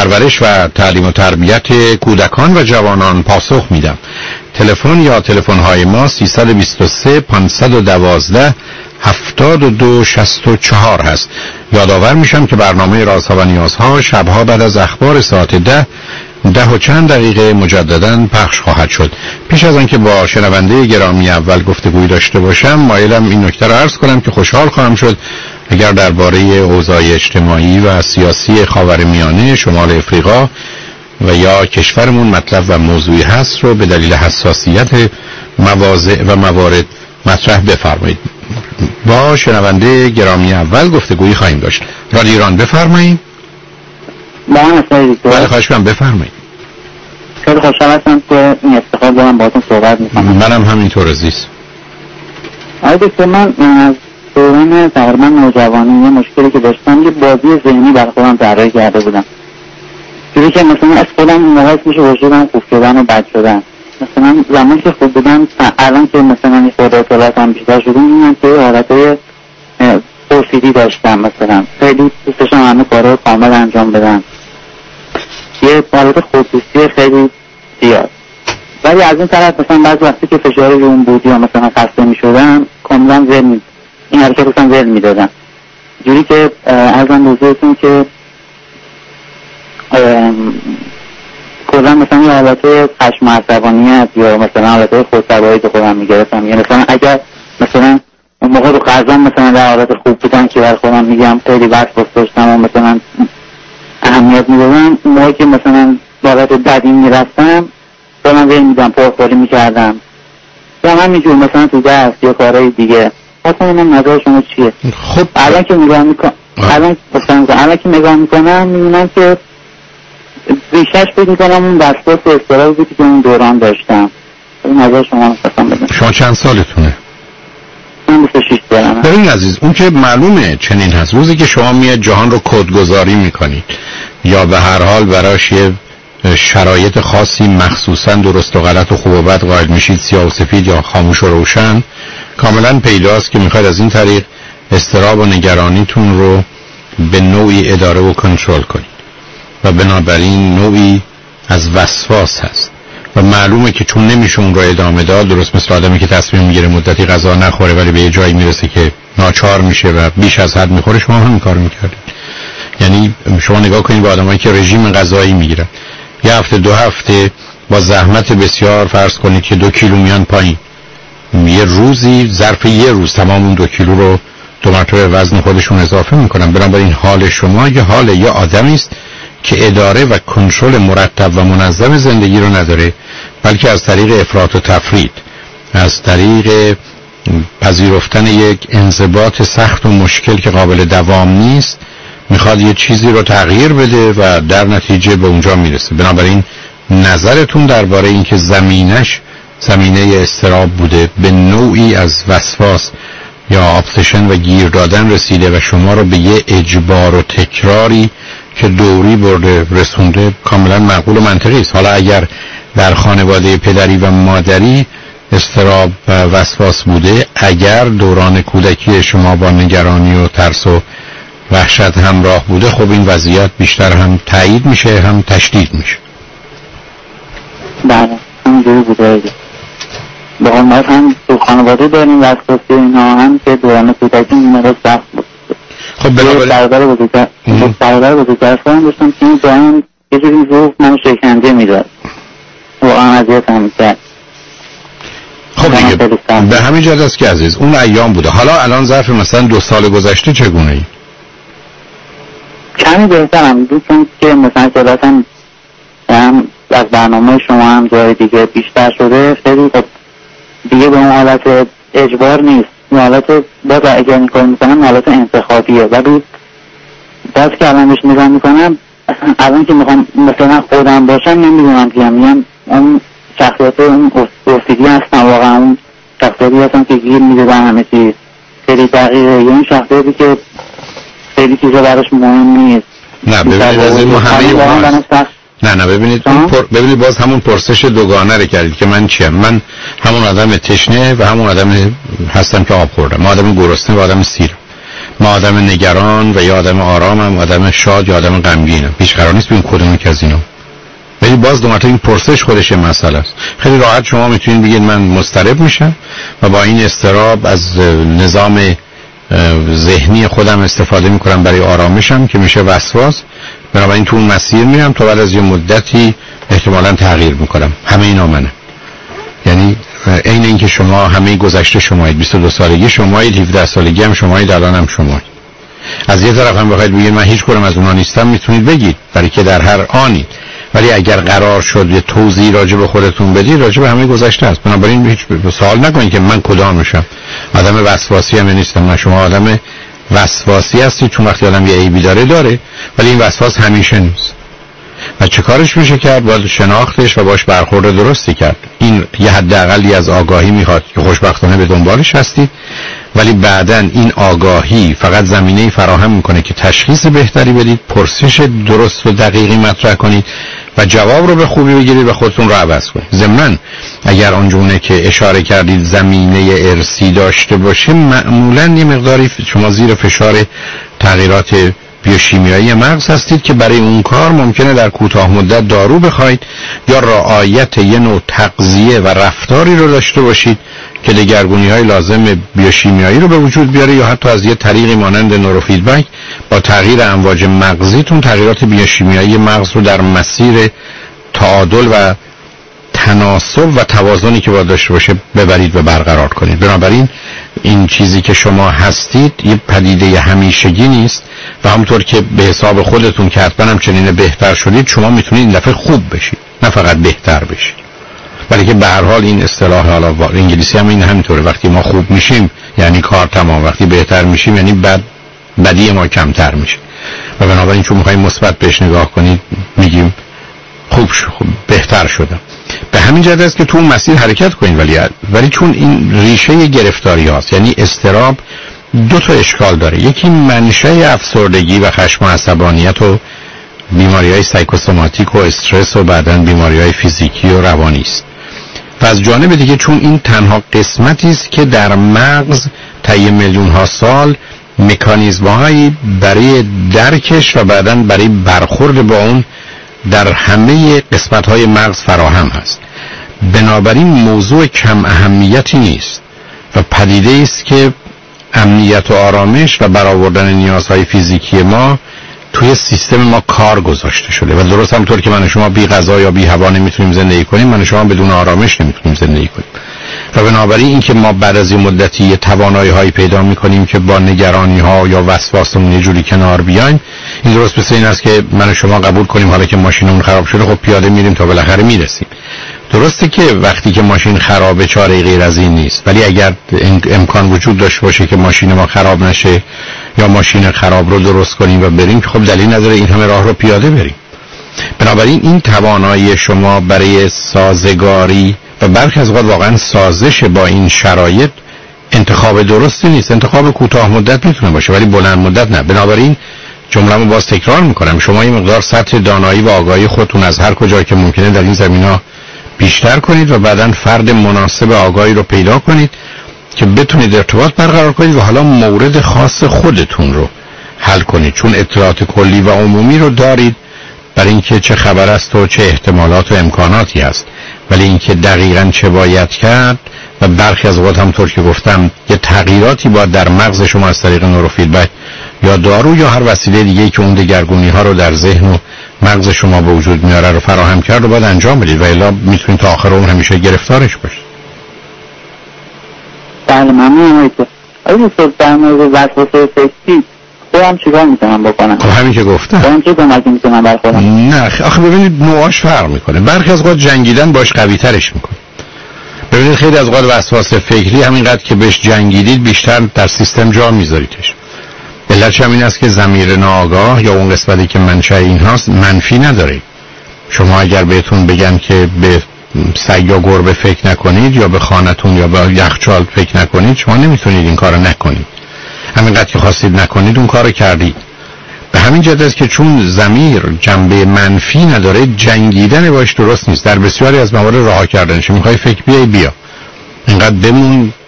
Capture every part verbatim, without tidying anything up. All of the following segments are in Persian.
پرورش و تعلیم و تربیت کودکان و جوانان پاسخ میدم. تلفن یا تلفن‌های ما سیصد و بیست و سه پانصد و دوازده هفتاد و دو شصت و چهار هست. یادآور میشم که برنامه رازها و نیازها شبها بعد از اخبار ساعت ده ده و چند دقیقه مجدداً پخش خواهد شد. پیش از آنکه با شنونده گرامی اول گفتگوی داشته باشم، مایلم این نکته را عرض کنم که خوشحال خواهم شد اگر درباره اوضاع اجتماعی و سیاسی خاورمیانه، شمال افریقا و یا کشورمون مطلب و موضوعی هست رو به دلیل حساسیت مواضع و موارد مطرح بفرمایید. با شنونده گرامی اول گفتگویی خواهیم داشت. رادیو ایران بفرمایید. بله خواهش کنم بفرمایید. خیلی خوشحال هستم که این استفاده دارم باهاتون صحبت میکنم. منم همینطور عزیز. آقای دکتر، من از دوران تقریبا نوجوانی یه مشکلی که داشتم، یه بازی ذهنی برای خودم طراحی کرده بودم، جوری که مثلا از خودم موقعی میشه وجودم خوب شدن و بد شدن. مثلا زمانی که خوب بودم، الان که مثلا خود اطلاعاتم بیشتر شده، میبینم که حالتهای پرسیدی داشتم. مثلا خیلی دوست داشتم همه کارهای کامل انجام بدم، یه حالت خوددوستی خیلی زیاد. ولی از این طرف مثلا بعضی وقتی که فشار رو اون بود یا مثلا خسته میشدم، کاملا ول این حرکت رو ول میدادم، جوری که ازم بزرگتون که کلا مثلا یه حالت خشم و عصبانیت یا مثلا حالت خودسواری که خودم میگرفتم. یعنی مثلا اگر مثلا اون موقع رو خرزم مثلا در حالت خوب بودن که بر خودم میگم خیلی وقت داشتم و مثلا اهمیت میدادم، اون موقع که مثلا حالت بدی میرفتم خودم وی میدم، پرخوری میکردم یا همینجور مثلا تو دست یا کارهای دیگه. اصلا من نظر شما چیه؟ خب الان که نگاه میکنم الان الان که نگاه میکنم میبینم که ریشش فکر میکنم اون وسواس و اضطراب بودی که اون دوران داشتم. این نظر شما خواستم بدم. شما چند سالتونه؟ من بیست و شش سالمه. ببین عزیز، اون که معلومه چنین هست. روزی که شما میاد جهان رو کدگذاری میکنید یا به هر حال براش یه شرایط خاصی مخصوصا درست و غلط و خوب و بد قائل میشید، سیاه و سفید یا خاموش و روشن، کاملا پیداست که میخواید از این طریق اضطراب و نگرانیتون رو به نوعی اداره و کنترل کنید و بنابراین نوعی از وسواس هست و معلومه که چون نمیشه اون رو ادامه داد، درست مثل آدمی که تصمیم میگیره مدتی غذا نخوره ولی به یه جایی میرسه که ناچار میشه و بیش از حد میخوره، شما هم این کارو میکردید. یعنی شما نگاه کنید به آدمایی که رژیم غذایی میگیرن، یه هفته دو هفته با زحمت بسیار فرض کنید که دو کیلو میان پایین، یه روزی ظرف یه روز تمام اون دو کیلو رو دو مرتبه وزن خودشون اضافه میکنن. بنابراین حال شما یه حال یه آدمی است که اداره و کنترل مرتب و منظم زندگی رو نداره، بلکه از طریق افراط و تفرید، از طریق پذیرفتن یک انضباط سخت و مشکل که قابل دوام نیست، میخواد یه چیزی رو تغییر بده و در نتیجه به اونجا میرسه. بنابراین نظرتون درباره این که زمینش زمینه اضطراب بوده، به نوعی از وسواس یا ابسشن و گیر دادن رسیده و شما رو به یه اجبار و تکراری که دوری برده رسونده، کاملا معقول و منطقی است. حالا اگر در خانواده پدری و مادری اضطراب و وسواس بوده، اگر دوران کودکی شما با نگرانی و ترس و وحشت همراه بوده، خب این وضعیت بیشتر هم تایید میشه هم تشدید میشه. بله همینجوری بوده. به قول معروف هم تو خانواده داریم وسواسی اینا، هم که دوران کودکی میمونه سخت بود. خب بنابراین برادر بزرگتر برادر بزرگتر خودم داشتم که این دوران یه جوری روح من شکنجه میداد، واقعا اذیت هم میکرد. خب دیگه به همین جهت است که عزیز اون ایام بوده. حالا الان ظرف مثلا دو سال گذشته چگونه ای؟ کمی بهترم، دوستم که مثلا صداتم هم از برنامه شما هم جای دیگه بیشتر شده، خیلی خب دیگه به اون حالت اجبار نیست، اون حالت باز اگر این کار میکنم حالت انتخابیه. ولی باز که الان بهش نگاه میکنم، الان که میخوام مثلا خودم باشم نمیدونم که میگم اون شخصیت اون اوسیدی هستم، واقعا اون شخصیتی هستم که گیر میدادن همه چیز خیلی دقیقه، یا این شخصیتی که خیلی چیزا براش مهم نیست. نه ببینید از این همه نه نه ببینید اون پر... ببینید باز همون پرسش دوگانه رو کردید که من چیم. من همون آدم تشنه و همون آدم هستم که آب خوردم، آدم گرسنه و آدم سیر. ما آدم نگران و یا آدم آرامم، آدم شاد یا آدم غمگینم. هیچ قرار نیست ببین کدومی که از اینا. ولی باز دو مرتبه این پرسش خودش مسئله است. خیلی راحت شما میتونید بگید من مضطرب میشم و با این اضطراب از نظام ذهنی خودم استفاده میکنم برای آرامشم که میشه وسواس. بنابراین تو اون مسیر میرم تا بعد از یه مدتی احتمالاً تغییر میکنم. همه اینا منه. یعنی عین اینکه شما همه گذشته شمایید، بیست و دو سالگی شمایید، هفده سالگی هم شمایید، الان هم شمایید. از یه طرف هم بخواید بگید من هیچ کدوم از اونها نیستم، میتونید بگید، برای که در هر آنی. ولی اگر قرار شد یه توضیح راجع به خودتون بدید، راجع به همه گذشته است. بنابراین هیچ سوال نکنید که من کدامشم. آدم وسواسی هم نیستم. من شما آدم وسواسی هستید، چون وقتی آدم یه عیبی داره داره، ولی این وسواس همیشه نیست. و چه کارش میشه کرد؟ باید شناختش و باش برخورد درستی کرد. این یه حداقلی از آگاهی میخواد که خوشبختانه به دنبالش هستید، ولی بعدن این آگاهی فقط زمینه‌ای فراهم میکنه که تشخیص بهتری بدید، پرسش درست و دقیقی مطرح کنید و جواب رو به خوبی بگیرید و خودتون رو عوض کنید. ضمناً اگر آنجونه که اشاره کردید زمینه ارثی داشته باشه، معمولاً یه مقداری شما زیر فشار تغییرات بیوشیمیایی مغز هستید که برای اون کار ممکنه در کوتاه مدت دارو بخواید یا رعایت یه نوع تغذیه و رفتاری رو داشته باشید که دگرگونی‌های لازم بیوشیمیایی رو به وجود بیاره، یا حتی از یه طریقی مانند نوروفیدبک با تغییر امواج مغزیتون تغییرات بیوشیمیایی مغز رو در مسیر تعادل و تناسب و توازنی که باید داشته باشه ببرید و برقرار کنید. بنابراین این چیزی که شما هستید یه پدیده همیشگی نیست و همونطور که به حساب خودتون که حتما هم چنین بهتر شدید، شما میتونید این دفعه خوب بشید، نه فقط بهتر بشید. ولی که به هر حال این اصطلاح حالا انگلیسی هم این همینطوره، وقتی ما خوب میشیم یعنی کار تمام، وقتی بهتر میشیم یعنی بد بدی ما کمتر میشه. و بنابراین چون میخوایم مثبت بهش نگاه کنید میگیم خوب شد، خوب بهتر شدم. به همین جهت است که تو اون مسیر حرکت کنید. ولی ولی چون این ریشه گرفتاری هاست، یعنی اضطراب دو تا اشکال داره. یکی منشأ افسردگی و خشم و عصبانیت و بیماری‌های سایکوسوماتیک و استرس و بعداً بیماری‌های فیزیکی و روانی است. و از جانب دیگه چون این تنها قسمتی است که در مغز طی میلیون ها سال مکانیزم‌هایی برای درکش و بعداً برای برخورد با اون در همه قسمت‌های مغز فراهم هست. بنابراین موضوع کم اهمیتی نیست و پدیده است که امنیت و آرامش و برآوردن نیازهای فیزیکی ما توی سیستم ما کار گذاشته شده. و درست همونطور که من و شما بی غذا یا بی هوا نمیتونیم زندگی کنیم، من و شما بدون آرامش نمیتونیم زندگی کنیم. و بنابراین این که ما بعد از این مدتی توانایی هایی پیدا میکنیم که با نگرانی ها یا وسواسمون یه جوری کنار بیایم، این درست مثل این است که من و شما قبول کنیم حالا که ماشینمون خراب شده، خب پیاده میریم تا بالاخره میرسیم. درسته که وقتی که ماشین خرابه چاره غیر از این نیست، ولی اگر امکان وجود داشته باشه که ماشین ما خراب نشه یا ماشین خراب رو درست کنیم و بریم، خب دلیل نداره این همه راه رو پیاده بریم. بنابراین این توانایی شما برای سازگاری و برخی از اوقات واقعا سازش با این شرایط انتخاب درستی نیست. انتخاب کوتاه مدت میتونه باشه ولی بلند مدت نه. بنابراین جمله‌مو باز تکرار میکنم، شما یه مقدار سطح دانایی و آگاهی خودتون از هر کجا که ممکنه در این زمینه‌ها بیشتر کنید و بعداً فرد مناسب آگاهی رو پیدا کنید که بتونید ارتباط برقرار کنید و حالا مورد خاص خودتون رو حل کنید، چون اطلاعات کلی و عمومی رو دارید برای اینکه چه خبر است و چه احتمالات و امکاناتی هست، ولی اینکه دقیقاً چه باید کرد و برخی از اوقات همونطور که گفتم یه تغییراتی باید در مغز شما از طریق نوروفیدبک یا دارو یا هر وسیله دیگه‌ای که اون دگرگونی ها رو در ذهن و مغز شما به وجود میاره رو فراهم کرد و باید انجام بدید و الا میتونید تا آخر عمر همیشه گرفتارش باشید. بله ممنونم. آیا تو در مورد وسواس فکری خودم چیکار میتونم بکنم؟ خب همین که گفتم. خودم چه کمکی میتونم برای خودم؟ نه آخه ببینید نوعاش فرق میکنه. برخی از اوقات جنگیدن باش قوی ترش میکنه. ببینید خیلی از اوقات وسواس فکری همینقدر که بهش جنگیدید بیشتر در سیستم جا میذاریدش. علتش همین است که ضمیر ناآگاه یا اون قسمتی که منشأ این هاست منفی نداره. شما اگر بهتون بگن که به سگ یا گربه فکر نکنید یا به خانتون یا به یخچال فکر نکنید، شما نمیتونید این کارو نکنید. همینقدر که خواستید نکنید اون کارو کردید. به همین جهت است که چون ضمیر جنبه منفی نداره، جنگیدن باش درست نیست. در بسیاری از موارد رها کردنش. میخوای فکر بیای بیا، اینقدر بمون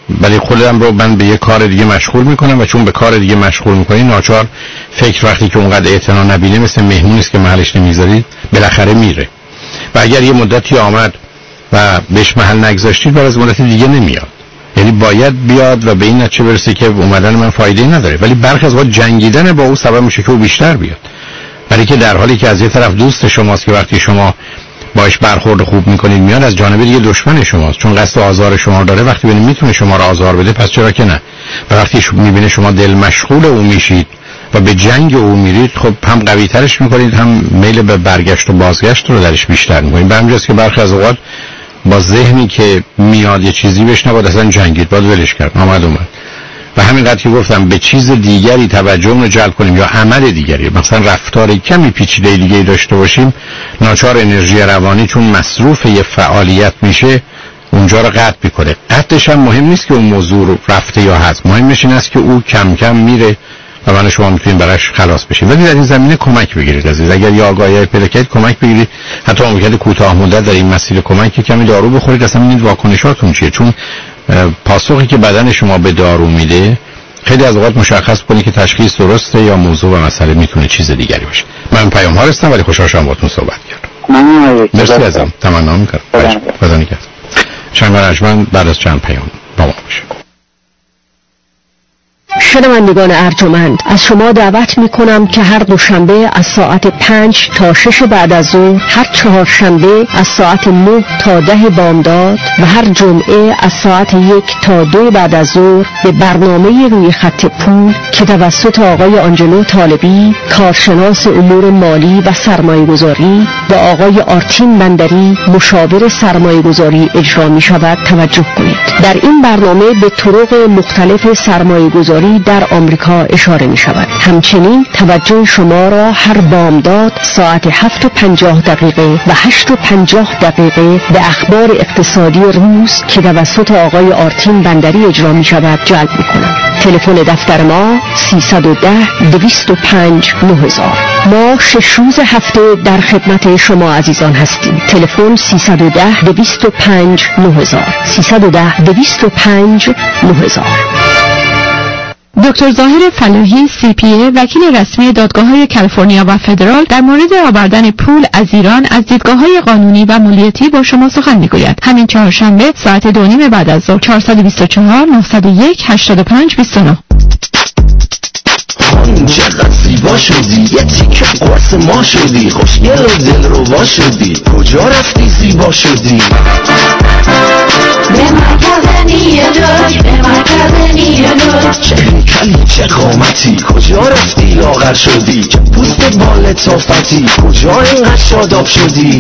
ولی خودم رو من به یه کار دیگه مشغول میکنم و چون به کار دیگه مشغول میکنی ناچار فکر وقتی که اونقدر اعتنا نبینه مثل مهمونی است که محلش نمیذارید بالاخره میره. و اگر یه مدتی آمد و بهش محل نگذاشتید بعد از مدتی دیگه نمیاد. یعنی باید بیاد و به این نتیجه برسه که اومدن من فایده نداره، ولی برخی از وقت جنگیدن با او سبب میشه که او بیشتر بیاد. برای که در حالی که از یه طرف دوست شماست که وقتی شما باش برخورد خوب میکنید میاد، از جانب دیگه دشمن شماست چون قصد آزار شما داره. وقتی ببینه میتونه شما رو آزار بده پس چرا که نه. و وقتی میبینه شما دل مشغول او میشید و به جنگ او میرید، خب هم قوی ترش میکنید هم میل به برگشت و بازگشت رو درش بیشتر میکنید. به همین جاست که برخی از اوقات با ذهنی که میاد یه چیزی بهش نباید اصلا جنگید، باید ولش کرد، آمد اومد. و همینقدر که گفتم به چیز دیگری توجه رو جلب کنیم یا عمل دیگری، مثلا رفتار کمی پیچیده دیگه داشته باشیم، ناچار انرژی روانی چون مصروف یه فعالیت میشه اونجا رو قطع میکنه. قطعش هم مهم نیست که اون موضوع رو رفته یا هست، مهمش این است که او کم کم میره و من شما میتونیم براش خلاص بشیم. ولی در این زمینه کمک بگیرید عزیز. اگر یه آگاهی پیدا کردید کمک بگیرید، حتی ممکنه کوتاه مدت در این مسیر کمک که کمی دارو بخورید اصلا ببینید واکنشاتون چیه، چون پاسخی که بدن شما به دارو میده خیلی از اوقات مشخص کنه که تشخیص درسته یا موضوع و مسئله میتونه چیز دیگری باشه. من پیام ها رسیدم ولی خوشحال شدم باهاتون صحبت کردم. مرسی ازم. تمنا میکنم. خدا نگهدار. چند برنامه بعد از چند پیام با ما باشه. شنوندگان ارجمند، از شما دعوت می کنم که هر دوشنبه از ساعت پنج تا شش بعد از ظهر، هر چهارشنبه از ساعت نه تا ده بامداد و هر جمعه از ساعت یک تا دو بعد از ظهر به برنامه روی خط پول که توسط آقای آنجلو طالبی، کارشناس امور مالی و سرمایه گذاری، و آقای آرتین بندری، مشاور سرمایه گذاری اجرا می شود توجه کنید. در این برنامه به طرق مختلف سرمایه گذاری در آمریکا اشاره می شود. همچنین توجه شما را هر بامداد ساعت هفت و پنجاه دقیقه و هشت و پنجاه دقیقه به اخبار اقتصادی روز که توسط آقای آرتین بندری اجرا می شود جلب می کنم. تلفن دفتر ما سیصد و ده دویست و پنج نه هزار. ما شش روز هفته در خدمت شما عزیزان هستیم. تلفن سیصد و ده دویست و پنج نه هزار. سیصد و ده دویست و پنج نه هزار. دکتر ظاهر فلاحی سی پی ای، وکیل رسمی دادگاه‌های کالیفرنیا و فدرال، در مورد آوردن پول از ایران از دیدگاه‌های قانونی و مالیاتی با شما سخن می‌گوید. همین چهارشنبه ساعت دو نیم بعد از ظهر. چهارصد و بیست و چهار نهصد و یک هشتاد و پنج بیست و نه. چقدر زیبا شدی، یه تیکه قرص ما شدی، خوشگل و دل رو وا شدی، کجا رفتی زیبا شدی؟ به مرکز نیلوک، به مرکز نیلوک، چه هیکلی چه قامتی، کجا رفتی لاغر شدی، چه پوست بال تافتی، کجا اینقدر شاداب شدی؟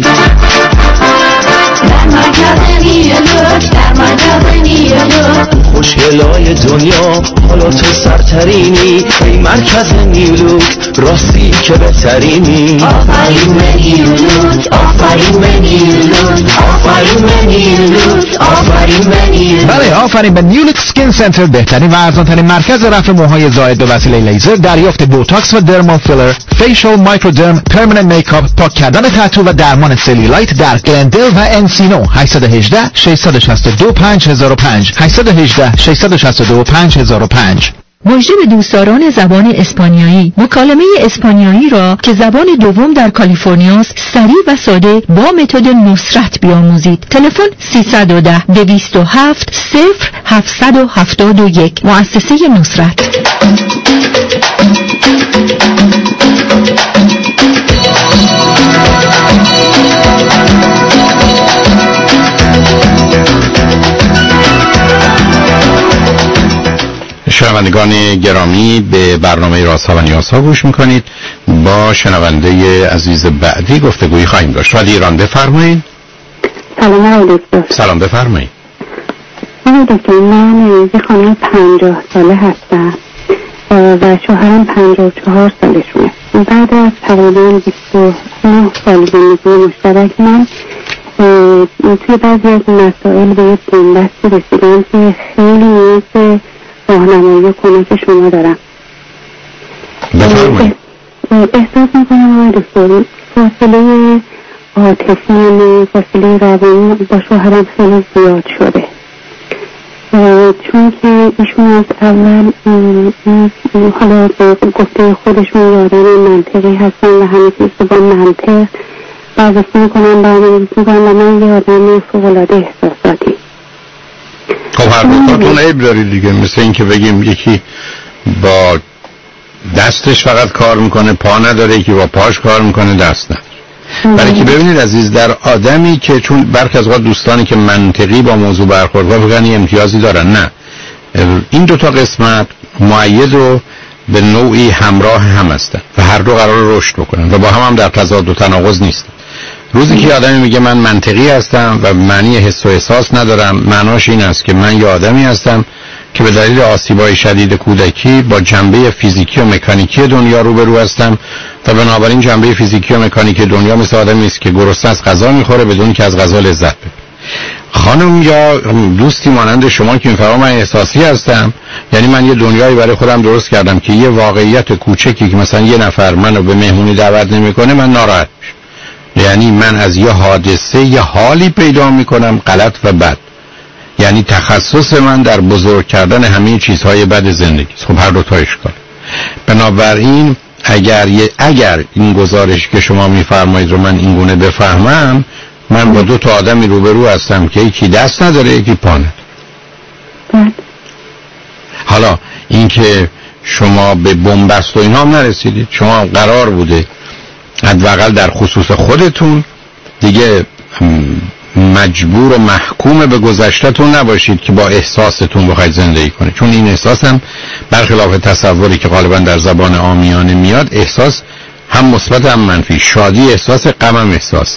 در مرکز نیلوک، در مرکز نیلوک، خوشگلای دنیا حالا تو سرترینی، ای مرکز نیلوک راستی که بهترینی. آفرین به نیلوک، آفرین به نیلوک، آفرین به نیلوک، آفرین به نیلوک. بله، آفرین به نیولوک سکین سنتر، بهترین و ارزان‌ترین مرکز رفع موهای زائد به وسیله لیزر، دریافت بوتاکس و درمال فیلر، فیشل، مایکرودرم، پرمننت میکاپ، پاک کردن تتو و درمان سلیولایت در گلندل و انسینو. هشت یک هشت شش شش دو پنج هزار و پنج هشت یک هشت شش شش دو پنج هزار و پنج. مژده به دوستداران زبان اسپانیایی. مکالمه اسپانیایی را که زبان دوم در کالیفرنیاست سریع و ساده با متد نصرت بیاموزید. تلفن سیصد و ده دویست و هفت صفر هفتصد و هفتاد و یک. مؤسسه نصرت. شنوندگان گرامی، به برنامه رازها و نیازها گوش میکنید. با شنونده عزیز بعدی گفتگویی خواهیم داشت. ولی ایران بفرمایید. سلام آقای دکتر. سلام بفرمایید. آقای دکتر، من یه خانم پنجاه ساله هستم و شوهرم پنجاه و چهار سالشونه. بعد از تقریبا بیست و نه سال زندگی مشترک من توی بعضی از مسائل به یه بنبستی رسیدم که خیلی نیاز راهنمایی و کمک شما دارم. بفرمایید. احساس میکنم آقای دکتر فاصله عاطفی و فاصله روانی با شوهرم خیلی زیاد شده. چون که ایشون از اول حالا به گفته خودشون یادم منطقی هستن و همه چیز با منطق بررسی میکنن برنامه‌ریزی میکنن و من یه آدم فوق‌العاده احساساتی. خب هر دوتاتون عیب دارید دیگه، مثل این که بگیم یکی با دستش فقط کار میکنه پا نداره، یکی با پاش کار میکنه دست نداره. برای که ببینید عزیز، در آدمی که چون برخی از وقت دوستانی که منطقی با موضوع برخورد کنن یه امتیازی دارن، نه، این دوتا قسمت مؤید و به نوعی همراه هم هستن و هر دو قرار رشد بکنن و با هم هم در تضاد و تناقض نیستن. روزی که آدمی میگه من منطقی هستم و معنی حس و احساس ندارم، معناش این است که من یه آدمی هستم که به دلیل آسیب‌های شدید کودکی با جنبه فیزیکی و مکانیکی دنیا روبرو هستم و بنابراین جنبه فیزیکی و مکانیکی دنیا مثل آدمی است که گرسنه است غذا میخوره بدون که از غذا لذت ببره. خانم یا دوستی مانند شما که میفرما من احساسی هستم، یعنی من یه دنیایی برای خودم درست کردم که یه واقعیت کوچکی که مثلا یه نفر منو به مهمونی دعوت نمیکنه من ناراحت میشم، یعنی من از یه حادثه یه حالی پیدا میکنم غلط و بد، یعنی تخصص من در بزرگ کردن همه چیزهای بد زندگی. خب هر دو تا اشکال. بنابراین اگر اگر این گزارش که شما میفرمایید رو من این گونه بفهمم، من با دو تا آدمی روبرو هستم که یکی دست نداره یکی پا نداره. حالا اینکه شما به بنبست و اینا هم نرسیدید، شما قرار بوده حداقل در خصوص خودتون دیگه مجبور و محکوم به گذشته‌تون نباشید که با احساستون بخواید زندگی کنید، چون این احساس هم برخلاف تصوری که غالبا در زبان عامیانه میاد، احساس هم مثبت هم منفی، شادی احساس، غم هم احساس،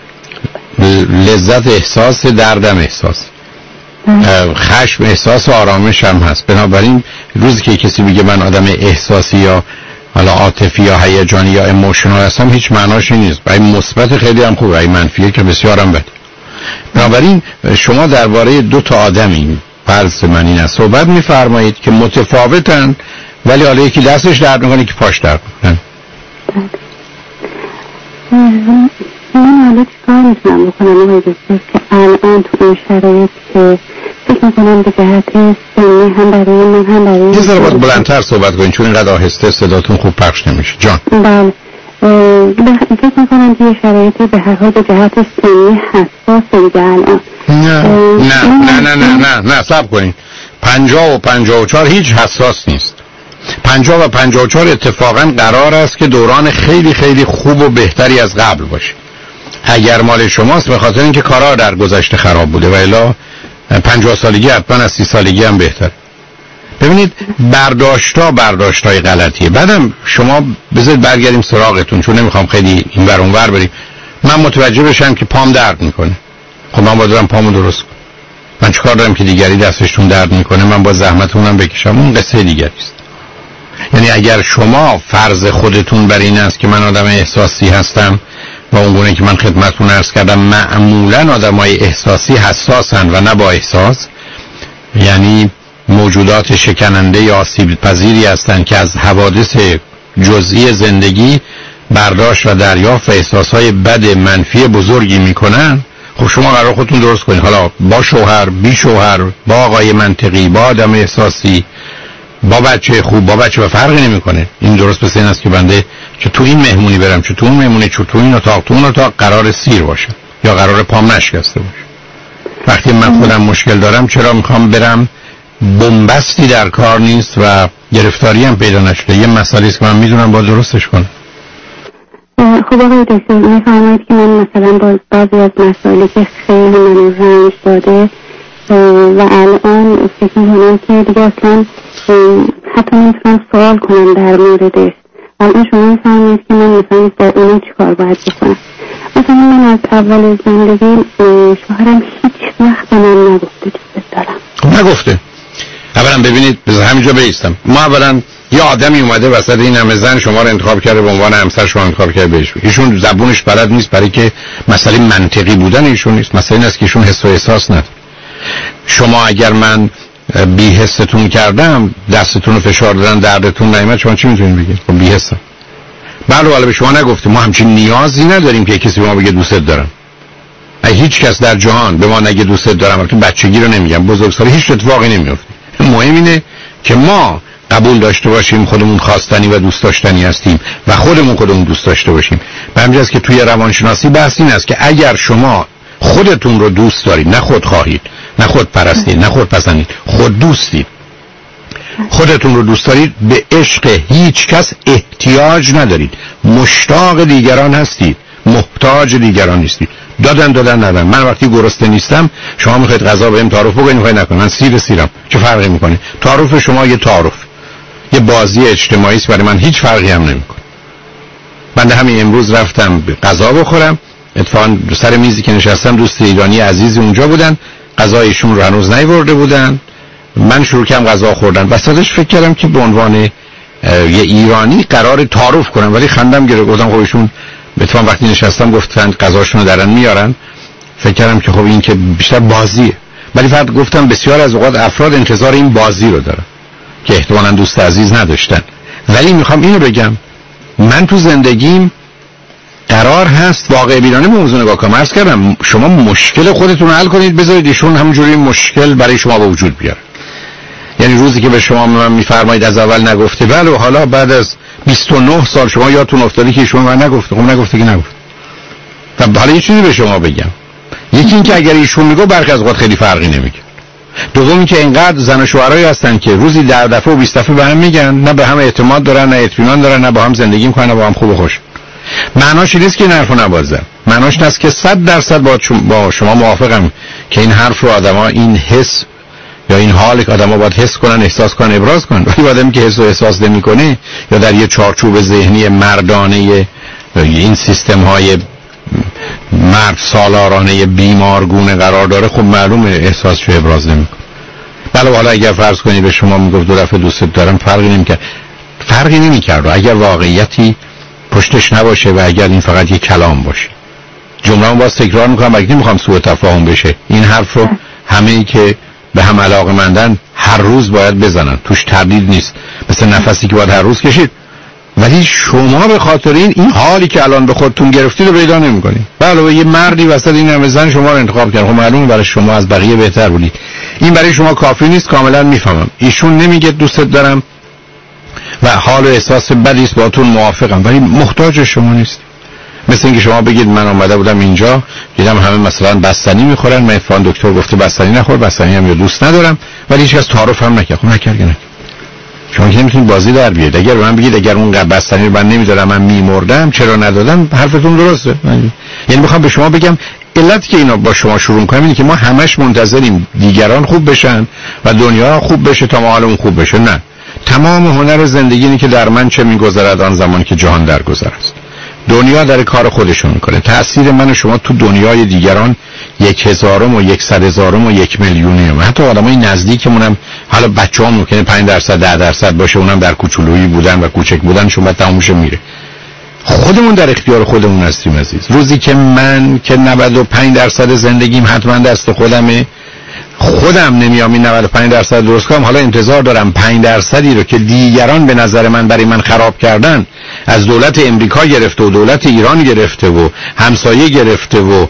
لذت احساس، دردم احساس، خشم احساس و آرامش هم هست. بنابراین روزی که کسی بگه من آدم احساسی یا حالا عاطفی یا هیجانی یا ایموشنال هستم، هیچ معناش نیست. برای مثبت خیلی هم خوبه، برای منفیه که بسیار هم بده. بنابراین شما درباره دو تا آدمی، فرض من این است، صحبت می‌فرمایید که متفاوتن، ولی حالا یکی دستش درد می‌کنه که پاش درد می‌کنه. من حالا چیکار میتونم بکنم آقای دکتر که الان تو این شرایط که فکر میکنم به جهت سنی هم برای من هم برای یه ذره باید بلندتر صحبت کنید چون اینقدر آهسته صداتون خوب پخش نمیشه. جان بله، فکر میکنم که یه شرایطی به هر حال به جهت سنی حساسه دیگه الان. نه نه نه نه نه نه صبر کنید. پنجاه و پنجاه و چهار هیچ حساس نیست. پنجاه و پنجاه و چهار اتفاقا قرار است که دوران خیلی خیلی خوب و بهتری از قبل باشه. اگر مال شماست به خاطر اینکه کارا در گذشته خراب بوده و الا پنجاه سالگی حتما از سی سالگی هم بهتر. ببینید برداشتا برداشتای غلطیه. بعدم شما بذارید برگردیم سراغتون چون نمیخوام خیلی این ور اون ور بریم. من متوجه بشم که پام درد میکنه، خب من باید برم پامو درست کنم. من چیکار دارم که دیگری دستشون درد میکنه من با زحمتونم بکشم؟ اون قصه دیگری است. یعنی اگر شما فرض خودتون بر این است که من آدم احساسی هستم و اونگونه که من خدمتتون عرض کردم معمولا آدمای احساسی حساسن و نه با احساس، یعنی موجودات شکننده یا آسیب پذیری هستن که از حوادث جزئی زندگی برداشت و دریافت و احساسهای بد منفی بزرگی میکنن. خب شما قرار خودتون درست کنید، حالا با شوهر، بی شوهر، با آقای منطقی، با آدم احساسی، با بچه خوب، با بچه، و فرقی نمیکنه. این درست مثل این است که بنده چه تو این مهمونی برم چه تو اون مهمونی، چه تو این اتاق تو اون اتاق قرار سیر باشه یا قرار پام نشکسته باشه. وقتی من خودم مشکل دارم چرا میخوام برم؟ بنبستی در کار نیست و گرفتاری هم پیدا نشده. یه مسئله است که من میدونم با درستش کنم. خب آقای دکتر میفرمایید که من مثلا با بعضی از مسائلی که خیلی منو رنج داده و الان فکر میکنم که دیگه اصلا حتی نمیتونم سوال کنم در موردش. الان شما میفرمایید که من مثلا با اونو چیکار باید بکنم. مثلا من از اول زندگی شوهرم هیچ وقت به من نگفته دوست دارم. نگفته. اولا ببینید بذار همینجا بیستم. ما اولا یه آدمی اومده وسط این همه زن شما رو انتخاب کرده به عنوان همسر، شما انتخاب کرده بهش. ایشون زبونش بلد نیست، برای که مسئله منطقی بودن ایشون نیست، مسئله این است که ایشون حس و احساس نداره. شما اگر من بی حستون کردم، دستتون رو فشار دادن، دردتون نیامد، شما چی میتونید بگید؟ خب بی حسم. بله، ولی به شما نگفته. ما همچین نیازی نداریم که کسی به ما بگه دوست دارم. هیچ کس در جهان به ما نگه دوست دارم، البته بچگی رو نمیگم، بزرگسالی، هیچ اتفاقی نمیفته. مهم اینه که ما قبول داشته باشیم خودمون خواستنی و دوست داشتنی هستیم و خودمون خودمون دوست داشته باشیم. به همین جاست که توی روانشناسی بحث این است که اگر شما خودتون رو دوست دارید، نه خود خواهید، نه خود پرستید، نه خود پسندید، خود دوستید، خودتون رو دوست دارید، به عشق هیچ کس احتیاج ندارید، مشتاق دیگران هستید، محتاج دیگران نیستید. دادن دادن ندن. من وقتی گرسنه نیستم شما میخواید غذا بهم تعارف بکنید، میخواید نکنید، من سیر سیرم، چه فرقی میکنه؟ تعارف شما یه تعارف، یه بازی اجتماعی است، برای من هیچ فرقی هم نمیکنه. بنده همین امروز رفتم غذا بخورم، اتفاقا سر میزی که نشستم دوست ایرانی عزیزی اونجا بودن، غذایشون رو هنوز نیورده بودن، من شروع کردم غذا خوردن. وسطش فکر کردم که به عنوان یه ایرانی قرار تعارف کنم، ولی خندم گرفت، گفتم خب ایشون اتفاقا وقتی نشستم گفتن غذاشون رو دارن میارن، فکر کردم که خب این که بیشتر بازیه، ولی فقط گفتم بسیار از اوقات افراد انتظار این بازی رو دارن که احتمالاً دوست عزیز نداشتن. ولی میخوام اینو بگم، من تو زندگیم قرار هست واقع بینانه به موضوع نگاه کنم. عرض کردم شما مشکل خودتون رو حل کنید، بذارید ایشون همونجوری مشکل برای شما به وجود بیاره. یعنی روزی که به شما من میفرمایید از اول نگفته، بله، و حالا بعد از بیست و نه سال شما یادتون افتاده که ایشون من نگفته، خب نگفته که نگفته. و حالا یه چیزی به شما بگم، یکی این که اگر ایشون میگه برخی از اوقات خیلی فرقی نمیکنه. دوم این که اینقدر زن و شوهرایی هستن که روزی ده دفعه و بیست دفعه به هم میگن، نه به هم اعتماد دارن، نه اطمینان دارن، نه با هم زندگی میکنن، نه با هم خوب و خوش. معناش این نیست که این حرفو نبازم، معناش این است که صد درصد با شما موافقم که این حرف رو آدما، این حس یا این حال که آدما باید حس کنن، احساس کنن، ابراز کنن. ولی آدمی که حس و احساس نمیکنه یا در یه چارچوب ذهنی مردانه این سیستم های مرد سالارانه بیمارگونه قرار داره، خب معلومه احساسش رو ابراز نمیکنه. بله، حالا اگر فرض کنید به شما میگفت دو دفعه دوست دارم، فرقی نمیکرد، فرقی نمیکرد اگر واقعیتی پشتش نباشه و اگر این فقط یه کلام باشه. جمله‌مو باز تکرار میکنم، اگه نمیخوام سوء تفاهم بشه، این حرف رو همه‌ای که به هم علاقه‌مندن هر روز باید بزنن، توش تردید نیست، مثل نفسی که باید هر روز کشید. ولی شما به خاطر این این حالی که الان به خودتون گرفتید رو پیدا نمی‌کنید. بله، یه مردی وسط این همه زن شما رو انتخاب کرد، خب معلومه برای شما از بقیه بهتر بودید. این برای شما کافی نیست، کاملا میفهمم. ایشون نمیگه دوستت دارم و حال و احساس بدی است، باهاتون موافقم، ولی محتاج شما نیست. مثل اینکه شما بگید من آمده بودم اینجا دیدم همه مثلا بستنی میخورن، من فلان دکتر گفته بستنی نخور، بستنی هم یا دوست ندارم، ولی هیچ کس تعارف هم نکرد. خب نکرد نه. شما که نمیتونید بازی در بیارید. اگر به من بگید اگر اون بستنی رو من نمیدارم من میمردم، چرا ندادم، حرفتون درسته. یعنی میخوام به شما بگم علت که اینا با شما شروع کنم اینه که ما همش منتظریم دیگران خوب بشن و دنیا خوب بشه تا ما حالمون خوب بشه. نه، تمام هنر زندگی اینه که در من چه میگذرد آن زمان که جهان درگذر است. دنیا در کار خودشون میکنه. تأثیر من و شما تو دنیای دیگران یک هزارم و یک صد هزارم و یک میلیونیم. حتی آدمای نزدیکمونم، حالا بچه‌ها ممکنه پنج درصد ده درصد باشه، اونم در کوچولویی بودن و کوچک بودن شما بعد تمومش میره. خودمون در اختیار خودمون هستیم عزیز. روزی که من که نود و پنج درصد زندگیم حتما دست خودمه، خودم نمیام این نود و پنج درصد درست کنم، حالا انتظار دارم پنج درصدی رو که دیگران به نظر من برای من خراب کردن، از دولت امریکا گرفته و دولت ایران گرفته و همسایه گرفته و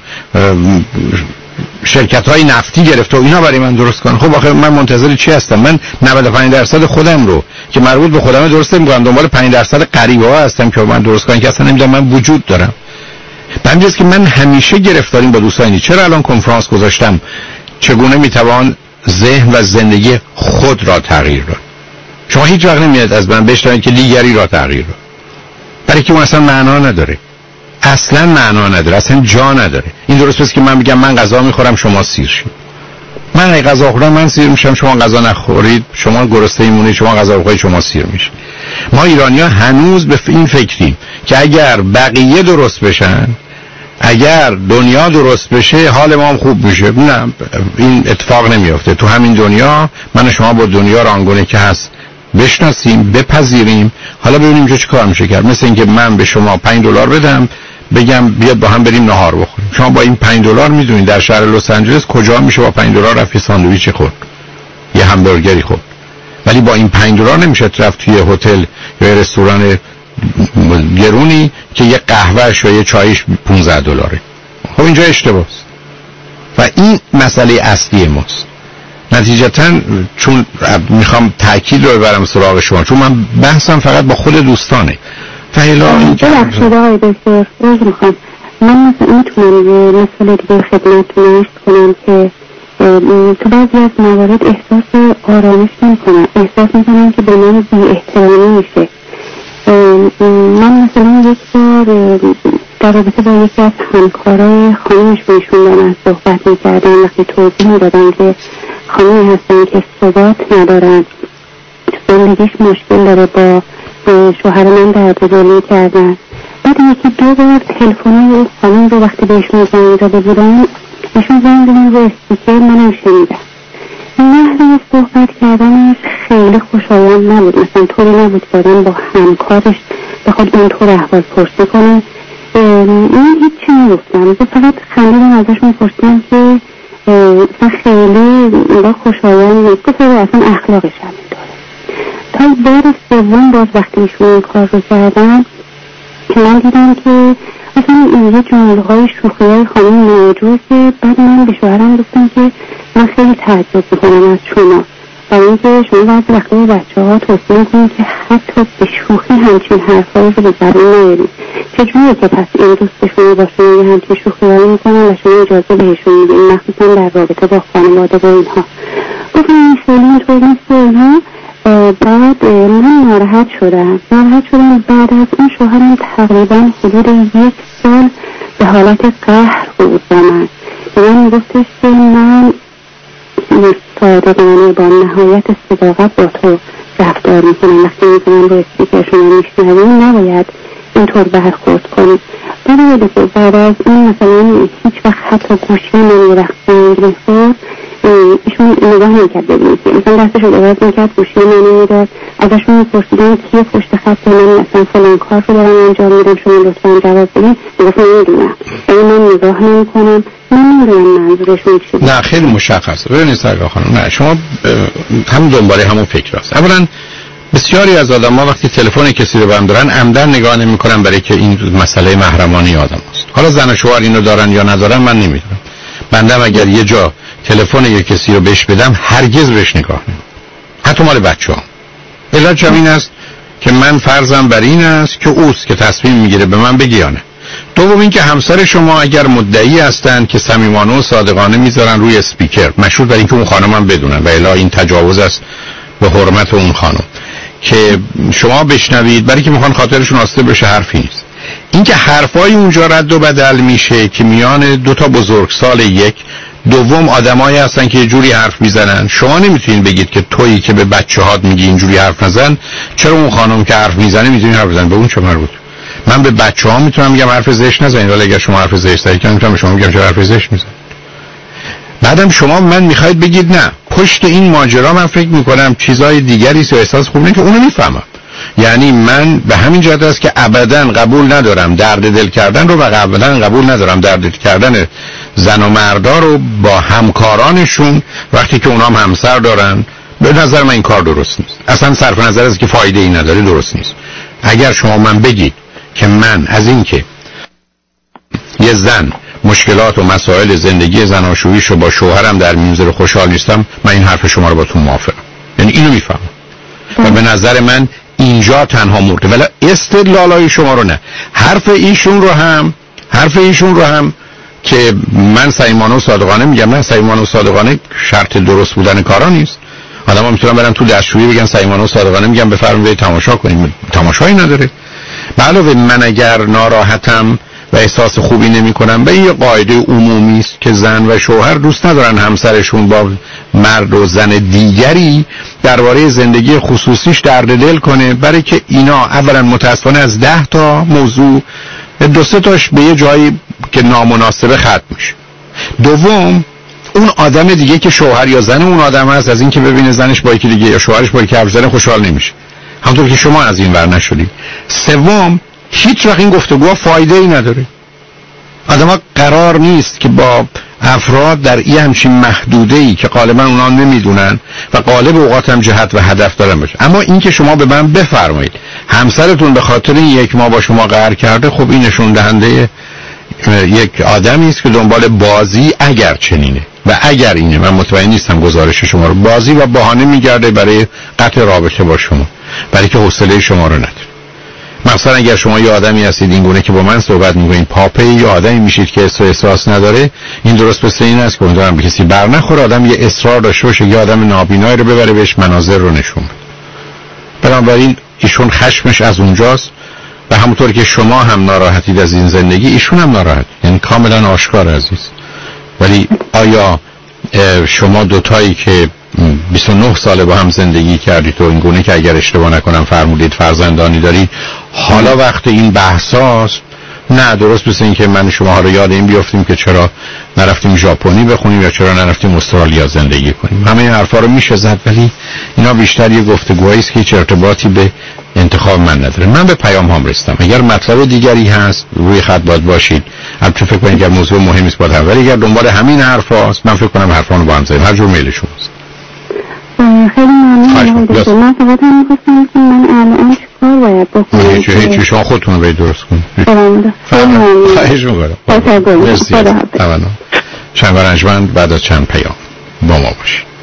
شرکت‌های نفتی گرفته و اینا برای من درست کنن. خب آخه من منتظر چی هستم؟ من نود و پنج درصد خودم رو که مربوط به خودم درست نمی‌کنم، دنبال پنج درصد غریبه‌ها هستم که من درست کنن که اصلا نمی‌دونم من وجود دارم. همینجاست که من همیشه گرفتاریم با دوستانی. چرا الان کنفرانس گذاشتم چگونه میتوان ذهن و زندگی خود را تغییر داد؟ شما هیچ وقت نمیاد از من بشنوید که دیگری را تغییر داد، برای که اون اصلا معنا نداره، اصلا معنا نداره، اصلا جا نداره. این درست است که من بگم من غذا میخورم شما سیر شید، من اگه غذا خورم من سیر میشم، شما غذا نخورید، شما گرسنه میمونید، شما غذا بخورید شما سیر میشید. ما ایرانی‌ها هنوز به این فکریم که اگر بقیه درست بشن، اگر دنیا درست بشه حال ما هم خوب میشه. نه، این اتفاق نمیافته. تو همین دنیا من و شما با دنیا رانگونه که هست بشناسیم، بپذیریم، حالا ببینیم که چه کار میشه کرد. مثل اینکه من به شما پنج دلار بدم بگم بیاد با هم بریم نهار بخوریم، شما با این پنج دلار میدونید در شهر لس آنجلس کجا میشه با پنج دلار رفت ساندویچ خورد، یه همبرگری خورد، ولی با این پنج دلار نمیشه رفت توی هتل یا رستوران گرونی که یه قهوهش و یه چایش پانزده دلاره. خب اینجا اشتباهه. و این مسئله اصلی ماست. نتیجتاً چون میخوام تأکید رو ببرم سراغ شما، چون من بحثم فقط با خود دوستانه. فعلا اینجا ببخشید آقای دکتر، روز میخوام من مثلا میتونم یه مسئله دیگه خدمتتون عرض کنم که تو بعضی از موارد احساس آرامش نمیکنم، احساس میکنم که به من بی احترامی میشه. من مثلا یک بار در رابطه با یکی از همکارای خانمش بهشون دارن صحبت میکردن، وقتی توضیح میدادن که خانمی هستن که ثبات ندارن، زندگیش مشکل داره، با شوهر من درددلی کردن. بعد یکی دو بار تلفن‌های اون خانم رو وقتی بهشون زنگ زده بودن، ایشون زنگ زدن رو استیکر، منم شنیدم. نحوه صحبت کردنش خیلی خوشایند نبود، مثلا طوری نبود که آدم با همکارش بخواد اونطور احوال پرسی کنه. من هیچی نگفتم، فقط خندیدم ازشون، پرسیدم که مثلا خیلی با خوشایند نیست، گفت اصلا اخلاقش هم داره. تا بار سوم باز وقتی ایشون این کار رو کردن که من دیدم که اصلا یه جمله های شوخی های خانم ناجوزه. بعد من به شوهرم گفتم که من خیلی تعجب میکنم از شما، برای اینکه شما بعضی وقتا به بچه ها توصیه میکنید که حتی به شوخی همچین حرفایی رو به زبان نیارید. چجوریه که پس این دوست شما با شما یه همچین شوخی هایی میکنن و شما اجازه بهشون میدین، مخصوصا در رابطه با خانواده با اینها؟ گفتم این خیلی اینطور نیست و اینها. بعد من ناراحت شدم ناراحت شدم بعد از اون شوهرم تقریبا حدود یک سال به حالت قهر بود با من. من میگفتش که من صادقانه با نهایت صداقت با تو رفتار میکنم، وقتی میکنم به استیکر شما میشنویم نباید اینطور برخورد کنیم. بعد که بعد از این مثلا هیچ وقت حتی گوشی من یه وقت زنگ میخورد، ایشون نگاه نمیکرد ببینید که مثلا دستش رو دراز میکرد، گوشی من میداد، ازشون میپرسیدن کیه پشت خط من، مثلا فلان کار رو دارم انجام میدم، شما لطفا جواب بدین. میگفتم نمیدونم، یعنی من نگاه نمیکنم، من نمیدونم منظورشون چیه. نه خیلی مشخصه. ببینید سرکار خانم، نه شما هم دنباله همون فکر هست. اولا بسیاری از آدم ها وقتی تلفن کسی رو برم دارن عمدن نگاه نمی کنن، برای که این مسئله محرمانه آدم هست. حالا زن و شوهر اینو دارن یا ندارن من نمیدونم. بنده اگر یه جا تلفن یک کسی رو بهش بدم هرگز بهش نگاه نمیکنم، حتی مال بچه‌ها. علت این است که من فرضم بر این است که اوست که تصمیم میگیره به من بگه یا نه. دوم این که همسر شما اگر مدعی هستند که صمیمانه و صادقانه میذارن روی اسپیکر، مشروط بر اینکه اون خانم هم بدونن و الا این تجاوز است به حرمت اون خانم، که شما بشنوید برای که میخوان خاطرشون آسوده بشه، حرفی نیست. این که حرفای اونجا رد و بدل میشه که میان دو تا بزرگسال یک، دوم آدمایی هستن که یه جوری حرف میزنن. شما نمیتونین بگید که تویی که به بچه‌هات میگی اینجوری حرف نزن، چرا اون خانم که حرف میزنه میتونین حرف بزنه؟ به اون چه مربوط؟ من به بچه‌ها میتونم بگم حرف زشت نزنید، ولی اگر شما حرف زشت زدید میتونم به شما بگم چرا حرف زشت میزنید. بعدم شما من میخواید بگید نه، پشت این ماجرا من فکر میکنم چیزای دیگری است و احساس خوب نیست که اونو میفهمم. یعنی من به همین جهت است که ابداً قبول ندارم درد دل کردن رو و ابداً قبول ندارم درد دل کردن زن و مردا رو با همکارانشون وقتی که اونام همسر دارن. به نظر من این کار درست نیست، اصلا صرف نظر از که فایده ای نداره درست نیست. اگر شما من بگید که من از این که یه زن مشکلات و مسائل زندگی زناشوییش رو با شوهرم در میذاره خوشحال نیستم، من این حرف شما رو با تو موافقم، یعنی اینو میفهمم و به نظر من اینجا تنها مرده. ولی استدلالای شما رو نه، حرف ایشون رو هم حرف ایشون رو هم که من صمیمانه و صادقانه میگم. من صمیمانه و صادقانه شرط درست بودن کارا نیست. آدم‌ها میتونن برن تو دستشویی بگن صمیمانه و صادقانه میگم بفرمایید تماشا کنیم، تماشایی نداره. به علاوه من اگر ناراحتم و احساس خوبی نمی کنم، به یه قاعده عمومی است که زن و شوهر دوست ندارن همسرشون با مرد و زن دیگری درباره زندگی خصوصیش درد دل کنه، برای که اینا اولا متاسفانه از ده تا موضوع دو سه تاش به یه جایی که نامناسبه ختم میشه. دوم اون آدم دیگه که شوهر یا زن اون آدم هست از این که ببینه زنش با یکی دیگه یا شوهرش با یکی حرف زنه خوشحال نمیشه، همونطور که شما از این ور نشدید. سوم هیچ وقت این گفتگوها فایده ای نداره. آدم‌ها قرار نیست که با افراد در این همچین محدوده‌ای که غالبا اونا نمیدونن و غالب اوقات هم جهت و هدف دارن باشه. اما این که شما به من بفرمایید همسرتون به خاطر این یک ماه با شما قهر کرده، خب این نشون دهنده یک آدمی است که دنبال بازی اگر چنینه و اگر اینه، من مطمئن نیستم گزارش شما رو، بازی و بهانه میگرده برای قطع رابطه با شما، برای که حوصله شما رو نداره. مثلا اگر شما یه آدمی هستید این گونه که با من صحبت میکنید پاپه یه آدمی میشید که احساس احساس نداره، این درست مثل این است که امیدوارم به کسی بر نخوره آدم یه اصرار داشته باشه یه آدم نابینایی رو ببره بهش مناظر رو نشون بده. بنابراین ایشون خشمش از اونجاست و همونطور که شما هم ناراحتید از این زندگی ایشون هم ناراحت، یعنی کاملا آشکار عزیز. ولی آیا شما دوتایی که بیست و نه ساله با هم زندگی کردید و این گونه که اگر اشتباه نکنم فرمودید فرزندانی دارید، حالا وقت این بحثاست؟ نه، درست مثل این که من شما ها رو یاد این بیافتیم که چرا نرفتیم ژاپنی بخونیم یا چرا نرفتیم استرالیا زندگی کنیم. همه این حرفا رو میشه زد، ولی اینا بیشتر یه گفتگویی است که هیچ ارتباطی به انتخاب من نداره. من به پیام هم رسیدم. اگر مطلب دیگری هست روی خط باید باشید. البته فکر کنید اگر موضوع مهمی است باید، ولی اگر دنبال همین حرفاست من فکر کنم حرفانو با هم زدیم. هر جور میل شماست. خیلی ممنون. من فقط هم می‌خواستم که من الان چیکار باید بکنم؟ هیچ هیچ شما خودتون رو درست کنید. خیلی ممنون. خواهش می‌کنم. مرسی. ممنون. چند برنجمند بعد از چند پیام با ما باشید.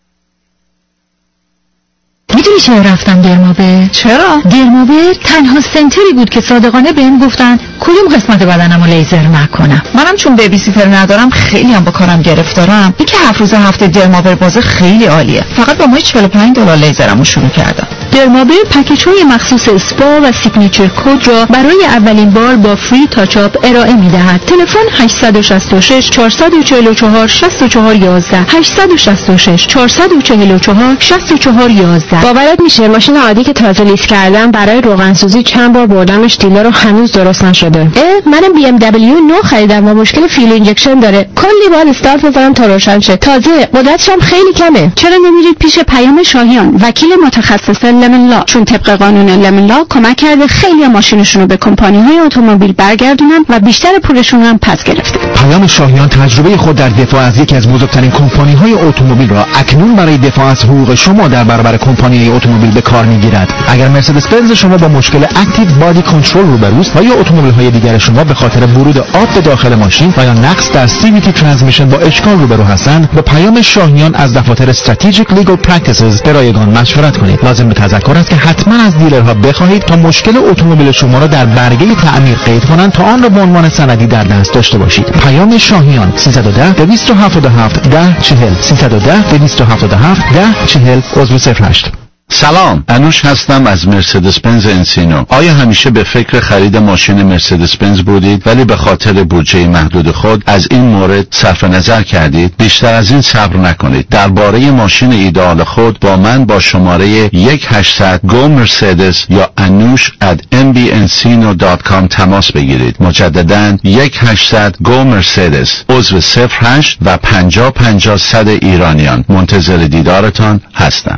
میدونی چرا رفتم درماور؟ چرا؟ درماور تنها سنتری بود که صادقانه بهم گفتن کدوم قسمت بدنمو لیزر نکنم. منم چون بیبی سیتر ندارم خیلی هم با کارم گرفتارم. این که هفت روز هفته درماور بازه خیلی عالیه. فقط با ما چهل و پنج دلار لیزرمو شروع کردم. درماور پکیج‌های مخصوص اسپا و سیگنیچر کد را برای اولین بار با فری تاچ آپ ارائه می‌دهد. تلفن هشت شش شش چهار چهار چهار شش چهار یک یک هشت شش شش چهار چهار چهار شش چهار یک یک. باورت میشه ماشین عادی که تازه لیز کردم برای روغنسوزی چند بار بردمش دیلر رو هنوز درست نشده. اه منم بی ام دبلیو نو خریدم و مشکل فیول اینجکشن داره. کلی بار استارت بزنم تا روشن شه. تازه قدرتش هم خیلی کمه. چرا نمیرید پیش پیام شاهیان، وکیل متخصص لمن لا؟ چون طبق قانون لمن لا کمک کرده خیلی ماشینشون رو به کمپانی‌های اتومبیل برگردونن و بیشتر پولشون هم پس گرفته. پیام شاهیان تجربه خود در دفاع از یکی از بزرگترین کمپانی‌های اتومبیل را اکنون برای دفاع از حقوق شما در برابر کمپانی‌های اتومبیل به کار می‌گیرد. اگر مرسدس بنز شما با مشکل اکتیو بادی کنترل روبروست و یا اتومبیل‌های دیگر شما به خاطر ورود آب به داخل ماشین و یا نقص در سی وی تی ترانسمیشن با اشکال روبرو هستند، با پیام شاهیان از دفاتر استراتژیک لیگل پرکتیسز به رایگان مشورت کنید. لازم به تذکر است که حتما از دیلرها بخواهید تا مشکل اتومبیل شما را در برگه تعمیر قید کنند تا آن را به عنوان سندی در دست داشته باشید. پیام شاهیان سیصد و ده دویست و هفتاد و هفت ده چهل سیصد و ده دویست و هفتاد و هفت ده چهل عضو صفر هشت. سلام، انوش هستم از مرسدس بنز انسینو. آیا همیشه به فکر خرید ماشین مرسدس بنز بودید ولی به خاطر بودجه محدود خود از این مورد صرف نظر کردید؟ بیشتر از این صبر نکنید. درباره ماشین ایدئال خود با من با شماره یک هشتصد گو مرسدس یا انوش ات ام بی انسینو دات کام تماس بگیرید. مجدداً یک هشتصد گو مرسدس عضو صفر هشت و پنجاه پنجاه صد ایرانیان. منتظر دیدارتان هستم.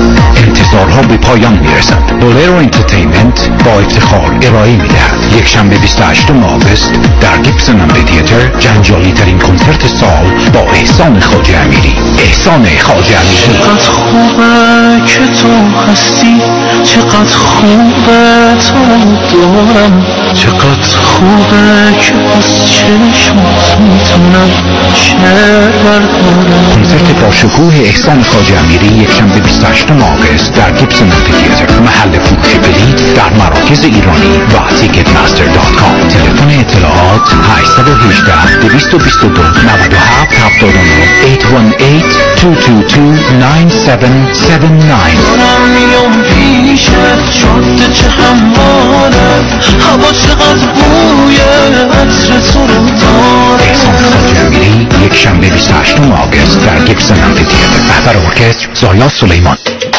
انتظارها به پایان میرسد. بولرو انترتینمنت با افتخار ارائه میدهد یک شنبه بیست و هشتم آگوست در گیبسون امفی‌تئاتر جنجالی ترین کنسرت سال با احسان خواجه امیری. احسان خواجه امیری. چقدر خوبه که تو هستی، چقدر خوبه تو دارم، چقدر خوبه که از چشمات میتونم شعر بردارم. کنسرت با شکوه احسان خواجه امیری یک شنبه بیست و هشتم آگوست در گیبسون امفی‌تئاتر. محل فروش بلیط در مراکز ایرانی و تیکت ماستر دات کام. تلفن اطلاعات هشت یک هشت دو دو دو نه هفت هفت نه هشت یک هشت دو دو دو نه هفت هفت نه دارم میام پیشت شده چه هماره، هوا چقدر بوی عطر تو رو داره. احسان خواجه امیری یک شنبه بیست و هشتم آگوست در گیبسون امفی‌تئاتر. رهبر ارکستر زایا سلیمان.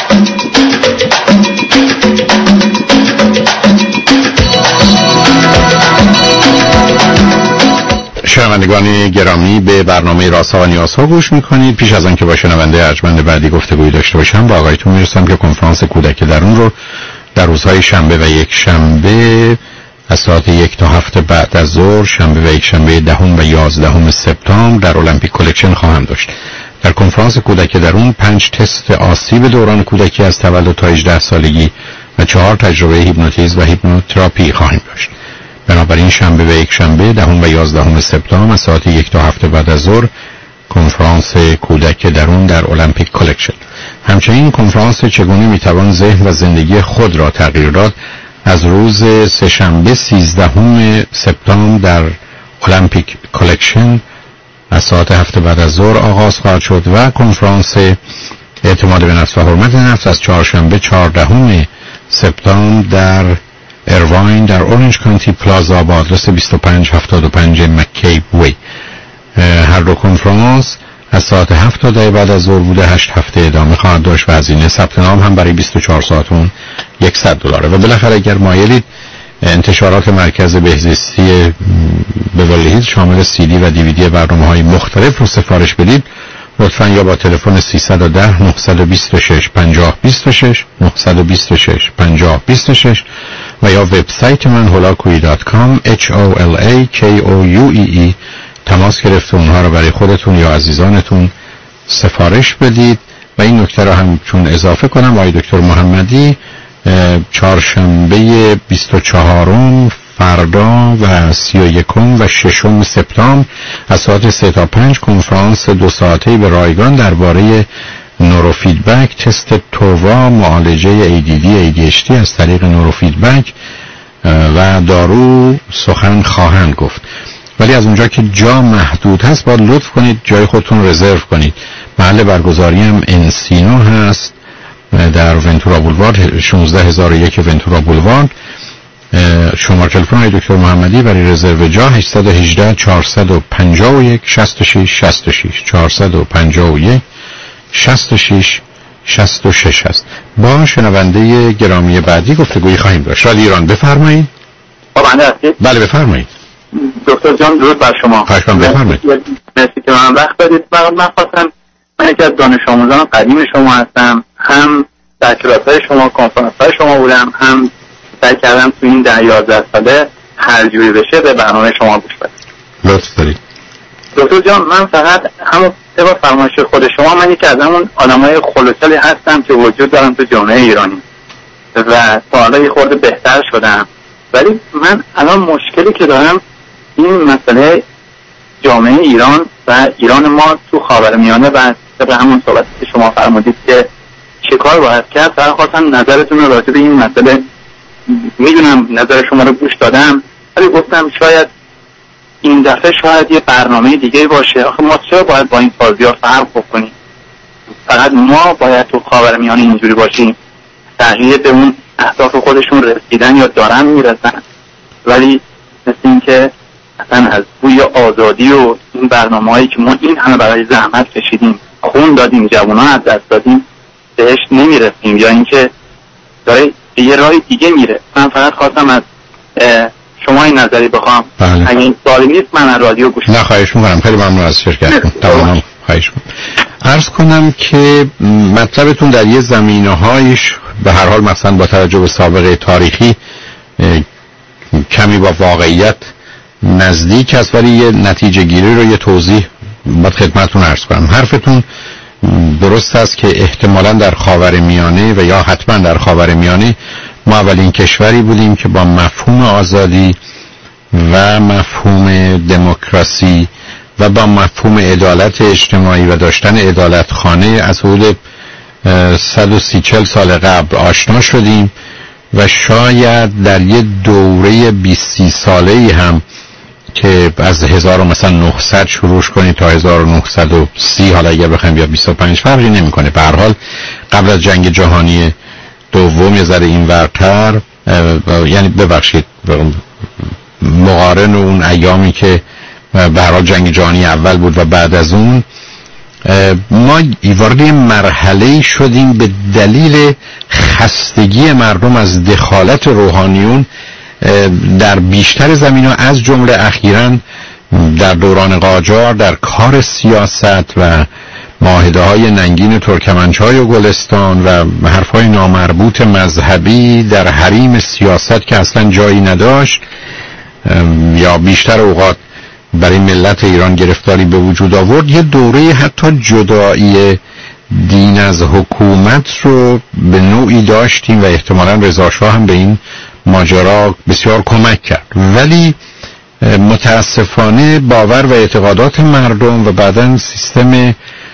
شنوندگان گرامی، به برنامه رازها و نیازها گوش میکنید. پیش از آن که با شنونده ارجمند بعدی گفتگویی داشته باشم با آقایتون میرسم که کنفرانس کودک درون رو در روزهای شنبه و یک شنبه از ساعت یک تا هفت بعد از ظهر، شنبه و یک شنبه دهم و یازدهم سپتامبر در المپیک کلکشن خواهم داشت. در کنفرانس کودک درون پنج تست آسیب دوران کودکی از تولد تا هجده سالگی و چهار تجربه هیپنوتیزم و هیپنوتراپی خواهیم داشت. بنابراین شنبه و یک شنبه دهم و یازدهم سپتامبر از ساعت یک تا هفت بعد از ظهر کنفرانس کودک درون در المپیک کالکشن. همچنین کنفرانس چگونه میتوان ذهن و زندگی خود را تغییر داد از روز سه‌شنبه سیزدهم سپتامبر در المپیک کالکشن از ساعت هفت بعد از ظهر آغاز خواهد شد و کنفرانس اعتماد به نفس و حرمت نفس از چهارشنبه چهاردهم سپتامبر در ایرواین در اورنج کانتی پلازا با آدرس بیست و پنج هفتاد و پنج مکی وی. هر دو کنفرانس از ساعت هفت تا ده بعد از ظهر بوده، هشت هفته ادامه خواهد داشت و هزینه ثبت نام هم برای بیست و چهار ساعت اون صد دلاره. و بالاخره اگر مایلید انتشارات مرکز بهزیستی بورلی هیلز شامل سی دی و دیویدی برنامه‌های مختلف رو سفارش بدید، لطفاً یا با تلفن سیصد و ده نهصد و بیست و شش پنجاه بیست و شش نهصد و بیست و شش پنجاه بیست و شش و یا وبسایت من هولاکویی دات کام اچ او ال ای کی او یو ای ای تماس گرفت اونها رو برای خودتون یا عزیزانتون سفارش بدید. و این نکته رو هم چون اضافه کنم، آقای دکتر محمدی چهارشنبه بیست و چهارم فردا و سی و یکم و ششم سپتامبر از ساعت سه تا پنج کنفرانس دو ساعته‌ای به رایگان درباره نوروفیدبک، تست تووا، معالجه ای دی دی ای دی اچ دی از طریق نوروفیدبک و دارو سخن خواهند گفت. ولی از اونجا که جا محدود هست باید لطف کنید جای خودتون رزرو کنید. محل برگزاری هم انسینو هست در ونتورا بولوارد، شانزده هزار و یک ونتورا بولوارد. شماره تلفن های دکتر محمدی برای رزرو جا هشت یک هشت چهارصد و پنجاه و یک شصت و شش شصت و شش چهارصد و پنجاه و یک شصت و شش شصت و شش هست. با شنونده گرامی بعدی گفتگویی خواهیم داشت. رادیو ایران بفرمایید. بله بفرمایید. دکتر جان درود بر شما. خواهش کنم بفرمایید. مرسی که من وقت دادید. من خواستم، من یکی از دانش آموزان قدیم شما هستم، هم در کلاس‌های شما، کنفرانس‌های شما بودم، هم سعی کردم تو این ده یازده ساله هر جوری بشه به برنامه شما گوش بدم. لطف دارید. دکتر جان من فقط همون طبق فرمایش خود شما، من یکی از همون آدمای خلوصلی هستم که وجود دارم تو جامعه ایرانی و تا حالا یه خورده بهتر شدم، ولی من الان مشکلی که دارم این مسئله جامعه ایران و ایران ما تو خاورمیانه و طبق همون صحبتی که شما فرمودید که چه کار باید کرد، فقط خواستم نظرتون رو راجع به این مسئله، میدونم نظر شما رو گوش دادم ولی گفتم شاید این دفعه شاید یه برنامه دیگه باشه. آخه ما چرا باید با این فازی‌ها فرق بکنیم؟ فقط ما باید تو خاورمیانه اینجوری باشیم، تغییر به اون اهداف خودشون رسیدن یا دارن میرسن، ولی مثل این که اصلا از بوی آزادی و این برنامه‌هایی که ما این همه برای زحمت کشیدیم، خون دادیم، جوانان از دست دادیم، بهش نمیرسیم یا اینکه داره یه راه دیگه میره. من فقط خواستم از شما این نظری بخوام. بله. اگه این سوالی نیست من رادیو گوش نه خواهش میکنم، خیلی ممنون از شرکتتون. تمام خواهش میکنم. عرض کنم که مطلبتون در یه زمینه‌هایش به هر حال مثلا با توجه به سابقه تاریخی کمی با واقعیت نزدیک است، ولی یه نتیجه گیری رو یه توضیح باید خدمتتون عرض کنم. حرفتون درست است که احتمالاً در خاورمیانه و یا حتما در خاورمیانه ما اولین کشوری بودیم که با مفهوم آزادی و مفهوم دموکراسی و با مفهوم عدالت اجتماعی و داشتن عدالت خانه از حدود صد و سی چل سال قبل آشنا شدیم و شاید در یه دوره بیست ساله‌ای هم که از هزار و مثلا نهصد شروع کنید تا هزار و نهصد و سی، حالا اگر بخوایم یا بیست و پنج، فرقی نمیکنه. به هر حال قبل از جنگ جهانی دوم یه ذره این ورتر، یعنی ببخشید مقارن اون ایامی که به هر حال جنگ جهانی اول بود و بعد از اون ما وارد مرحله شدیم به دلیل خستگی مردم از دخالت روحانیون در بیشتر زمینه‌ها، از جمله اخیراً در دوران قاجار در کار سیاست و معاهده‌های ننگین ترکمنچای و گلستان و حرف‌های نامربوط مذهبی در حریم سیاست که اصلا جایی نداشت یا بیشتر اوقات برای ملت ایران گرفتاری به وجود آورد. یه دوره حتی جدایی دین از حکومت رو به نوعی داشتیم و احتمالاً رضا شاه هم به این ماجرا بسیار کمک کرد. ولی متاسفانه باور و اعتقادات مردم و بعداً سیستم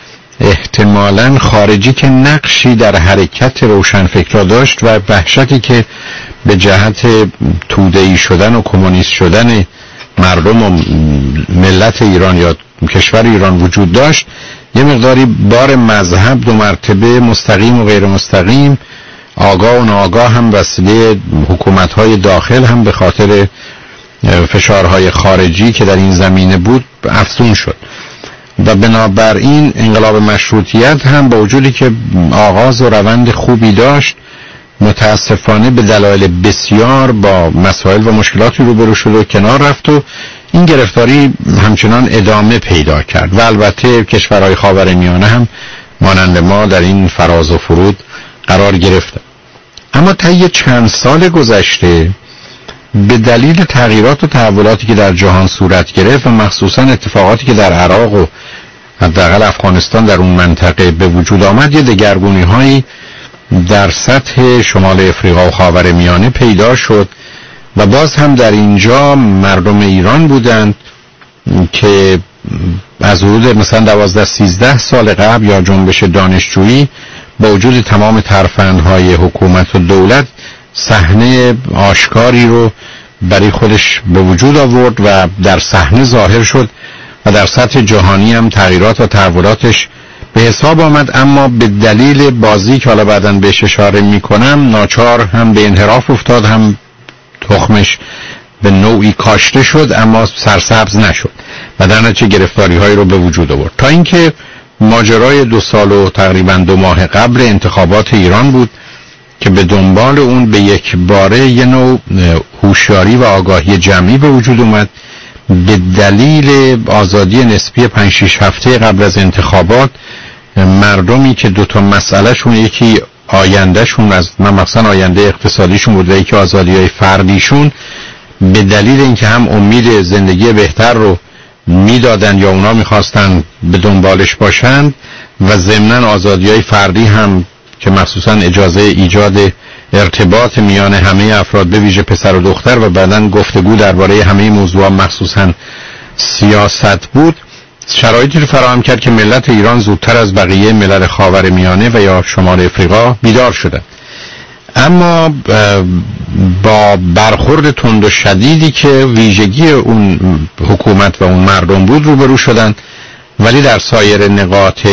احتمالاً خارجی که نقشی در حرکت روشنفکرها داشت و وحشتی که به جهت توده‌ای شدن و کمونیست شدن مردم و ملت ایران یا کشور ایران وجود داشت، یه مقداری بار مذهب دو مرتبه مستقیم و غیر مستقیم، آگاه و ناآگاه، هم وسیله حکومت‌های داخل هم به خاطر فشارهای خارجی که در این زمینه بود افزون شد و بنابراین انقلاب مشروطیت هم با وجودی که آغاز و روند خوبی داشت، متاسفانه به دلایل بسیار با مسائل و مشکلاتی روبرو شد و کنار رفت و این گرفتاری همچنان ادامه پیدا کرد و البته کشورهای خاورمیانه هم مانند ما در این فراز و فرود قرار گرفت. اما طی چند سال گذشته به دلیل تغییرات و تحولاتی که در جهان صورت گرفت و مخصوصا اتفاقاتی که در عراق و حداقل افغانستان در اون منطقه به وجود آمد، یه دگرگونی هایی در سطح شمال افریقا و خاورمیانه پیدا شد و باز هم در اینجا مردم ایران بودند که از حدود مثلا دوازده سیزده سال قبل یا جنبش دانشجویی با وجود تمام ترفندهای حکومت و دولت صحنه آشکاری رو برای خودش به وجود آورد و در صحنه ظاهر شد و در سطح جهانی هم تغییرات و تحولاتش به حساب آمد. اما به دلیل بازی که حالا بعداً بهش اشاره میکنم ناچار هم به انحراف افتاد، هم تخمش به نوعی کاشته شد اما سرسبز نشد و در نتیجه گرفتاری هایی رو به وجود آورد تا اینکه ماجرای دو سال و تقریباً دو ماه قبل انتخابات ایران بود که به دنبال اون به یک باره یه نوع هوشیاری و آگاهی جمعی به وجود اومد. به دلیل آزادی نسبی پنج شش هفته قبل از انتخابات مردمی که دو تا مسئلهشون، یکی آیندهشون، از من مثلا آینده اقتصادیشون بود و یکی آزادی‌های فردیشون، به دلیل اینکه هم امید زندگی بهتر رو میدادن یا اونا میخواستن به دنبالش باشند و ضمناً آزادی‌های فردی هم که مخصوصا اجازه ایجاد ارتباط میان همه افراد به ویژه پسر و دختر و بعداً گفتگو درباره همه موضوعات مخصوصا سیاست بود، شرایطی رو فراهم کرد که ملت ایران زودتر از بقیه ملل خاورمیانه و یا شمال افریقا بیدار شدند. اما با برخورد تند و شدیدی که ویژگی اون حکومت و اون مردم بود روبرو شدند، ولی در سایر نقاط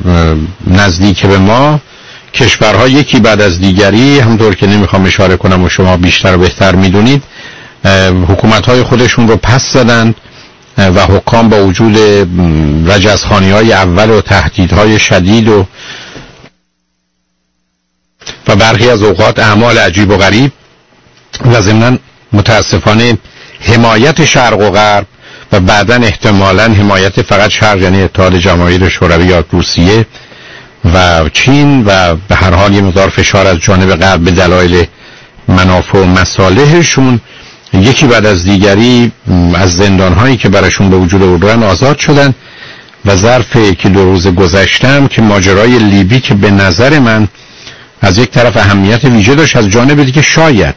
نزدیک به ما کشورها یکی بعد از دیگری، همطور که نمیخوام اشاره کنم و شما بیشتر و بهتر میدونید، حکومت‌های خودشون رو پس زدند و حکام با وجود رجزخوانی‌های اول و تهدیدهای شدید و و برخی از اوقات اعمال عجیب و غریب و ضمناً متاسفانه حمایت شرق و غرب و بعداً احتمالاً حمایت فقط شرق، یعنی اتحاد جماهیر شوروی یا روسیه و چین، و به هر حال یه مقدار فشار از جانب غرب به دلایل منافع و مصالحشون، یکی بعد از دیگری از زندان‌هایی که براشون به وجود آوردن آزاد شدن. و ظرف یکی دو روز گذشتم که ماجرای لیبی که به نظر من از یک طرف اهمیت ویژه داشت، از جانب دیگه شاید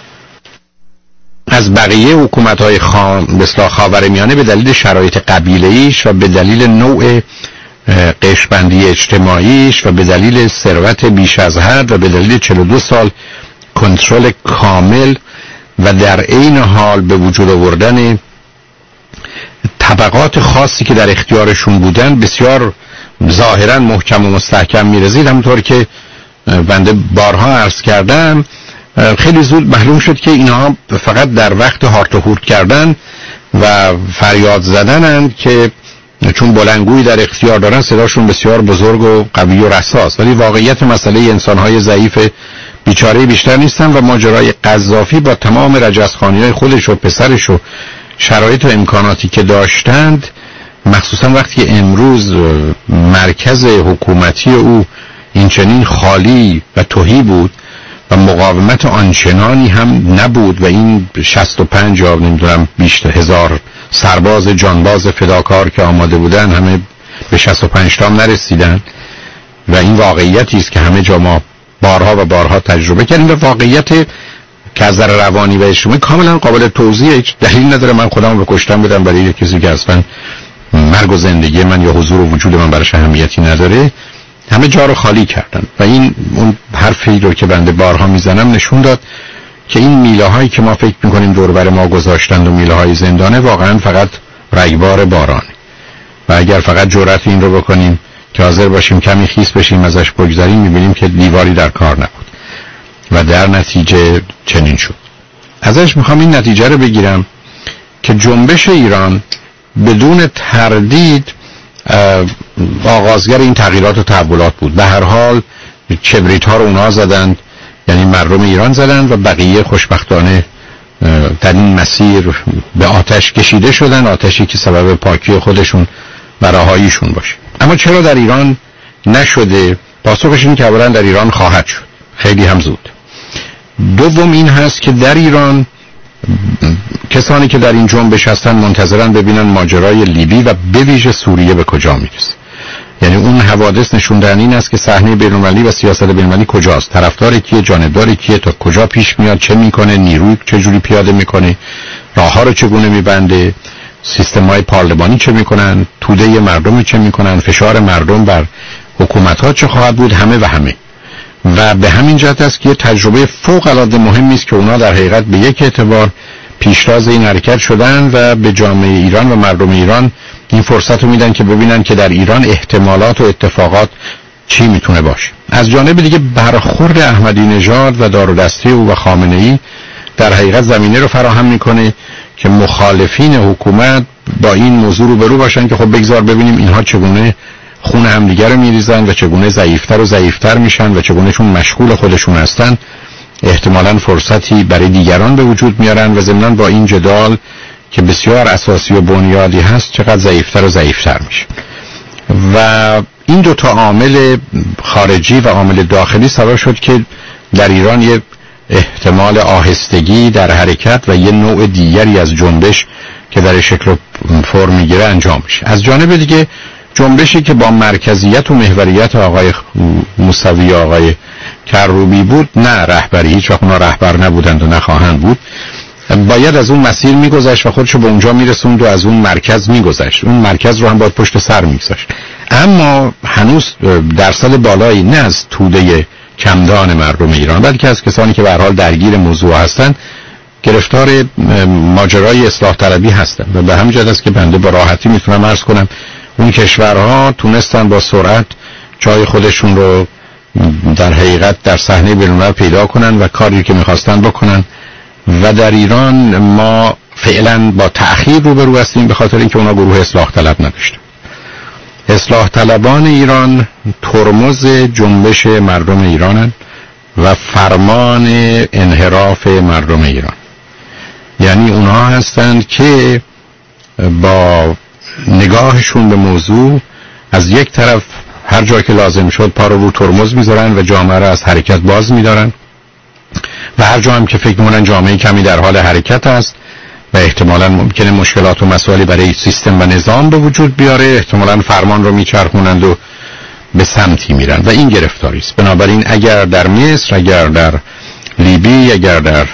از بقیه حکومت‌های خام مثل خاورمیانه به دلیل شرایط قبیله‌ایش و به دلیل نوع قشبندی اجتماعیش و به دلیل ثروت بیش از حد و به دلیل چهل و دو سال کنترل کامل و در عین حال به وجود آوردن طبقات خاصی که در اختیارشون بودن بسیار ظاهرا محکم و مستحکم میرزید، همونطور که بنده بارها عرض کردم خیلی زود معلوم شد که اینها فقط در وقت هارت و هورت کردن و فریاد زدنند که چون بلندگویی در اختیار دارن صداشون بسیار بزرگ و قوی و رساست، ولی واقعیت مسئله انسانهای ضعیف بیچاره بیشتر نیستن و ماجرای قذافی با تمام رجزخوانی‌های خودش و پسرش و شرایط و امکاناتی که داشتند، مخصوصا وقتی امروز مرکز حکومتی او این چنین خالی و تهی بود و مقاومت آنچنانی هم نبود و این شصت و پنج یا نمیدونم بیشتر هزار سرباز جانباز فداکار که آماده بودن همه به شصت و پنج تام نرسیدن و این واقعیتی است که همه جا ما بارها و بارها تجربه کردیم و واقعیت که از نظر روانی و اجتماعی کاملا قابل توضیحه. هیچ دلیل نداره من خودم رو کشتم بدم برای یک کسی که اصلا مرگ و زندگی من یا حضور و وجود من براش اهمیتی نداره. همه جا رو خالی کردن و این اون حرفی رو که بنده بارها میزنم نشون داد که این میله هایی که ما فکر میکنیم دور بر ما گذاشتند و میله های زندانه واقعا فقط رگبار بارانه و اگر فقط جرأت این رو بکنیم که حاضر باشیم کمی خیس بشیم ازش بگذریم میبینیم که دیواری در کار نبود و در نتیجه چنین شد. ازش میخوام این نتیجه رو بگیرم که جنبش ایران بدون تردید آغازگر این تغییرات و تحولات بود. به هر حال کبریت ها رو اونا زدند، یعنی مردم ایران زدند و بقیه خوشبختانه در این مسیر به آتش کشیده شدن، آتشی که سبب پاکی خودشون و رهاییشون باشه. اما چرا در ایران نشده؟ پاسخش این که اولا در ایران خواهد شد، خیلی هم زود. دوم این هست که در ایران کسانی که در این جنبش هستن منتظرن ببینن ماجرای لیبی و به ویژه سوریه به کجا میرسه. یعنی اون حوادث نشون دهنده این است که صحنه بین‌المللی و سیاست بین‌المللی کجاست، طرفدار کیه، جانبدار کیه، تا کجا پیش میاد، چه میکنه، نیروی چه جوری پیاده میکنه، راهها رو چگونه میبنده، سیستم‌های پارلمانی چه میکنن، توده مردم چه میکنن، فشار مردم بر حکومت‌ها چه خواهد بود، همه و همه. و به همین جهت است که تجربه فوق‌العاده مهمی است که اونا در حقیقت به یک اعتبار پیشتاز این حرکت شدن و به جامعه ایران و مردم ایران این فرصت رو میدن که ببینن که در ایران احتمالات و اتفاقات چی میتونه باشه. از جانب دیگه برخورد احمدی نژاد و دار و دسته او و خامنه ای در حقیقت زمینه رو فراهم میکنه که مخالفین حکومت با این موضوع رو برو باشن که خب بگذار ببینیم اینها چگونه خون همدیگر رو میریزن و چگونه ضعیفتر و ضعیفتر میشن و چگونه چون مشغول خودشون هستن احتمالاً فرصتی برای دیگران به وجود میارن و ضمناً با این جدال که بسیار اساسی و بنیادی هست چقدر ضعیفتر و ضعیفتر میشه. و این دو تا عامل خارجی و عامل داخلی سبب شد که در ایران یه احتمال آهستگی در حرکت و یه نوع دیگری از جنبش که در شکل و فرم میگیره انجام میشه. از جانب دیگه جنبشی که با مرکزیت و محوریت آقای موسوی آقای کروبی بود، نه رهبری، هیچ وقت اونا رهبر نبودند و نخواهند بود، باید از اون مسیر میگذشت و خودشو به اونجا میرسوند و از اون مرکز میگذشت. اون مرکز رو هم باید پشت سر میگذاشت. اما هنوز درصد بالایی نه از توده کمدان مردم ایران بلکه از کسانی که به هر حال درگیر موضوع هستند گرفتار ماجرای اصلاح طلبی هستند و به همین جهت است که بنده با راحتی میتونم عرض کنم اون کشورها تونستن با سرعت جای خودشون رو در حقیقت در صحنه بین‌الملل پیدا کنن و کاری که میخواستن بکنن و در ایران ما فعلا با تأخیر روبرو هستیم به خاطر اینکه اونا گروه اصلاح طلب نداشتن. اصلاح طلبان ایران ترمز جنبش مردم ایرانن و فرمان انحراف مردم ایران. یعنی اونها هستند که با نگاهشون به موضوع از یک طرف هر جا که لازم شد پا رو رو ترمز میذارن و جامعه را از حرکت باز میدارن و هر جا هم که فکر میکنن جامعه کمی در حال حرکت است و احتمالاً ممکنه مشکلات و مسائلی برای سیستم و نظام به وجود بیاره احتمالاً فرمان رو میچرخونند و به سمتی میرن و این گرفتاری است. بنابراین اگر در مصر، اگر در لیبی، اگر در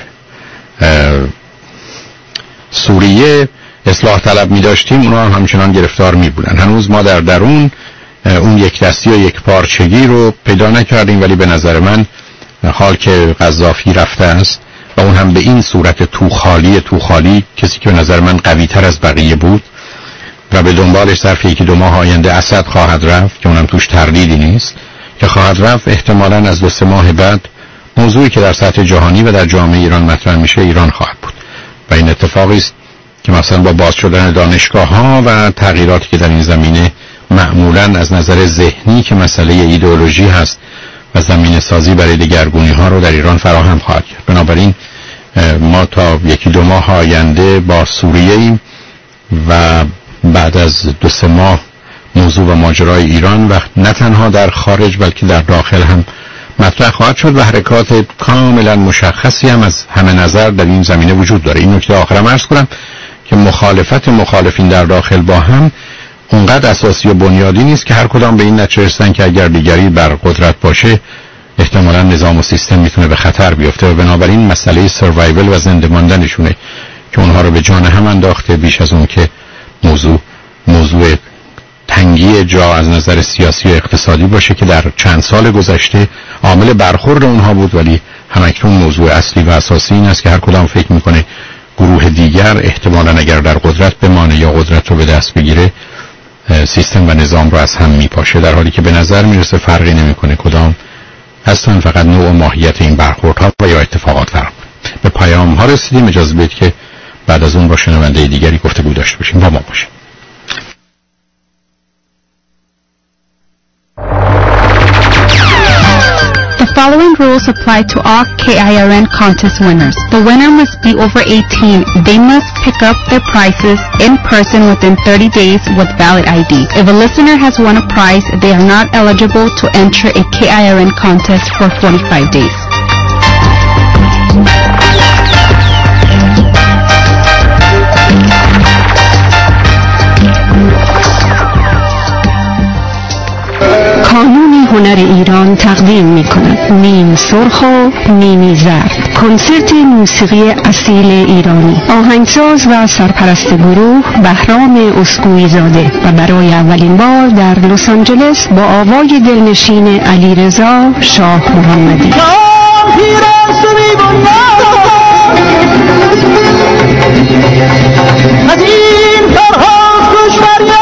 سوریه اصلاح طلب می داشتیم اونا هم همچنان گرفتار می بودن. هنوز ما در درون اون یک دستی و یک پارچگی رو پیدا نکردیم، ولی به نظر من حال که قذافی رفته است و اون هم به این صورت توخالی توخالی کسی که به نظر من قوی تر از بقیه بود و به دنبالش ظرف یکی دو ماه آینده اسد خواهد رفت که اونم توش تردیدی نیست که خواهد رفت، احتمالاً از دو سه ماه بعد موضوعی که در سطح جهانی و در جامعه ایران مطرح میشه ایران خواهد بود و این اتفاقی است که مثلا با باز شدن دانشگاه ها و تغییراتی که در این زمینه معمولاً از نظر ذهنی که مسئله ایدئولوژی هست و زمینه سازی برای دگرگونی ها رو در ایران فراهم خواهد کرد. بنابراین ما تا یکی دو ماه آینده با سوریه ایم و بعد از دو سه ماه موضوع و ماجرای ایران و نه تنها در خارج بلکه در داخل هم مطرح خواهد شد و حرکات کاملا مشخصی هم از همه نظر در این زمینه وجود داره. این نکته آخرم عرض کنم که مخالفت مخالفین در داخل با هم اونقدر اساسی و بنیادی نیست که هر کدام به این نتیجه رسیدن که اگر دیگری بر قدرت باشه احتمالاً نظام و سیستم میتونه به خطر بیفته و بنابراین مسئله سروایول و زنده ماندنشونه که اونها رو به جان هم انداخته، بیش از اون که موضوع موضوع تنگی جا از نظر سیاسی و اقتصادی باشه که در چند سال گذشته عامل برخورد اونها بود، ولی همکنون موضوع اصلی و اساسی این است که هر کدام فکر میکنه گروه دیگر احتمالاً اگر در قدرت بمانه یا قدرت رو به دست بگیره سیستم و نظام رو از هم میپاشه، در حالی که به نظر میرسه فرقی نمیکنه کدام، اصلا فقط نوع و ماهیت این برخوردها و یا اتفاقات فرق. به پیام ها رسیدیم، اجازه بدید که بعد از اون با شنونده دیگری گفتگو داشته باشیم. با ما باشید. The following rules apply to all K I R N contest winners. The winner must be over eighteen. They must pick up their prizes in person within thirty days with valid I D. If a listener has won a prize, they are not eligible to enter a K I R N contest for forty-five days. کانون هنر ایران تقدیم می کند نیم سرخ و نیمی زرد، کنسرت موسیقی اصیل ایرانی. آهنگساز و سرپرست گروه بهرام اسکوئی زاده و برای اولین بار در لس آنجلس با آوای دلنشین علیرضا شاه محمدی. از این فرها خوش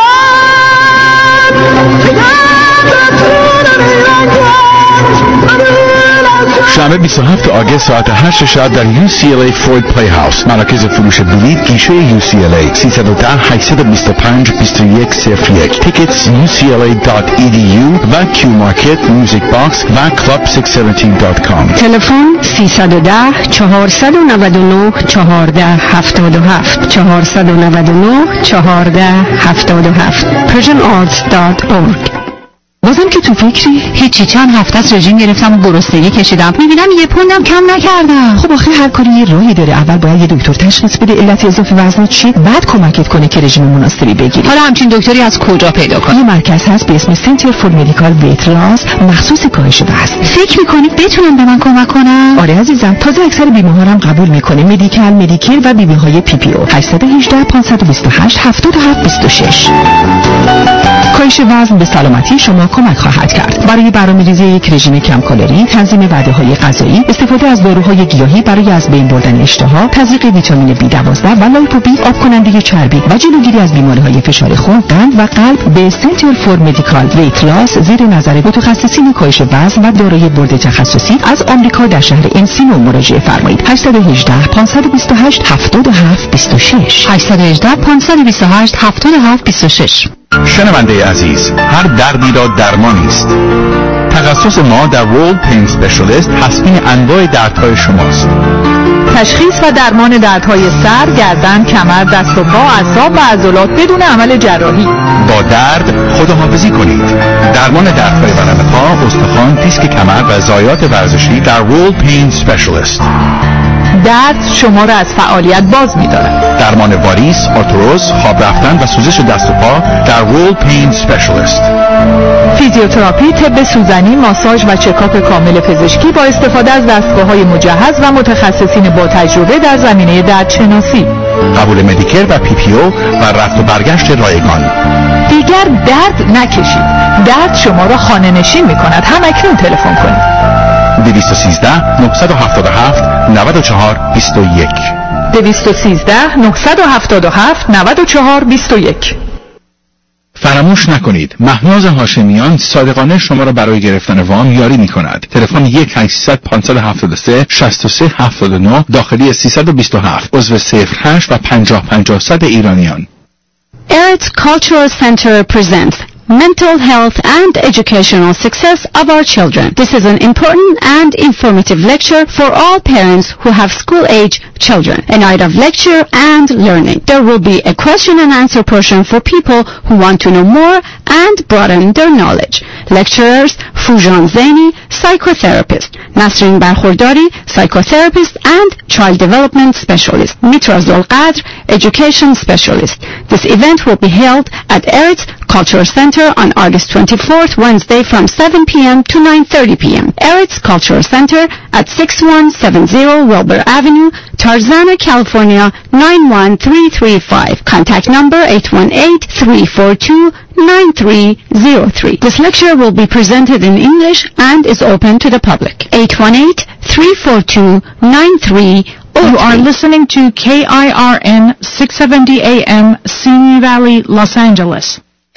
شنبه بیست و هفتم آگوست ساعت هشت شب در یو سی ال ای فروید پلی هاوس. مراکز فروش بلیط گیشه یو سی ال ای سیصد و ده هشتصد و بیست و پنج بیست و یک صفر یک. تیکتس یو سی ال ای دات ای دی یو و کیو مارکت، میوزیک باکس و کلاب ششصد و هفده دات کام. تلفن سیصد و ده چهارصد و نود و نه چهارده هفتاد و هفت چهارصد و نود و نه چهارده هفتاد و هفت پرژن آرتس دات اورگ. بازم که تو فکری؟ هیچی، چند هفته از رژیم گرفتم و گرسنگی کشیدم، میبینم یه پوندم کم نکردم. خب آخه هر کاری یه راهی داره. اول باید یه دکتر تشخیص بده علت اضافه وزنت چیه، بعد کمکت کنه که رژیم مناسبی بگیری. حالا همچین دکتری از کجا پیدا کنم؟ یه مرکز هست به اسم سنتر فور مدیکال ویت لاس، مخصوص کاهش وزن. فکر میکنی بتونن به من کمک کنن؟ آره عزیزم، تازه اکثر بیمه‌ها هم قبول میکنه. مدیکال، مدیکر و بیمه‌های پی پی او. هشت یک هشت پانصد و بیست و هشت هفتاد و هفت بیست و شش. کاهش وزن به سلامتی شما کمک خواهد کرد. برای برنامه‌ریزی یک رژیم کم کالری، تنظیم وعده‌های غذایی، استفاده از داروهای گیاهی برای از بین بردن اشتها، تزریق ویتامین بی دوازده و لایپوبی، آب کننده چربی و جلوگیری از بیماری‌های فشار خون، قند و قلب به سنتر فور مدیکال ویت لاس زیر نظر متخصصین کاهش وزن و دارای بورد تخصصی از آمریکا در شهر انسینو مراجعه فرمایید. هشت یک هشت پانصد و بیست و هشت هفتاد و هفت بیست و شش هشت یک هشت پانصد و بیست و هشت هفتاد و هفت بیست و شش. شنونده عزیز، هر دردی را درمانی است. تخصص ما در ورلد پین اسپشیالیست تصمیم انواع دردهای شماست. تشخیص و درمان دردهای سر، گردن، کمر، دست و پا، اعصاب و عضلات بدون عمل جراحی. با درد خداحافظی کنید. درمان دردهای بدن پا، استخوان، دیسک کمر و ضایعات ورزشی در ورلد پین اسپشیالیست. درد شما را از فعالیت باز می‌دارد. درمان واریس، آرتروز، خواب رفتن و سوزش دست و پا در ورلد پین اسپشیالیست. فیزیوتراپی، طب سوزنی، ماساژ و چکاپ کامل پزشکی با استفاده از دستگاه‌های مجهز و متخصصین با تجربه در زمینه دردشناسی. قبول مدیکر و پی پی او و رفت و برگشت رایگان. دیگر درد نکشید. درد شما را خانه‌نشین می‌کند. همکنون تلفن کنید. دویست و سیزده نهصد و هفتاد و هفت نود و چهار بیست و یک دویست و سیزده نهصد و هفتاد و هفت نود و چهار بیست و یک. فراموش نکنید مهناز هاشمیان صادقانه شما را برای گرفتن وام یاری می کند. تلفن یک هشتصد پانصد و هفتاد و سه شصت و سه هفتاد و نه، داخلی سیصد و بیست و هفت، عضو صفر هشت و پنجاه پنجاه صد ایرانیان. Eretz Cultural Center presents Mental Health and Educational Success of Our Children. This is an important and informative lecture for all parents who have school-age children. A night of lecture and learning. There will be a question and answer portion for people who want to know more and broaden their knowledge. Lecturers Fujan Zaini, psychotherapist, Nasrin Barkhordari, psychotherapist and child development specialist, Mitra Zolqadr, education specialist. This event will be held at Eretz Cultural Center on August twenty-fourth, Wednesday from seven p.m. to nine thirty p.m. Eretz Cultural Center at sixty-one seventy Wilbur Avenue, Tarzana, California nine one three three five. Contact number eight one eight, three four two, nine three zero three. This lecture will be presented in English and is open to the public. eight one eight, three four two, nine three zero three. You are listening to K I R N six seventy A M, Simi Valley, Los Angeles.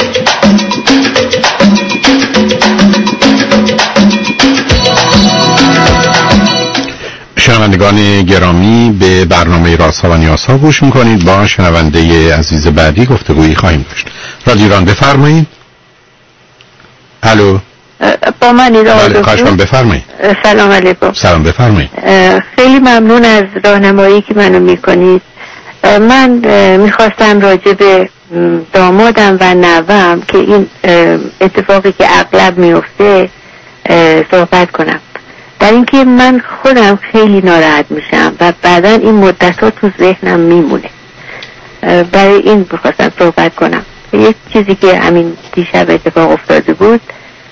شنوندگان گرامی، به برنامه رازها و نیازها گوش میکنید. با شنونده عزیز بعدی گفتگویی خواهیم داشت. رادیو ایران بفرمایید. الو، با من بله، خواهش کنم بفرمایید. سلام علیکم. سلام، بفرمایید. خیلی ممنون از راهنمایی که منو میکنید. من میخواستم راجع به دامادم و نوام که این اتفاقی که اغلب میفته صحبت کنم. در اینکه من خودم خیلی ناراحت میشم و بعدا این مدت‌ها تو ذهنم میمونه. برای این میخواستم صحبت کنم. یک چیزی که همین دیشب اتفاق افتاده بود،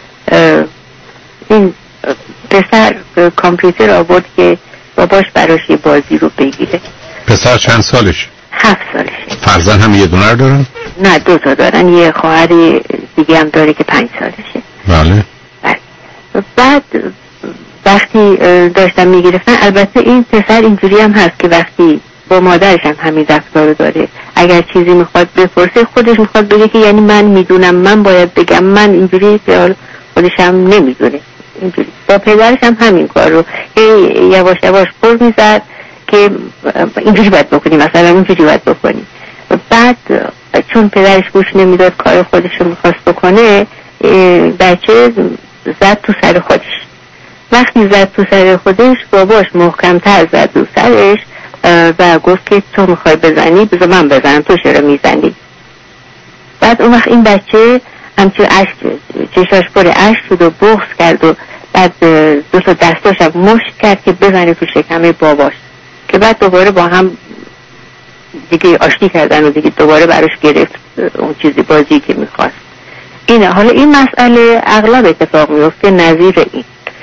این پسر کامپیوتر آورد که باباش براش یه بازی رو بگیره. پسر چند سالش؟ هفت سالشه. فرزند هم یه دونه دارن؟ نه، دو تا دارن. یه خواهر دیگه هم داره که پنج سالشه. بله. بله. بعد وقتی داشتم میگرفتن، البته این پسر اینجوری هم هست که وقتی با مادرش هم همین رفتار داره، اگر چیزی میخواد بپرسه خودش میخواد بگه که یعنی من میدونم، من باید بگم، من اینجوری که خودش هم نمیدونه. اینجوری با پدرش هم همین کار رو یواش یواش پر میزد که اینجوری باید بکنی، مثلا اینجوری باید بکنی. بعد چون پدرش گوش نمیداد، کار خودش رو میخواست بکنه، بچه زد تو سر خودش. وقتی زد تو سر خودش، باباش محکم‌تر زد تو سرش و گفت که تو میخوای بزنی، بذار من بزنم، تو چرا میزنی؟ بعد اون وقت این بچه همچون اشک، چشاش پر اشک شد و بغض کرد و بعد دو تا دستاش هم مشت کرد که بزنه تو شکم باباش، که بعد دوباره با هم دیگه آشتی کردن و دیگه دوباره براش گرفت اون چیزی بازی که میخواست. اینه. حالا این مسئله اغلب اتفاق میفته نظیر این.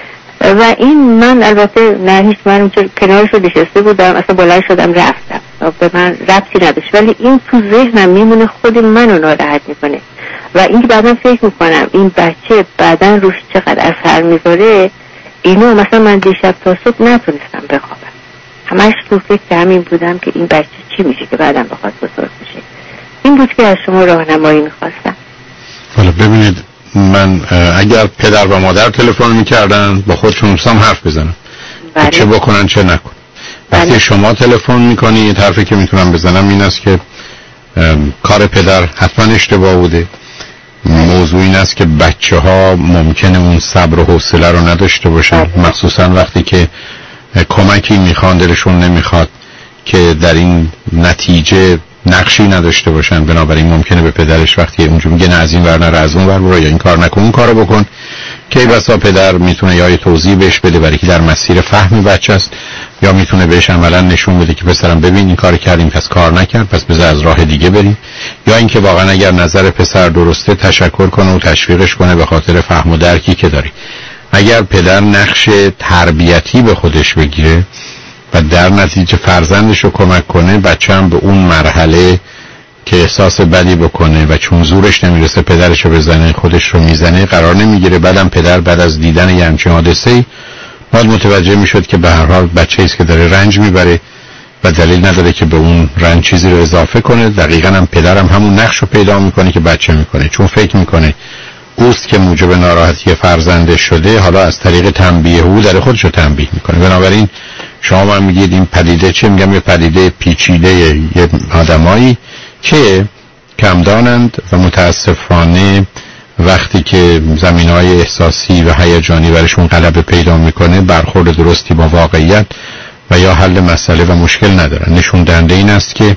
و این من البته نه هیچ، من اونجا کنارش رو نشسته بودم، اصلا بلند شدم رفتم، به من ربطی نداشت، ولی این تو ذهنم میمونه، خود منو ناراحت میکنه. و این که بعدا فکر میکنم این بچه بعدا روش چقدر اثر میذاره. اینو مثلا من دیشب تا صبح نتونستم بخوابم، همش تو فکر همین بودم که این بچه چی میشه که بعدا بخواد بزرگ بشه. این بود که از شما راهنمایی میخواستم. حالا ببینید، من اگر پدر و مادر تلفن میکردن با خودشون هم حرف بزنن، بله. چه بکنن چه نکن. وقتی بله. شما تلفن میکنید، حرفی که میتونم بزنم این است که کار پدر حتما اشتباه بوده. موضوع این است که بچه ها ممکنه اون صبر و حوصله رو نداشته باشن، بله. مخصوصا وقتی که کمکی میخوان دلشون نمیخواد که در این نتیجه نقشی نداشته باشن. بنابراین ممکنه به پدرش وقتی اونجا میگه نه از این ور نه از اون ور برو، یا این کار نکن اون کارو بکن، که بسا پدر میتونه یا توضیح بهش بده برای که در مسیر فهم بچه است، یا میتونه بهش عملا نشون بده که پسرم ببین این کار کردیم پس کار نکرد، پس بذار از راه دیگه بریم. یا اینکه واقعا اگر نظر پسر درسته تشکر کنه و تشویقش کنه به خاطر فهم و درکی که داری. اگر پدر نقش تربیتی به خودش بگیره و در نتیجه فرزندش رو کمک کنه، بچه هم به اون مرحله که احساس بدی بکنه و چون زورش نمیرسه پدرش رو بزنه، خودش رو میزنه، قرار نمیگیره. بعدم پدر بعد از دیدن یه همچین حادثه‌ای باید متوجه میشد که به هر حال بچه‌ای است که داره رنج میبره و دلیل نداره که به اون رنج چیزی رو اضافه کنه. دقیقاً هم پدرم هم همون نقش رو پیدا میکنه که بچه میکنه، چون فکر میکنه اوست که موجب ناراحتی فرزندش شده، حالا از طریق تنبیه او داره خودش رو تنبیه میکنه. بنابراین شما من میگید این پدیده چه میگم، یه پدیده پیچیده، یه آدمایی که کمدانند و متاسفانه وقتی که زمینهای احساسی و هیجانی برشون غلبه پیدا میکنه، برخورد درستی با واقعیت و یا حل مسئله و مشکل ندارن. نشون دهنده این است که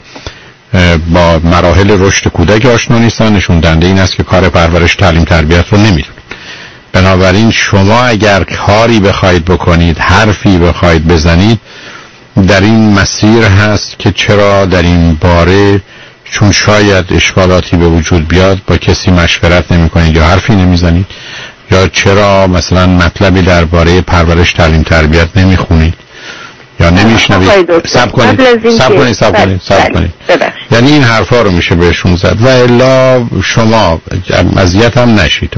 با مراحل رشد کودک آشنا نیستن، نشون دهنده این است که کار پرورش تعلیم تربیت رو نمیدونن. بنابراین شما اگر کاری بخواید بکنید، حرفی بخواید بزنید، در این مسیر هست که چرا در این باره چون شاید اشکالاتی به وجود بیاد با کسی مشورت نمی کنید یا حرفی نمی زنید، یا چرا مثلا مطلبی درباره پرورش تعلیم تربیت نمی خونید یا نمیشنوید. سب کنید سب کنید سب کنید سب کنید یعنی این حرفا رو میشه بهشون زد و الا شما اذیت هم نشید.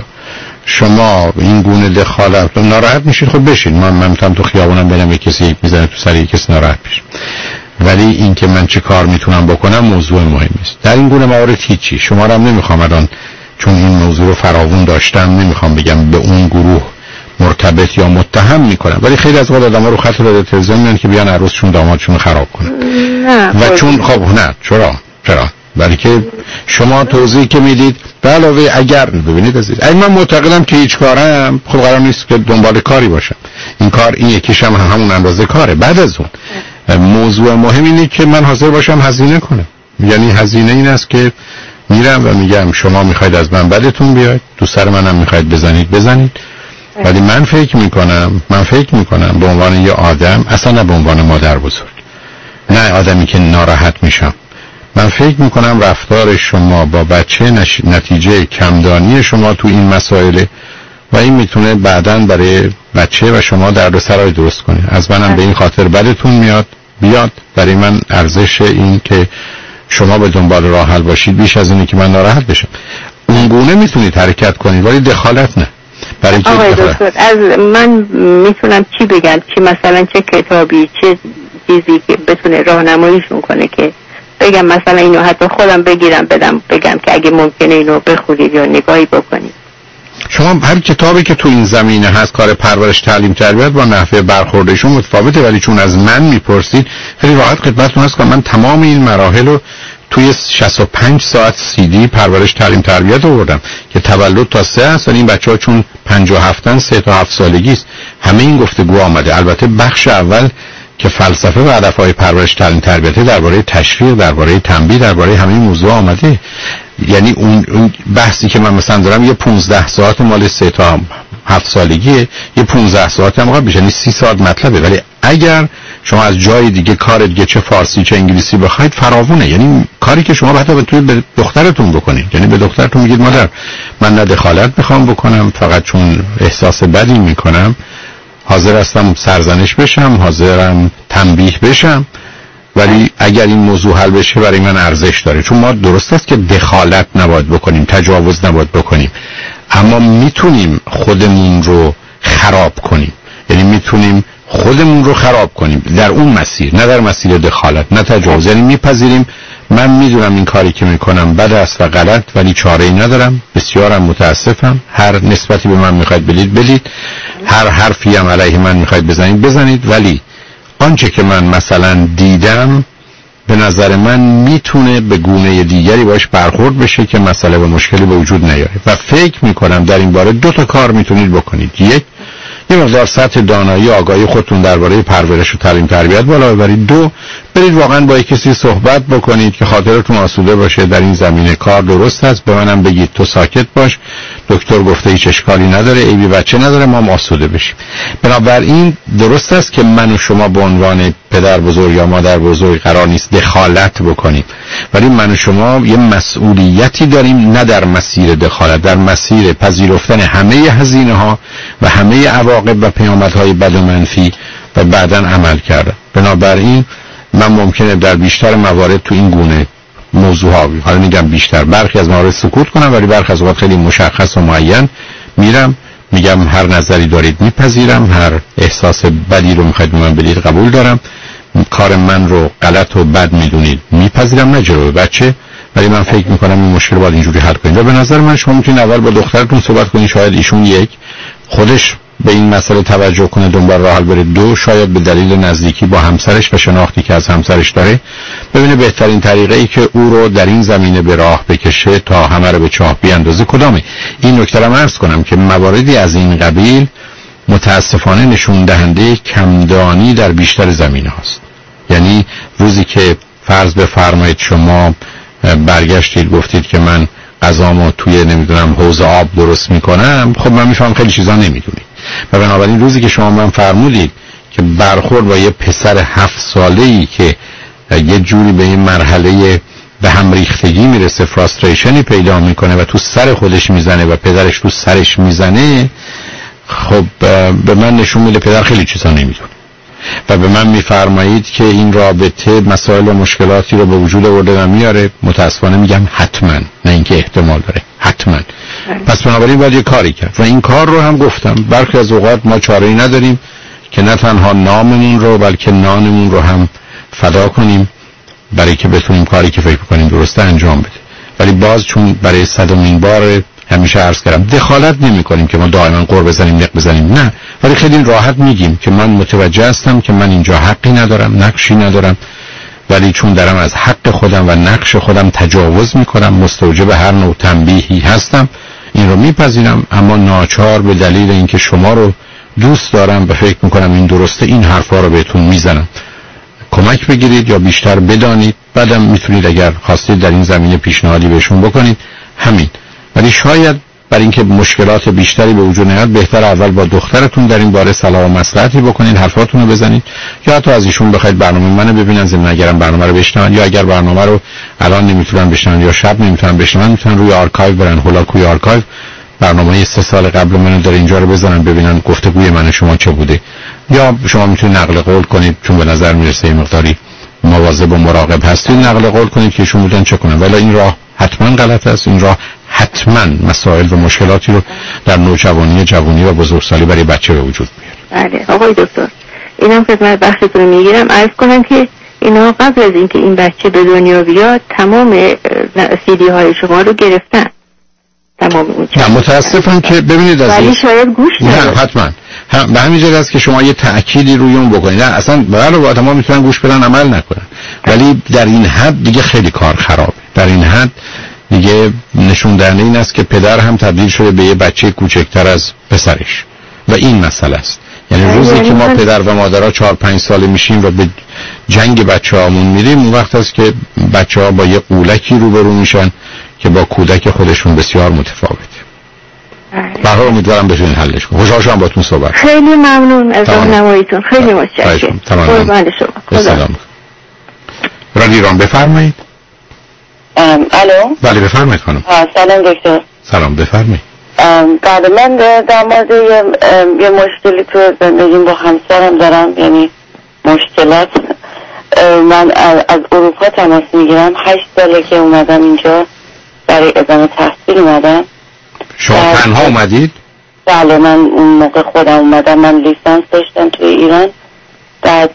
شما این گونه دخالت ناراحت میشید، خب بشید، من من میتونم تو خیابونم برم یک کسی یک میزنه تو سر یک کسی ناراحت میشه، ولی این که من چه کار میتونم بکنم موضوع مهمی است. در این گونه موارد هیچی. شما رو هم نمیخوام الان چون این موضوع رو فراوون داشتم نمیخوام بگم به اون گروه مرتبط یا متهم میکنم، ولی خیلی از وقت آدم‌ها رو خط رادیو تلویزیون میان که بیان عروسشون دامادشون رو خراب کنن. و چون خب نه چرا چرا ولی که شما توضیحی که میدید به علاوه اگر ببینید عزیز، اگه من معتقدم که هیچ کارم خب قرار نیست که دنبال کاری باشم، این کار این یکیش هم همون اندازه کاره. بعد از اون موضوع مهم اینه که من حاضر باشم هزینه کنم. یعنی هزینه این است که میرم و میگم شما میخواید از من بدتون بیاید، دو سر منم میخواید بزنید بزنید، ولی من فکر میکنم من فکر میکنم به عنوان یه آدم، اصلا نه به عنوان مادر بزرگ، نه آدمی که ناراحت میشم، من فکر میکنم رفتار شما با بچه نش... نتیجه کمدانی شما تو این مسائل و این میتونه بعداً برای بچه و شما دردسرای درست کنه. از منم به این خاطر بدتون میاد بیاد، برای من ارزش این که شما به دنبال راه حل باشید بیش از اینه که من ناراحت بشم. اون گونه میتونید حرکت کنید ولی دخالت نه. برای چه آقای دخالت؟ دکتر از من میتونم چی بگم، چی مثلا چه کتابی چه چیزی که بتونه راهنماییشون کنه که بگم مثلا اینو حتی خودم بگیرم بدم بگم که اگه ممکنه اینو بخونید یا نگاهی بکنید. شما هر کتابی که تو این زمینه هست کار پرورش تعلیم تربیت با نحوه برخوردشون متفاوته، ولی چون از من میپرسید خیلی راحت خدمتتون هست که من تمام این مراحل رو توی شصت و پنج ساعت سی دی پرورش تعلیم تربیت آوردم که تولد تا سه هست. این بچه‌ها چون پنجاه و هفتن سه تا هفت سالگی است، همه این گفتگو آمده. البته بخش اول که فلسفه و هدف‌های پرورش تعلیم تربیت درباره تشویق، درباره تنبیه، درباره همه موضوع آمده. یعنی اون, اون بحثی که من مثلا دارم یه پانزده ساعت مال سه تا هفت سالگیه، یه پانزده ساعت هم قبل یعنی سی ساعت مطلبه. ولی اگر شما از جای دیگه کار دیگه چه فارسی چه انگلیسی بخواید فراوونه. یعنی کاری که شما حتی توی به دخترتون بکنید، یعنی به دخترتون میگید مادر من نه دخالت میخوام بکنم، فقط چون احساس بدی میکنم حاضر هستم سرزنش بشم، حاضرم تنبیه بشم، ولی اگر این موضوع حل بشه برای من ارزش داره. چون ما درست است که دخالت نباید بکنیم، تجاوز نباید بکنیم، اما میتونیم خودمون رو خراب کنیم. یعنی میتونیم خودمون رو خراب کنیم در اون مسیر، نه در مسیر دخالت نه تجاوز. یعنی میپذیریم من میدونم این کاری که میکنم بد است و غلط، ولی چاره‌ای ندارم، بسیارم متاسفم، هر نسبتی به من میخواید بدید بدید، هر حرفی هم علیه من میخواید بزنید بزنید، ولی آنچه که من مثلا دیدم به نظر من میتونه به گونه دیگری باش برخورد بشه که مسئله و مشکلی به وجود نیاره. و فکر میکنم در این باره دو تا کار میتونید بکنید. یک، یه مقدار سطح دانایی آگاهی خودتون درباره پرورش و تعلیم تربیت بالا ببرید. دو، برید واقعا با کسی صحبت بکنید که خاطرتون آسوده باشه در این زمینه کار درست است، به منم بگید تو ساکت باش، دکتر گفته هیچ اشکالی نداره، عیبی بچه نداره، ما هم آسوده بشیم. بنابراین درست است که من و شما به عنوان پدر بزرگ یا مادر بزرگ قرار نیست دخالت بکنیم، ولی من و شما یه مسئولیتی داریم، نه در مسیر دخالت، در مسیر پذیرفتن همه هزینه ها و همه عواقب و پیامدهای بد و منفی و بعداً عمل کردن. بنابراین من ممکنه در بیشتر موارد تو این گونه موضوع ها، حالا میگم بیشتر، برخی از موارد سکوت کنم، ولی برخی از اوقات خیلی مشخص و معین میرم میگم هر نظری دارید میپذیرم، هر احساس بدی رو میخواید من بدید قبول دارم، کار من رو غلط و بد میدونید میپذیرم، نه جلوی بچه، ولی من فکر میکنم این مشکل باید اینجوری حل کنید. و به نظر من شما میتونید اول با دخترتون صحبت کنید، شاید ایشون یک خودش به این مسئله توجه کنه دنبال راه حل بره، دو شاید به دلیل نزدیکی با همسرش و شناختی که از همسرش داره ببینه بهترین طریقه ای که او رو در این زمینه به راه بکشه تا همه رو به چاه بیاندازه کدامه. این نکته رو عرض کنم که مواردی از این قبیل متاسفانه نشون دهنده کمدانی در بیشتر زمینه هاست. یعنی روزی که فرض بفرمایید شما برگشتید گفتید که من غذامو توی نمیدونم حوض آب درست میکنم، خب من میفهم خیلی چیزا نمیدونید. و بنابراین روزی که شما من فرمودید که برخورد با یه پسر هفت ساله‌ای که یه جوری به این مرحله به هم ریختگی میرسه، فراستریشنی پیدا میکنه و تو سر خودش میزنه و پدرش تو سرش میزنه، خب به من نشون میده پدر خیلی چیزا نمیدونه و به من میفرمایید که این رابطه مسائل و مشکلاتی رو به وجود آورده و میاره. متاسفانه میگم حتما، نه اینکه احتمال داره، حتما. پس بنابراین باید یه کاری کرد و این کار رو هم گفتم برخی از اوقات ما چاره‌ای نداریم که نه تنها ناممون رو بلکه نانمون رو هم فدا کنیم برای که بتونیم کاری که فکر کنیم درسته انجام بده. ولی باز چون برای صدمین بار همیشه عرض کردم دخالت نمی کنیم که ما دائما قرب بزنیم نق بزنیم، نه، ولی خیلی راحت میگیم که من متوجه هستم که من اینجا حقی ندارم، نقشی ندارم، ولی چون دارم از حق خودم و نقش خودم تجاوز میکنم مستوجب هر نوع تنبیهی هستم، این رو میپذیرم، اما ناچار به دلیل اینکه شما رو دوست دارم و فکر میکنم این درسته این حرفا رو بهتون میزنم. کمک بگیرید یا بیشتر بدانید، بعدم میتونید اگر خواستید در این زمینه پیشنهادی بهشون بکنید، همین. ولی شاید برای اینکه مشکلات بیشتری به وجود نیاد بهتر اول با دخترتون در این باره صلاح و مصلحتی بکنید، حرفاتون رو بزنید، یا حتی از ایشون بخواید برنامه منو ببینن، ضمن اگرم برنامه رو بشنون یا اگر برنامه رو الان نمیتونن بشنون یا شب نمیتونن بشنون، میتونن روی آرکایو برن، هولاکوی آرکایو برنامه سه سال قبل منو داره اینجا رو بزنن ببینن گفتگوی من و شما چه بوده. یا شما میتونید نقل قول کنید چون به نظر میرسه این مقداری مواظب و مراقب هستید، نقل قول کنید که ایشون بودن چه کنن. ولی این راه حتما غلط است، این راه حتما مسائل و مشکلاتی رو در نوجوانی، جوانی و بزرگسالی برای بچه به وجود میاره. بله آقای دکتر، اینم خدمت بخشتون میگیرم عرض کنم که اینا قبل از اینکه این بچه به دنیا بیاد تمام سیدی های شما رو گرفتن، تمام اون نه متاسفم که ببینید از ولی شاید گوش نداد. نه حتما هم به همین جهت است که شما یه تأکیدی روی اون بکنید. نه اصلا بله آدم‌ها میتونن گوش بدن عمل نکنن، ولی در این حد دیگه خیلی کار خرابه. در این حد دیگه نشون دهنده این است که پدر هم تبدیل شده به یه بچه کوچکتر از پسرش و این مسئله است. یعنی روزی که ما پدر و مادرها چهار پنج ساله میشیم و به جنگ بچه‌هامون میریم، اون وقت است که بچه‌ها با یه قولکی روبرو میشن که با کودک خودشون بسیار متفاوته. به هر حال امیدوارم بتونین حلش کنید. خوشحال شدم باهاتون صحبت. خیلی ممنون از راهنماییتون، خیلی متشکرم. قربان شما. خدا. رادیو ایران بفرمایید. الو. بله بفرمایید خانم. سلام دکتر. سلام بفرمایید. بعد من در مورد یه, یه مشکلی تو زندگیم با همسرم دارم، یعنی مشکلات. من از اروپا تماس میگیرم، هشت ساله که اومدم اینجا برای ادامه تحصیل اومدم. شما تنها اومدید؟ بله من اون موقع خودم اومدم، من لیسانس داشتم توی ایران، بعد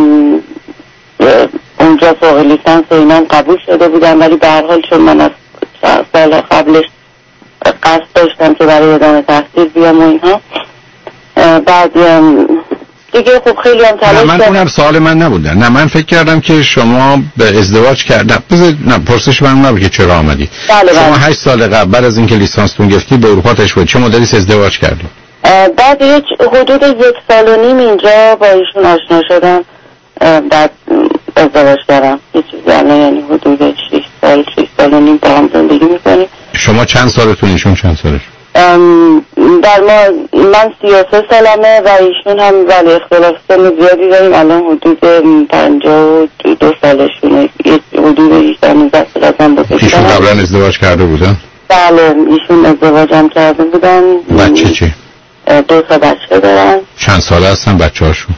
اونجا فوق لیسانس و اینام قبول شده بودم، ولی به هر حال چون من از سال قبلش قصد داشتم که برای ادامه تحصیل بیام و اینها، بعد دیگه خب خیلی هم تلاش کردم. نه من اونم سوال من نبوده، نه من فکر کردم که شما به ازدواج کردن. نه پرسش من نبود که چرا آمدید. بله شما بله. هشت سال قبل بعد از اینکه لیسانستون گرفتید به اروپا تشریف چه مدتی ازدواج کردید؟ بعد یک حدود یک سال و نیم اینجا با ایشون آشنا شدم، بعد ازدواج کردم. یه چیزی الان یعنی حدود شش سال شش سال و نیم با هم زندگی میکنیم. شما چند سالتون، ایشون چند سالش؟ در ما من سی و سه سالمه و ایشون هم ولی اختلاف سن زیادی داریم، الان حدود پنجاه و دو سالشونه، حدود هجده نوزده سال از من بزرگترن. ایشون قبلا ازدواج کرده بودن؟ بله ایشون ازدواج هم کرده بودن. بچه چی؟ دو تا بچه دارن. چند ساله هستن بچه هاشون؟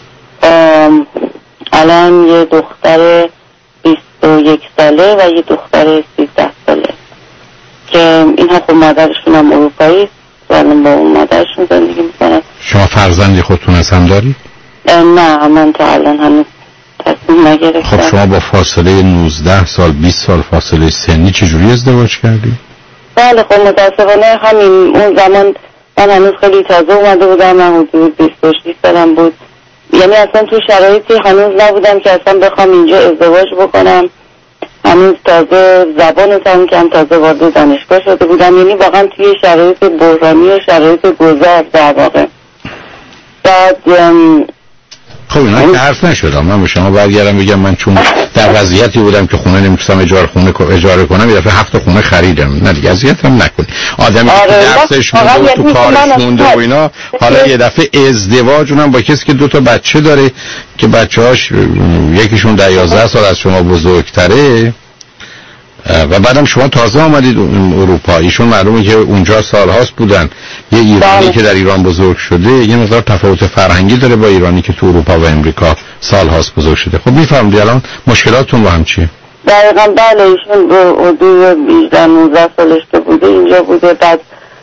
الان یه دختر بیست و یک ساله و یه دختر سیزده ساله که اینها خب مادرشون هم اروپایی و الان با اون مادرشون زندگی میکنن. شما فرزندی خودتون از هم دارید؟ نه من تا الان هنوز تصمیم نگرفتم. خب شما با فاصله نوزده سال بیست سال فاصله سنی چجوری ازدواج کردید؟ بله خب متاسفانه همین اون زمان من هنوز خیلی تازه اومده بودم، من حدود بیست و شش سالم بود، یعنی اصلا تو شرایطی هنوز نبودم که اصلا بخوام اینجا ازدواج بکنم، هنوز تازه زبان تام کم تازه وارد دانشگاه شده بودم، یعنی واقعا توی شرایط بحرانی و شرایط گذار در واقع. بعد خب اینا که حرف نشدم، من به شما برگردم بگم من چون در وضعیتی بودم که خونه نمیتونم اجاره خونه اجاره کنم، یه دفعه هفت خونه خریدم. نه دیگه اذیت هم نکنی. آدمی که درسش مونده و تو کارش مونده و اینا، حالا یه دفعه ازدواج اونم با کسی که دو تا بچه داره که بچه‌هاش یکیشون در یازده سال از شما بزرگتره، و بعدم شما تازه آمدید اروپا. ایشون معلومه که اونجا سالهاست بودن. یه ایرانی که در ایران بزرگ شده یه مقدار تفاوت فرهنگی داره با ایرانی که تو اروپا و امریکا سالهاست بزرگ شده. خب میفهمید الان مشکلاتتون با هم چیه؟ دقیقا بله، ایشون به حدود بیست نوزده سالش که بوده اینجا بوده. بعد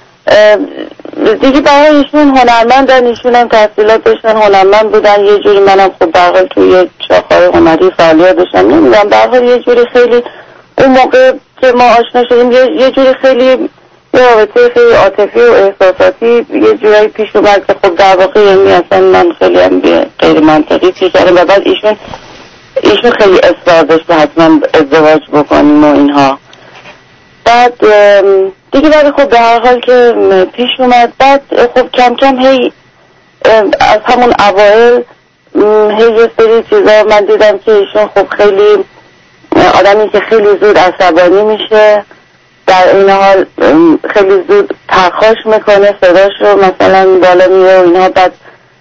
دیگه برای ایشون هنرمندن، ایشون هم تحصیلاتشون هنرمند بودن یه جوری. منم خب در حال توی شاخه‌های هنری فعالیت داشتم. نمیدونم در حال یه جوری خیلی اون موقع که ما آشنا شدیم یه, یه جوری خیلی یه رابطه خیلی عاطفی و احساساتی یه جورایی پیش اومد که خب در واقع یعنی اصلا من خیلی هم غیر منطقی پیش کردم و بعد ایشون ایشون خیلی اصرار داشت که حتما ازدواج بکنیم و اینها. بعد دیگه بعد خب به هر حال که پیش اومد بعد خب کم کم هی از همون اوائل هی یه سری چیزا من دیدم که ایشون خب خیلی آدمی که خیلی زود عصبانی میشه، در این حال خیلی زود پرخاش میکنه، صداش رو مثلا بالا میره و اینها. بعد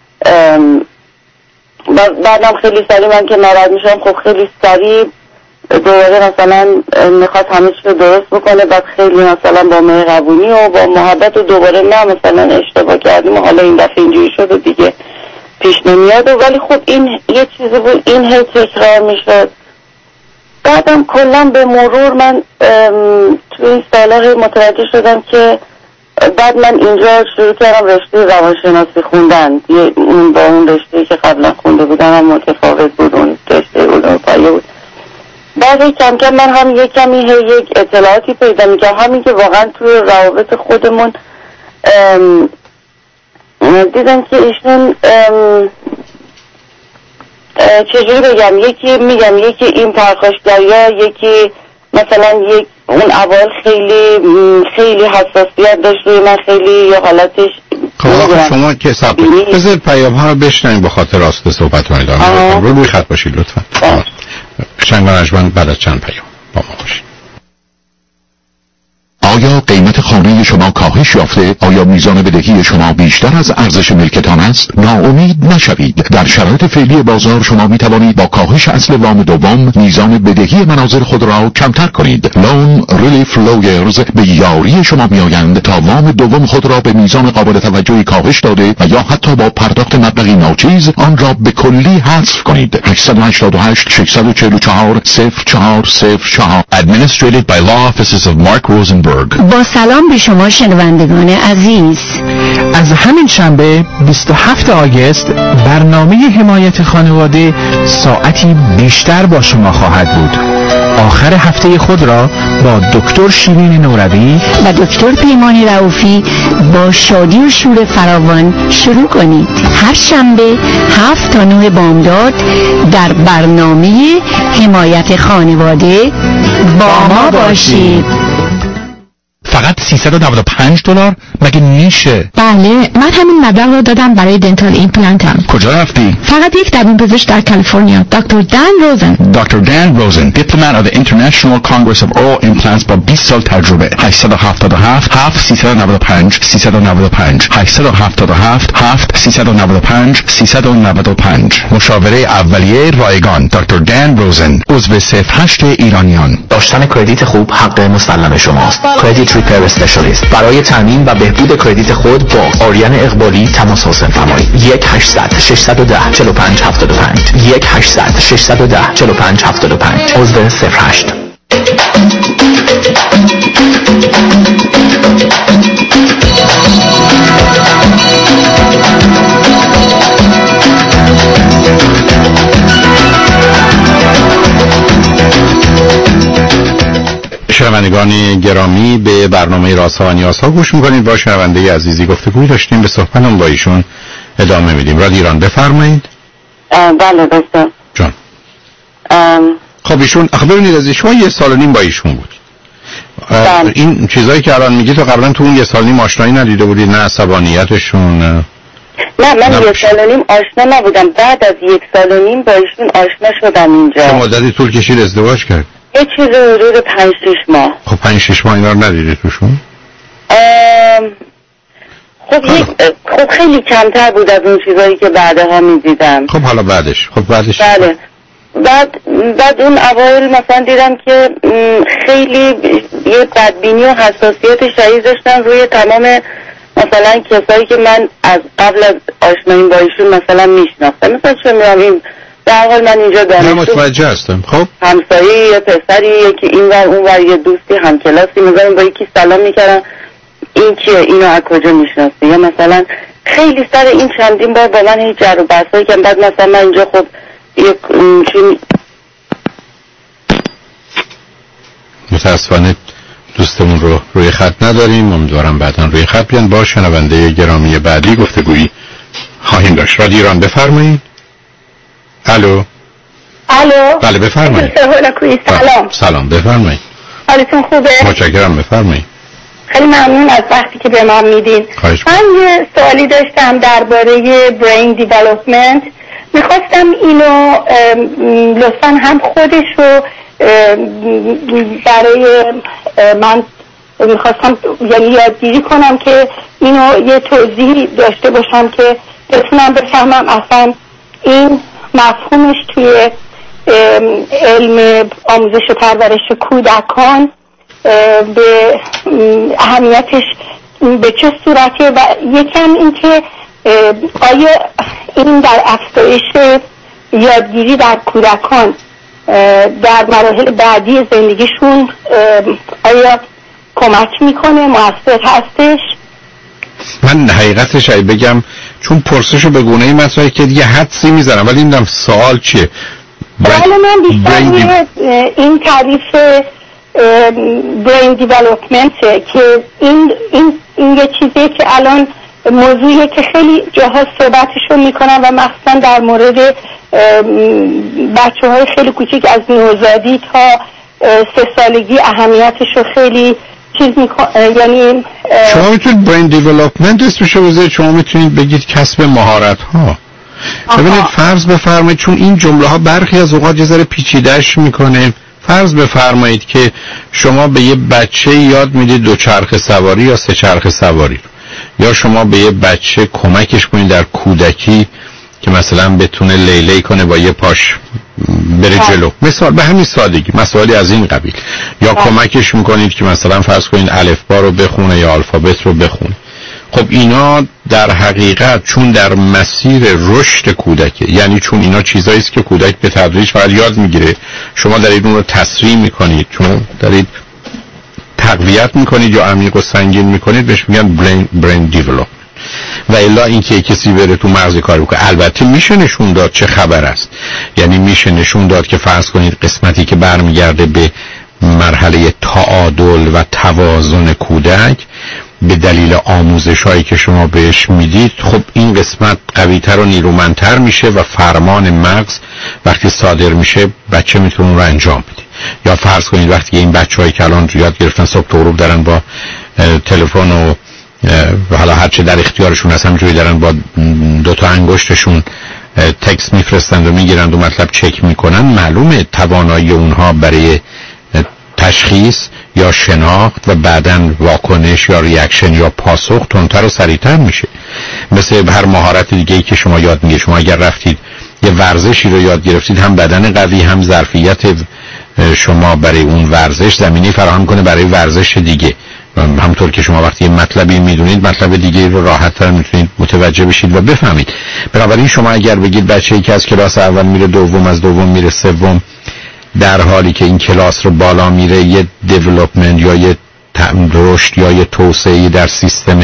بعدم خیلی سریع من که ناراحت میشم خب خیلی سریع دوباره مثلا میخواد همه چی رو درست بکنه. بعد خیلی مثلا با مهربونی و با محبت و دوباره نه مثلا اشتباه کردیم و حالا این دفعه اینجوری شد و دیگه پیش نمیاد. ولی خب این یه چیزی بود، این هی تکرار میشد. بعدم کلا به مرور من تو این سالها متوجه شدم که بعد من اینجا شروع کردم رشته روانشناسی خوندن. اون با اون رشته که قبلا خونده بودم هم متفاوت بود، اون رشته علوم پایه بود. بعد کم کم من هم یک کمی یک اطلاعاتی پیدا میکنم، همین که واقعا توی روابط خودمون دیدم که ایشون چجوری بگم، یکی میگم یکی این پرخاشگر یا یکی مثلا یک اون اول خیلی خیلی حساسیت داشت روی من، خیلی یا حالتش. خب شما که سب بذار پیام ها رو بشنویم با خاطر راست صحبت رو ادامه رو روی خط باشید لطفا. شنگ رجمن بعد از چند پیام با ما باشید. آیا قیمت خانه شما کاهش یافته؟ آیا میزان بدهی شما بیشتر از ارزش ملکتان است؟ ناامید نشوید. در شرایط فعلی بازار شما می توانید با کاهش اصل وام دوم میزان بدهی منازل خود را کمتر کنید. لون ریلیف لویرز به یاری شما می آیند تا وام دوم خود را به میزان قابل توجهی کاهش داده و یا حتی با پرداخت مبلغی ناچیز آن را به کلی حذف کنید. هشت هشت هشت شش چهار چهار صفر چهار صفر چهار Administrated by Law Offices of Mark Rosenberg. با سلام به شما شنوندگان عزیز. از همین شنبه بیست و هفتم آگوست برنامه حمایت خانواده ساعتی بیشتر با شما خواهد بود. آخر هفته خود را با دکتر شیرین نوروی و دکتر پیمان رئوفی با شادی و شور فراوان شروع کنید. هر شنبه هفت تا نه بامداد در برنامه حمایت خانواده با ما باشید. فقط سیصد و نود و پنج دلار؟ مگه میشه؟ بله، من همین مبلغ رو دادم برای دنتال ایمپلنتم. کجا رفتی؟ فقط یک دندون پزشک در کالیفرنیا، دکتر دان روزن. دکتر دان روزن، دیپلمات of the International Congress of Oral Implants با بیست سال تجربه. هشت هفت هفت هفت سیصد و نود و پنج سیصد و نود و پنج هشت هفت هفت هفت سیصد و نود و پنج سیصد و نود و پنج. مشاوره اولیه رایگان. دکتر دان روزن، عضو صفر هشت ایرانیان. داشتن کردیت خوب حق مسلم شماست. کردیت ریپر اسپشیالیست. برای تامین و بهبود کردیت خود با آریان اقبالی تماس حاصل فرمایید. یک هشتصد ششصد و ده چهل و پنج هفتاد و پنج یک هشتصد ششصد و ده چهل و پنج هفتاد و پنج عضو صفر هشت. شنوندگان گرامی، به برنامه رازها و نیازها گوش میکنید. با شنونده عزیزی گفتگوی داشتیم، به صحبتمون با ایشون ادامه میدیم. رادیو ایران بفرمایید. بله دکتر جان. خب ایشون آخه ببینید از شما یه سال و نیم با ایشون بود. این چیزایی که الان میگی تو قبلا تو اون یه سال نیم آشنایی ندیده بودی؟ نه عصبانیتشون؟ نه نه من یک سال و نیم آشنا نبودم. بعد از یک سال و نیم با ایشون آشنا شدم اینجا. چه مدتی طول کشید ازدواج کرد؟ یه چیز حدود پنج شش ماه. خب پنج شش ماه اینا رو ندیدی توشون؟ خب یک خب خیلی کمتر بود از اون چیزایی که بعدها میدیدم. خب حالا بعدش خب بعدش بله بعد بعد اون اوایل مثلا دیدم که خیلی یه بدبینی و حساسیت شدید داشتن روی تمام مثلا کسایی که من از قبل از آشنایی با ایشون مثلا میشناختم. مثلا چه میدونم این در حال من اینجا دانشجو متوجه هستم. خب همسایه یه پسری یکی اینور اونور یه دوستی همکلاسی میذاریم با یکی سلام میکردم این کیه اینو از کجا میشناسه، یا مثلا خیلی سر این چندین بار با من هیچ جر و بحثایی که بعد مثلا من اینجا خب یک چون متاسفانه دوستمون رو روی خط نداریم. امیدوارم بعداً روی خط بیان. با شنونده گرامی بعدی گفتگویی خواهیم داشت. رادیو ایران بفرمایید. الو. الو. بله بفرمایید. سلام. سلام بفرمایید. حالتون خوبه؟ متشکرم بفرمایید. خیلی ممنون از وقتی که به من میدین. من یه سوالی داشتم درباره برین دیولپمنت. میخواستم اینو لطفا هم خودش رو برای من میخواستم یعنی یادگیری کنم که اینو یه توضیحی داشته باشم که بتونم بفهمم اصلا این مفهومش توی علم آموزش و پرورش کودکان به اهمیتش به چه صورتیه و یکم این که آیا این در افزایش یادگیری در کودکان در مراحل بعدی زندگیشون آیا کمک میکنه، مؤثر هستش؟ من حقیقتش ای بگم چون پرسشو به گونه‌ای مطرحه که دیگه حدسی میزنم ولی نمیدونم سوال چیه. ولی من بیشتر این تعریف برین دیولپمنت که این این این یه چیزیه که الان موضوعیه که خیلی جاها صحبتشو میکنن و مخصوصا در مورد بچه های خیلی کوچیک از نوزادی تا سه سالگی اهمیتشو خیلی چیز میکن یعنی شما میتونید برین دیولپمنت اسمشو بذارید، شما میتونید بگید کسب مهارت ها. ببینید فرض بفرمایید چون این جمله ها برخی از اوقات یه ذره پیچیده‌اش میکنه. فرض بفرمایید که شما به یه بچه یاد میدید دوچرخه سواری یا سه چرخه سواری، یا شما به یه بچه کمکش کنید در کودکی که مثلا بتونه لیلی کنه با یه پاش بره جلو، مثال به همین سادگی مسائلی از این قبیل، یا کمکش میکنید که مثلا فرض کنید الفبا رو بخونه یا الفابت رو بخونه. خب اینا در حقیقت چون در مسیر رشد کودکه، یعنی چون اینا چیزایی است که کودک به تدریج فقط یاد میگیره، شما دارید اون رو تسریع میکنید، چون دارید تقویت میکنید یا عمیق و سنگین میکنید، بهش میگن برین برین دیولپمنت. و الا اینکه کسی بره تو مغز کار بکنه. البته میشه نشون داد چه خبر است، یعنی میشه نشون داد که فرض کنید قسمتی که برمیگرده به مرحله تعادل و توازن کودک به دلیل آموزش هایی که شما بهش میدید، خب این قسمت قویتر و نیرومندتر میشه و فرمان مغز وقتی صادر میشه بچه میتونه اون رو انجام بده. یا فرض کنید وقتی این بچه هایی که الان یاد گرفتن صبح تا غروب دارن با تلفن و حالا هرچه در اختیارشون هست همینجوری دارن با دو تا انگشتشون تکست میفرستند و میگیرند و مطلب چک میکنن، معلومه توانایی اونها برای تشخیص یا شناخت و بعدن واکنش یا ریاکشن یا پاسخ تندتر و سریعتر میشه. مثل هر مهارت دیگه‌ای که شما یاد میگیرید. شما اگر رفتید یه ورزشی رو یاد گرفتید، هم بدن قوی هم ظرفیت شما برای اون ورزش زمینه فراهم کنه برای ورزش دیگه. همونطور که شما وقتی یه مطلبی میدونید مطلب دیگه رو راحت‌تر میتونید متوجه بشید و بفهمید. بنابراین شما اگر بگید بچه‌ای که از کلاس اول میره دوم، از دوم میره سوم، در حالی که این کلاس رو بالا میره یه دیولپمنت یا یه رشد یا یه توسعه در سیستم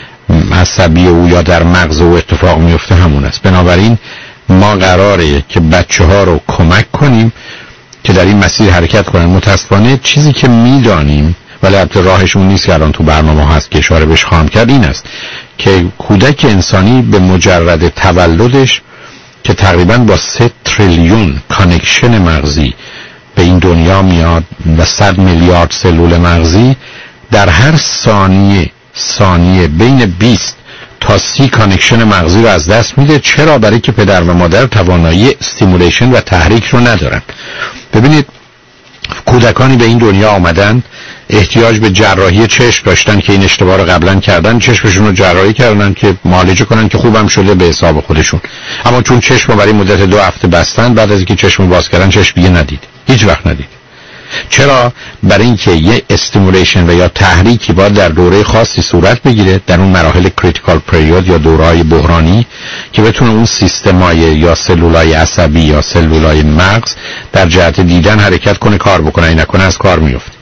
عصبی او یا در مغز او اتفاق میفته، همون است. بنابراین ما قراره که بچه ها رو کمک کنیم که در این مسیر حرکت کنن. متاسفانه چیزی که میدانیم ولی البته راهشون نیست که الان تو برنامه هست که اشاره بهش خواهم کرد، این است که کودک انسانی به مجرد تولدش که تقریبا با سه تریلیون کانکشن مغزی به این دنیا میاد و صد میلیارد سلول مغزی، در هر ثانیه ثانیه بین بیست تا سی کانکشن مغزی رو از دست میده. چرا؟ برای که پدر و مادر توانایی استیمولیشن و تحریک رو ندارن. ببینید کودکانی به این دنیا آمدن احتیاج به جراحی چشم داشتن که این اشتباه رو قبلا کردن، چشمشون رو جراحی کردن که معالجه کنن که خوبم شده به حساب خودشون، اما چون چشم رو برای مدت دو هفته بستن، بعد از اینکه چشم رو باز کردن چشم دیگه ندید، هیچ وقت ندید. چرا؟ برای اینکه یه استیمولیشن و یا تحریکی باید در دوره خاصی صورت بگیره، در اون مراحل کریتیکال پریود یا دوره‌های بحرانی، که بتونه اون سیستمای یا سلولای عصبی یا سلولای مغز در جهت دیدن حرکت کنه، کار بکنه، این نکنه از کار میفته.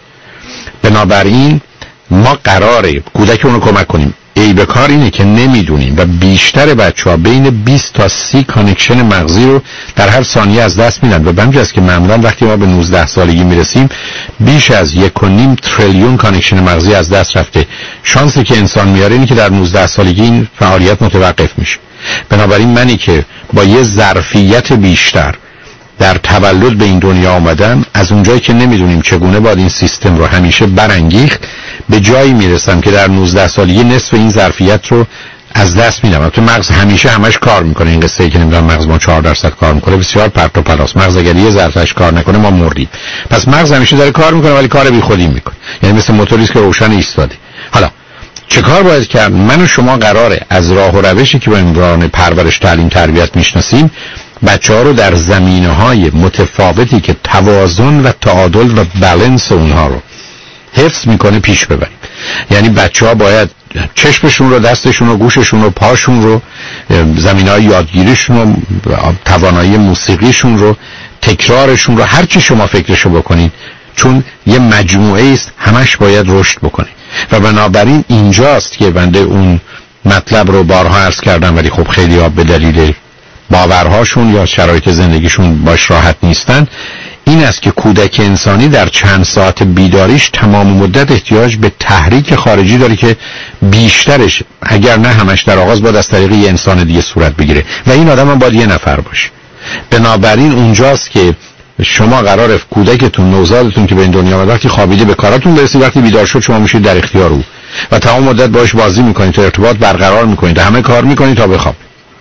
بنابراین ما قراره کودک اونو کمک کنیم. ای به کار اینه که نمیدونیم و بیشتر بچه‌ها بین بیست تا سی کانکشن مغزی رو در هر ثانیه از دست میدن و بمجاست که معمولا وقتی ما به نوزده سالگی میرسیم بیش از یک و نیم تریلیون کانکشن مغزی از دست رفته. شانسی که انسان میاره اینه که در نوزده سالگی این فعالیت متوقف میشه. بنابراین منی که با یه ظرفیت بیشتر در تولد به این دنیا آمدم، از اونجایی که نمیدونیم چگونه باید این سیستم رو همیشه برانگیخت، به جایی میرسم که در نوزده سالگی نصف این ظرفیت رو از دست میدم. تو مغز همیشه همش کار میکنه. این قصه ای که نمیدونم مغز ما چهار درصد کار میکنه بسیار پرت و پلاس. مغز اگر یه ذرهش کار نکنه ما مردیم. پس مغز همیشه داره کار میکنه ولی کار بی خودی میکنه، یعنی مثل موتوری که روشن ایستاده. حالا چه کار باید کرد؟ من و شما قراره از راه و روشی که با امران پرورش تعلیم تربیت میشناسیم بچه ها رو در زمینه های متفاوتی که توازن و تعادل و بالانس اونها رو حفظ میکنه پیش ببریم. یعنی بچه ها باید چشمشون رو، دستشون رو، گوششون رو، پاشون رو، زمینه های یادگیریشون رو، توانایی موسیقیشون رو، تکرارشون رو، هر چی شما فکرشو بکنید، چون یه مجموعه است همش باید رشد بکنه. و بنابراین اینجاست که بنده اون مطلب رو بارها عرض کردم ولی خب خیلی ها به دلیل باورهاشون یا شرایط زندگیشون باش راحت نیستن، این است که کودک انسانی در چند ساعت بیداریش تمام مدت احتیاج به تحریک خارجی داره که بیشترش اگر نه همش در آغاز باید از طریق یه انسان دیگه صورت بگیره و این آدم هم باید یه نفر باشه. بنابراین اونجاست که شما قراره کودکتون، نوزادتون که به این دنیا آمد، وقتی خوابیده به کاراتون برسید، وقتی بیدار شد شما میشید در اختیار او و تمام مدت باش بازی میکنید تا ارتباط برقرار میکنید، همه کار میکنید تا بخواب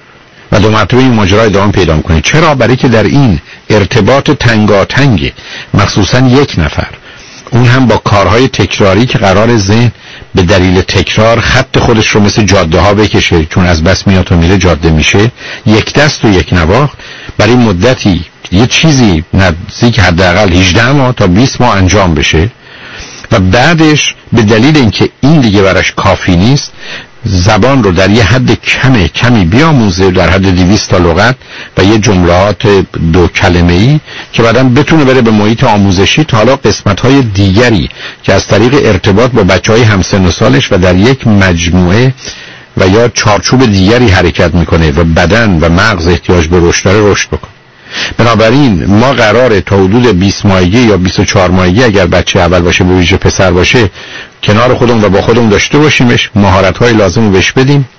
و دو مرتبه این ماجرا ادامه پیدا میکنید. چرا؟ برای که در این ارتباط تنگاتنگ مخصوصا یک نفر، اون هم با کارهای تکراری که قرار ذهن به دلیل تکرار خط خودش رو مثل جاده ها بکشه، چون از بس میاد و میره جاده میشه، یک دست و یک نواخت برای مدتی یه چیزی نزدیک حداقل هجده ماه تا بیست ماه انجام بشه و بعدش به دلیل اینکه این دیگه براش کافی نیست، زبان رو در یه حد کمی کمی بیاموزه، در حد دویست تا لغت و یه جملات دو کلمه‌ای که بعداً بتونه بره به محیط آموزشی تا حالا قسمت‌های دیگری که از طریق ارتباط با بچه‌های همسن و سالش و در یک مجموعه و یا چارچوب دیگری حرکت میکنه و بدن و مغز احتیاج به رشد داره رشد بکنه. بنابراین ما قراره تا حدود بیست ماهگی یا بیست و چهار ماهگی اگر بچه اول باشه، به ویژه پسر باشه، کنار خودمون و با خودمون داشته باشیمش، مهارت‌های لازم رو بهش بدیم،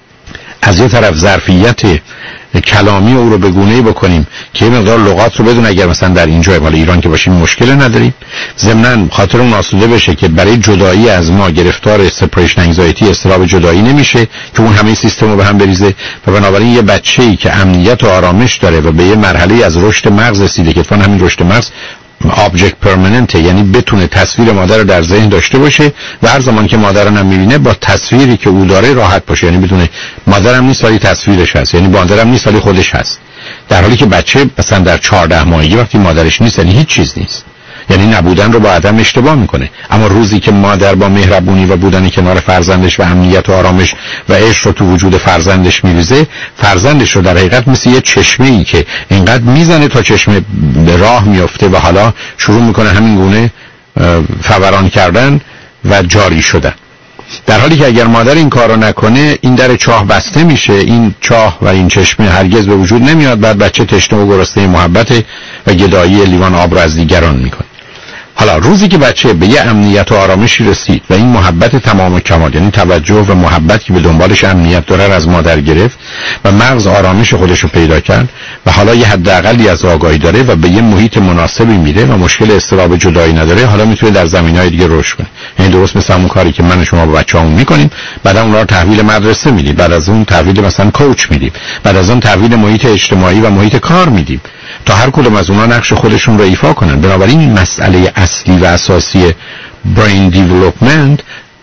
از یه طرف ظرفیت کلامی او رو به گونه‌ای بکنیم که یه مقدار لغات رو بدون، اگر مثلا در اینجا مال ایران که باشیم مشکل نداریم، ضمناً خاطر اون آسوده بشه که برای جدایی از ما گرفتار سپریشن انگزایتی، اضطراب جدایی نمیشه که اون همه سیستم رو به هم بریزه. و بنابراین یه بچه‌ای که امنیت و آرامش داره و به یه مرحله از رشد مغز رسیده که فن همین رشد مغز آبجکت پرمننت، یعنی بتونه تصویر مادر رو در ذهن داشته باشه و هر زمان که مادرم نمیبینه با تصویری که او داره راحت باشه، یعنی بدونه مادرم نیست ولی تصویرش هست، یعنی مادرم نیست ولی خودش هست، در حالی که بچه مثلا در چهارده ماهگی وقتی مادرش نیست یعنی هیچ چیز نیست، یعنی نبودن رو با عدم اشتباه میکنه. اما روزی که مادر با مهربونی و بودن کنار فرزندش و امنیت و آرامش و عشق رو تو وجود فرزندش میریزه، فرزندش رو در حقیقت مثل یه چشمه‌ای که اینقدر میزنه تا چشمه به راه میفته و حالا شروع میکنه همین گونه فوران کردن و جاری شدن. در حالی که اگر مادر این کارو نکنه این در چاه بسته میشه، این چاه و این چشمه هرگز به وجود نمیاد، بعد بچه تشنه و گرسنه محبت و گدایی لیوان آب رو از دیگران میکنه. حالا روزی که بچه به یه امنیت و آرامشی رسید و این محبت تمام و کمال، یعنی توجه و محبت که به دنبالش امنیت داره از مادر گرفت و مغز آرامش خودش رو پیدا کرد و حالا یه حداقلی از آگاهی داره و به یه محیط مناسبی میره و مشکل اضطراب جدایی نداره، حالا میتونه در زمینه‌های دیگه رشد کنه. یعنی درست مثل همون کاری که من و شما با بچه‌هامون میکنیم، بعد اونها رو تحویل مدرسه میدیم، بعد از اون تحویل مثلا کوچ میدیم، بعد از اون تحویل محیط اجتماعی و محیط کار میدیم تا هر کدوم از اونها نقش خودشون رو ایفا کنن. بنابراین مسئله اصلی و اساسی برین دیولپمنت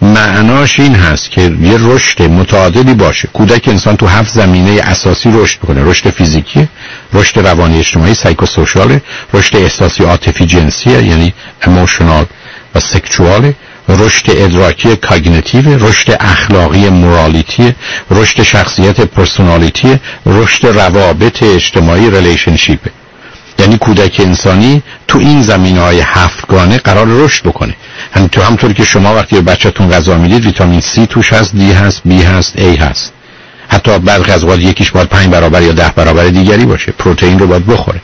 معناش این هست که یه رشد متعادلی باشه. کودک انسان تو هفت زمینه اساسی رشد کنه: رشد فیزیکی، رشد روانی اجتماعی سایکوسوشال، رشد احساسی عاطفی جنسی یعنی ایموشنال و سکشوال، رشد ادراکی کاگنیتیو، رشد اخلاقی مورالیتی، رشد شخصیت پرسونالیتی، رشد روابط اجتماعی ریلیشنشیپ. یعنی کودک انسانی تو این زمینه‌های هفتگانه قرار رشد بکنه. هم تو همونطوری که شما وقتی به بچه‌تون غذا میدید ویتامین سی توش هست، دی هست، بی هست، ای هست. حتی بعضی از اوقات یکیش باید پنج برابر یا ده برابر دیگری باشه. پروتئین رو باید بخوره.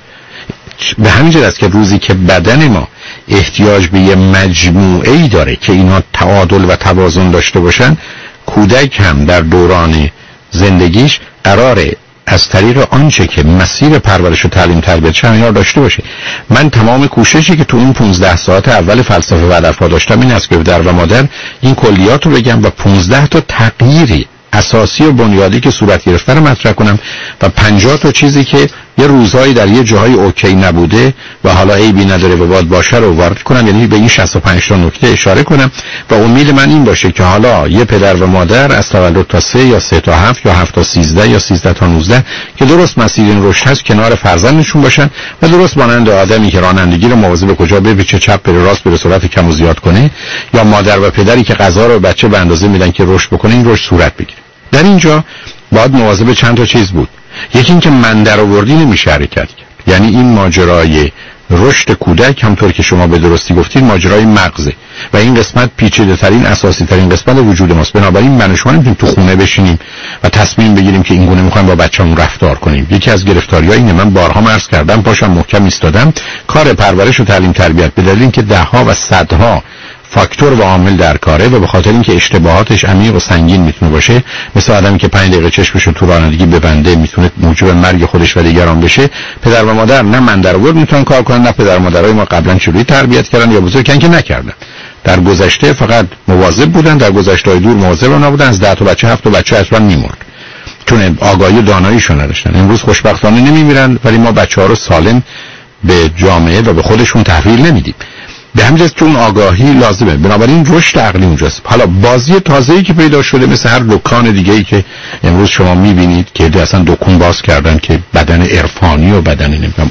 به همین جهت است که روزی که بدن ما احتیاج به یه مجموعه‌ای داره که اینا تعادل و توازن داشته باشن، کودک هم در دوران زندگیش قراره از طریق آنچه که مسیر پرورش و تعلیم تربیت چه داشته باشه. من تمام کوششی که تو اون پانزده ساعت اول فلسفه و ادب‌ها داشتم این است که در و مادر این کلیات رو بگم و پانزده تا تغییری اساسی و بنیادی که صورت گرفته رو مطرح کنم و پنجاه تا چیزی که یه روزهایی در یه جاهای اوکی نبوده و حالا عیبی نداره و باید باشه رو وارد کنم. یعنی به این شصت و پنج تا نکته اشاره کنم و امید من این باشه که حالا یه پدر و مادر از تولد تا سه یا سه تا هفت یا هفت تا سیزده یا سیزده تا نوزده که درست مسیر این رشد هست کنار فرزندشون باشن و درست مانند آدمی که رانندگی رو مواظب به کجا بپیچه، چپ بره راست بره، سرعت کم و زیاد کنه، یا مادر و پدری که غذا رو بچه به اندازه میدن که رشد بکنه، این رشد صورت بگیره. در اینجا باید مواظب چند تا چیز بود. یکی این که من درآوردی نمیشه حرکت کرد. یعنی این ماجرای رشد کودک همطور که شما به درستی گفتید ماجرای مغزه و این قسمت پیچیده ترین اساسی ترین قسمت وجود ماست. بنابراین من و شما نمیتونیم تو خونه بشینیم و تصمیم بگیریم که این گونه میخوایم با بچه‌مون رفتار کنیم. یکی از گرفتاری‌ها اینه، من بارها عرض کردم، پاشم محکم ایستادم، کار پرورش و تعلیم تربیت به دلیل اینکه ده‌ها و صدها فاکتور و عامل در کاره و به خاطر اینکه اشتباهاتش عمیق و سنگین میتونه باشه، مثل آدمی که پنج دقیقه چشمشو تو رانندگی ببنده میتونه موجب مرگ خودش و دیگران بشه. پدر و مادر نه من در آورد میتونن کار کنن، نه پدر و مادرای ما قبلا چجوری تربیت کردن یا بزرگن که نکردن. در گذشته فقط مواظب بودن، در گذشته‌های دور مواظب نبودن، از ده تا بچه هفت تا بچه اصلا میمرد چون آگاهی و داناییشون نداشتن. امروز خوشبختانه نمیمیرن ولی ما بچه‌ها رو سالم به جامعه و به خودشون تحویل نمیدیم. به همین جهت که اون آگاهی لازمه. بنابراین رشد عقلی اونجاست. حالا بازی تازه‌ای که پیدا شده مثل هر دکان دیگه‌ای که امروز شما می‌بینید که اصلا دکون باز کردن که بدن عرفانی و بدن نمیدونم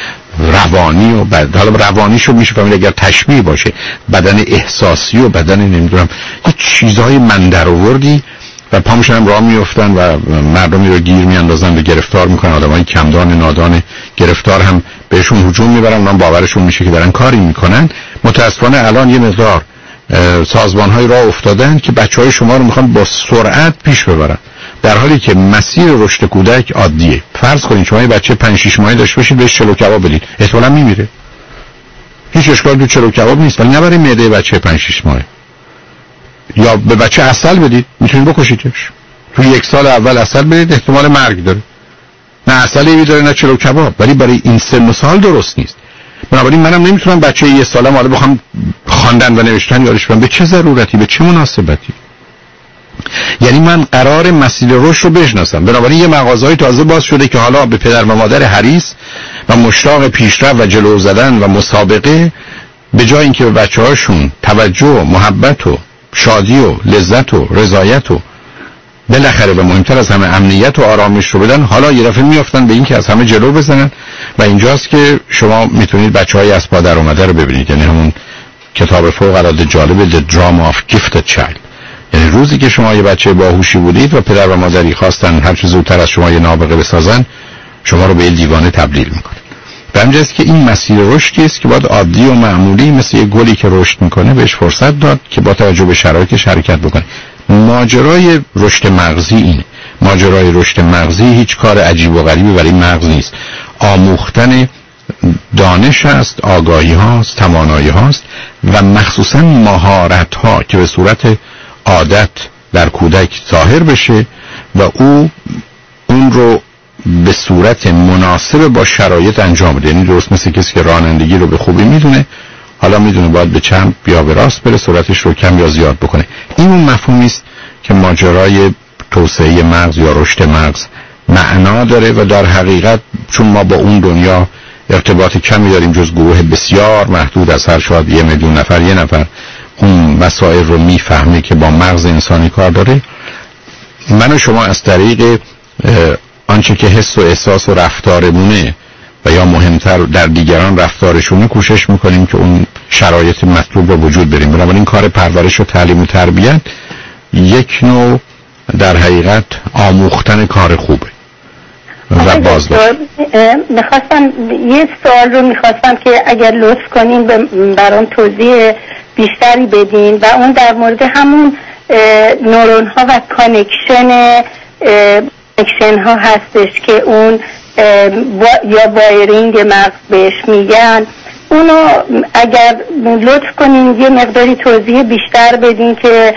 روانی و بعد حالا روانیشو میشه فهمید اگر تشبیه باشه، بدن احساسی و بدن نمیدونم یه چیزای من درآوردی و پامشون هم راه میافتن و مردمی رو گیر میاندازن و گرفتار میکنن. آدمای کمدان نادان گرفتار هم بهشون هجوم میبرن، اونم باورشون میشه که دارن کاری میکنن. متاسفانه الان یه مقدار سازمان‌های راه افتادن که بچهای شما رو میخوان با سرعت پیش ببرن، در حالی که مسیر رشد کودک عادیه. فرض کنید شما یه بچه پنج شش ماهه داشته باشید بهش چلو کباب بدید، احتمالاً میمیره. هیچ اشکالی تو چلو کباب نیست، ولی نبرید معده بچه پنج شش ماهه. یا به بچه عسل بدید، میتونید بکشیدش. تو یک سال اول عسل بدید، احتمال مرگ داره. نه عسلی داره نه چلو کباب، ولی برای این سن و سال درست نیست. بنابراین منم نمیتونم بچه یه سالم حالا بخوام خواندن و نوشتن یادش بدم. به چه ضرورتی، به چه مناسبتی؟ یعنی من قرار مسیر رشد رو بشناسم. بنابراین یه مغازه‌های تازه باز شده که حالا به پدر و مادر حریص و مشتاق پیشرفت و جلو زدن و مسابقه، به جای اینکه به بچه‌هاشون توجه و محبت و شادی و لذت و رضایت و بالاخره و مهمتر از همه امنیت و آرامش رو بدن، حالا یه دفعه میافتن به این که از همه جلو بزنن. و اینجاست که شما میتونید بچهای از پا در اومده رو ببینید. یعنی همون کتاب فوق العاده جالب The Drama of Gifted Child، یعنی روزی که شما یه بچه باهوشی بودید و پدر و مادری خواستن هر چه زودتر از شما یه نابغه بسازن، شما رو به دیوانه تبدیل میکنه. به همین جاست که این مسیر رشدی است که باید عادی و معمولی مثل یه گلی که رشد میکنه بهش فرصت داد که با توجه به شرایطش حرکت بکنه. ماجرای رشد مغزی اینه. ماجرای رشد مغزی هیچ کار عجیب و غریبی برای مغز نیست. آموختن دانش است، آگاهی هاست، توانایی هاست و مخصوصا مهارت ها که به صورت عادت در کودک ظاهر بشه و او اون رو به صورت مناسب با شرایط انجام بده. یعنی درست مثل کسی که رانندگی رو به خوبی میدونه، حالا میدونه باید به چپ یا به راست بره، سرعتش رو کم یا زیاد بکنه. این اون مفهومی است که ماجرای توسعه مغز یا رشد مغز معنا داره و در حقیقت چون ما با اون دنیا ارتباط کمی داریم جز گروه بسیار محدود از هر شاید یه میلیون نفر یه نفر اون مسائل رو میفهمه که با مغز انسانی کار داره. من و شما از طریق آنچه که حس و احساس و رفتارمونه و یا مهمتر در دیگران رفتارشونه کوشش میکنیم که اون شرایط مطلوب رو وجود بریم. بنابراین کار پرورش و تعلیم و تربیت یک نوع در حقیقت آموختن کار خوبه و بازداشت. میخواستم یه سوال رو میخواستم که اگر لطف کنین برام توضیح بیشتری بدین و اون در مورد همون نورون ها و کانکشن کانکشن ها هستش که اون با یا وایرینگ مغز بهش میگن. اونو اگر لطف کنین یه مقداری توضیح بیشتر بدین که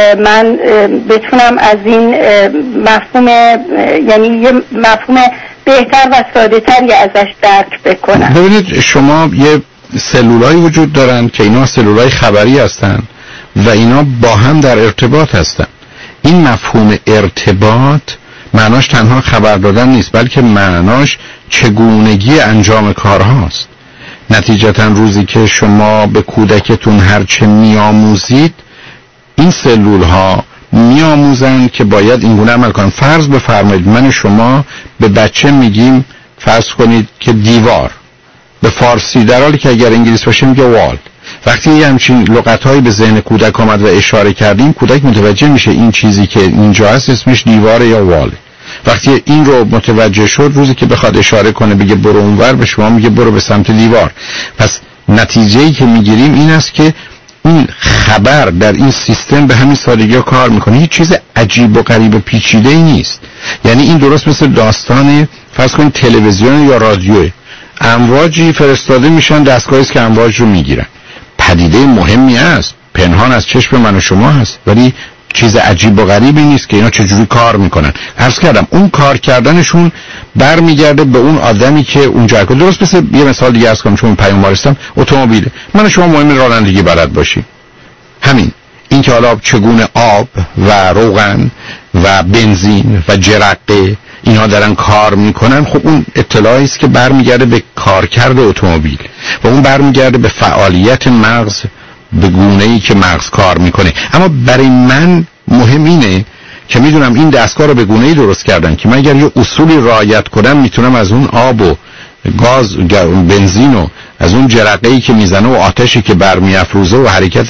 من بتونم از این مفهوم یعنی یه مفهوم بهتر و ساده تری ازش درک بکنم. ببینید شما یه سلولایی وجود دارن که اینا سلولای خبری هستن و اینا با هم در ارتباط هستن. این مفهوم ارتباط معناش تنها خبر دادن نیست، بلکه معناش چگونگی انجام کارهاست. نتیجتا روزی که شما به کودکتون هرچه میآموزید، این سلول ها میآموزن که باید اینگونه عمل کنن. فرض بفرمایید من و شما به بچه میگیم فرض کنید که دیوار به فارسی، در حالی که اگر انگلیسی باشه میگه وال. وقتی یه همچین لغت‌هایی به ذهن کودک آمد و اشاره کردیم، کودک متوجه میشه این چیزی که اینجا هست اسمش دیواره یا واله. وقتی این رو متوجه شد، روزی که بخواد اشاره کنه بگه برو اونور، به شما میگه برو به سمت دیوار. پس نتیجه‌ای که میگیریم این است که این خبر در این سیستم به همین سادگی ها کار میکنه. هیچ چیز عجیب و غریب و پیچیده ای نیست. یعنی این درست مثل داستان فرض کنید تلویزیون یا رادیو، امواجی فرستاده میشن، دستگاهی است که امواج رو میگیرن. پدیده مهمی است، پنهان از چشم من و شما هست، ولی چیز عجیب و غریبی نیست که اینا چجوری کار میکنن. عرض کردم اون کار کردنشون برمیگرده به اون آدمی که اونجا کنه. درست مثل یه مثال دیگه عرض کنم، چون پیاموار هستم، اتومبیل. من و شما مهم رانندگی بلد باشیم. همین این که حالا چگونه آب و روغن و بنزین و جرقه اینها دارن کار میکنن، خب اون اطلاعی است که برمیگرده به کارکرد اتومبیل و اون برمیگرده به فعالیت مغز به گونه‌ای که مغز کار میکنه. اما برای من مهم اینه که میدونم این دستگاه رو به گونه‌ای درست کردن که من اگر یه اصولی رعایت کنم میتونم از اون آب و گاز بنزین و از اون جرقه‌ای که میزنه و آتشی که برمیافروزه و حرکت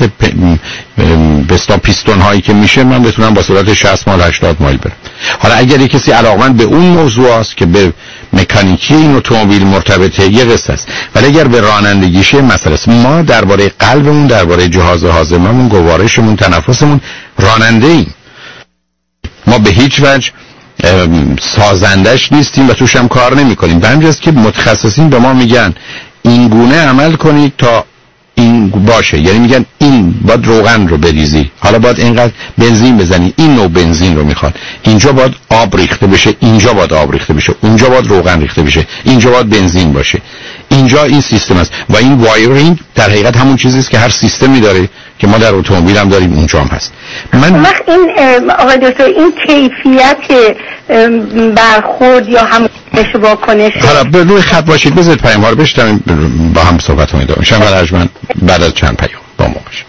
بستا پیستون هایی که میشه، من بتونم با سرعت شصت مایل هشتاد مایل برم. حالا اگر یک کسی علاقمند به اون موضوع است که به مکانیکی این اتومبیل مرتبطه، یه قصه است. ولی اگر به رانندگیشه مسئله است. ما درباره قلبمون، درباره جهاز هاضممون، گوارشمون، تنفسمون راننده ایم. ما به هیچ وجه سازندش نیستیم و توش هم کار نمی کنیم. به همین جاست که متخصصین به ما میگن این گونه عمل کنید تا این باشه. یعنی میگن این باید روغن رو بریزی، حالا باید اینقدر بنزین بزنی، این نوع بنزین رو میخواد، اینجا باید آب ریخته بشه، اینجا باید آب ریخته بشه، اونجا باید روغن ریخته بشه، اینجا باید بنزین باشه، اینجا این سیستم است. و این وایرینگ در حقیقت همون چیزی است که هر سیستمی داره که ما در اتومبیل هم داریم، اونجا هم هست. من وقت این آقای دکتر این کیفیت برخورد یا هم واکنش، حالا به روی خط باشید، بذارید پیام‌ها رو بشنویم، با هم صحبت کنیم. شما ارجمند بعد از چند پیام با ما باشید.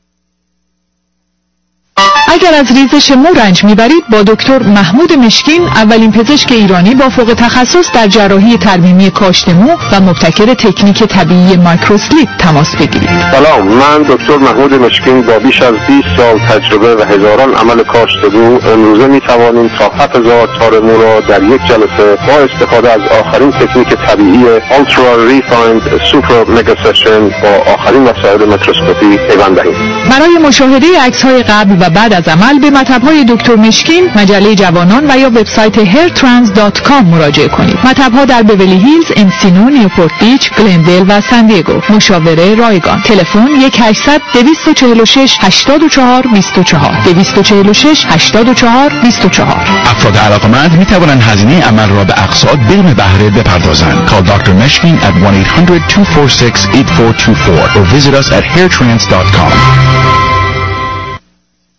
اگر از ریزش مو رنج میبرید، با دکتر محمود مشکین، اولین پزشک ایرانی با فوق تخصص در جراحی ترمیمی کاشت مو و مبتکر تکنیک طبیعی مایکروسلیپ تماس بگیرید. سلام، من دکتر محمود مشکین با بیش از بیست سال تجربه و هزاران عمل کاشت مو، امروزه میتوانیم تا هفت هزار تار مو را در یک جلسه با استفاده از آخرین تکنیک طبیعی Ultra Refined Super Mega Session با آخرین وسایل میکروسکوپی پیوند دهیم. برای مشاهده عکس‌های قبل و بعد از عمل به مطب‌های دکتر مشکین، مجله جوانان و یا وبسایت هیر ترانس دات کام مراجعه کنید. مطب‌ها در بیولی هیلز، انسینو، نیوپورت بیچ، گلندل و سن دیگو. مشاوره رایگان. تلفن یک هشتصد دویست و چهل و شش هشتاد و چهار بیست و چهار دویست و چهل و شش هشتاد و چهار بیست و چهار. افراد علاقمند می توانند هزینه عمل را به اقساط بدون بهره بپردازند. Call دکتر Meshkin at one eight hundred two four six eight four two four or visit us at hair trans dot com.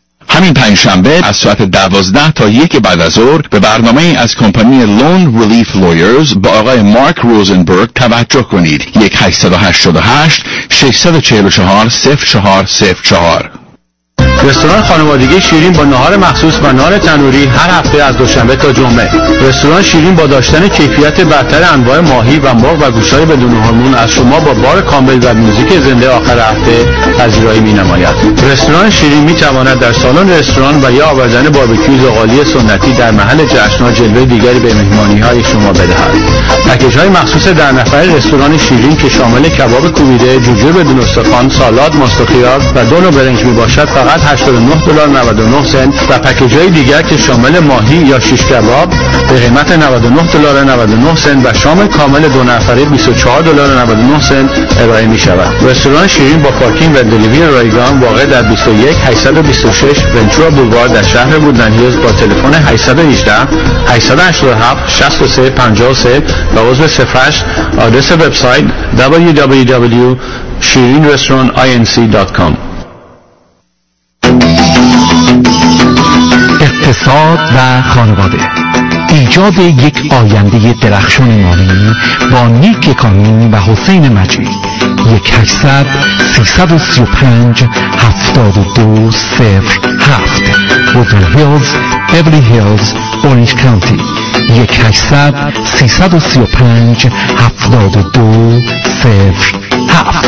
همین پنجشنبه از ساعت دوازده تا یک بعد از ظهر به برنامه از کمپانی لون ریلیف لویرز با آقای مارک روزنبرگ توجه کنید. یک هشت هشت هشت شش چهار چهار صفر چهار صفر چهار. رستوران خانوادگی شیرین با نهار مخصوص و نان تنوری هر هفته از دوشنبه تا جمعه. رستوران شیرین با داشتن کیفیت برتر انواع ماهی و مرغ و گوشت‌های بدون هورمون از شما با بار کامل و موزیک زنده آخر هفته پذیرایی می‌نماید. رستوران شیرین می‌تواند در سالن رستوران و یا آوردن باربیکیو زغالی سنتی در محل جشن‌ها جلوه دیگری به مهمانی‌های شما بدهد. پکیج‌های مخصوص در نفر رستوران شیرین که شامل کباب کوبیده، جوجه بدون استخوان، سالاد، ماست و خیار و دو نوع برنج میباشد فقط هشتاد و نه دلار و نود و نه سنت و پکیج‌های دیگر که شامل ماهی یا شیش کباب به قیمت نود و نه دلار و نود و نه سنت و شام کامل دو نفره بیست و چهار دلار و نود و نه سنت ارائه می‌شود. رستوران شیرین با پارکینگ و دلیوری رایگان واقع در بیست و یک هشت دو شش ونچورا بولوار در شهر وودلند هیلز با تلفن هشت یک هشت هشت هشت هفت شش سه پنج سه و عضو صفحش آدرس وبسایت دبلیو دبلیو دبلیو دات shirin restaurant inc دات کام. اقتصاد و خانواده، ایجاد یک آینده درخشان مالی با نیک کامی و حسین مجید. یک هشتصد سیصد و سی و پنج هفتاد و دو صفر هفت وودلند هیلز، بیولی هیلز، اورنج کانتی. یک هشتصد سیصد و سی و پنج هفتاد و دو صفر هفت.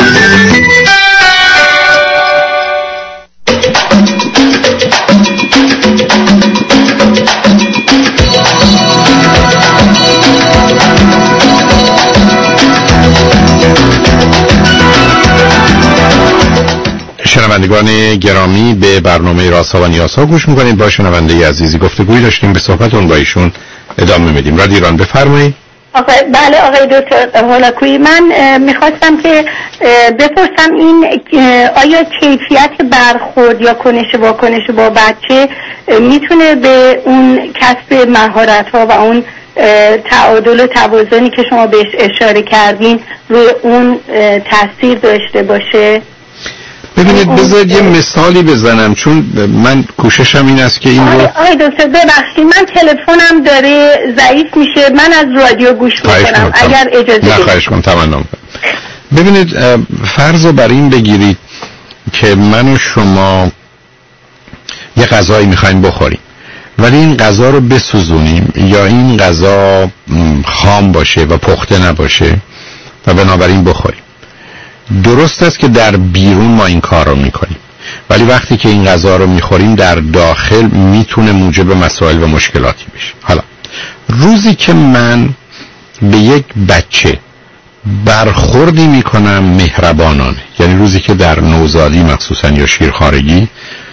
شنوندگان گرامی، به برنامه رازها و نیازها گوش میکنید. با شنونده عزیزی گفتگوی داشتیم، به صحبتون با ایشون ادامه میدیم. رادیو ایران، بفرمایید. آقای بله آقای دکتر هولاکویی، من میخواستم که بپرسم این آیا کیفیت برخورد یا کنش واکنش با بچه میتونه به اون کسب مهارت ها و اون تعادل و توازنی که شما بهش اشاره کردین روی اون تاثیر داشته باشه؟ ببینید، بذارید یه مثالی بزنم، چون من کوششم این است که این رو آقای دکتر ببخشید، من تلفنم داره ضعیف میشه، من از رادیو گوش میکنم اگر اجازه بدید. نه خواهش کنم، تمنا میکنم. ببینید، فرض رو بر این بگیرید که من و شما یه غذایی میخوایم بخوریم، ولی این غذا رو بسوزونیم یا این غذا خام باشه و پخته نباشه و بنابراین بخوریم. درست است که در بیرون ما این کار رو میکنیم، ولی وقتی که این غذا رو میخوریم در داخل میتونه موجب مسائل و مشکلاتی بشه. حالا روزی که من به یک بچه برخوردی میکنم مهربانانه، یعنی روزی که در نوزادی مخصوصا یا شیرخوارگی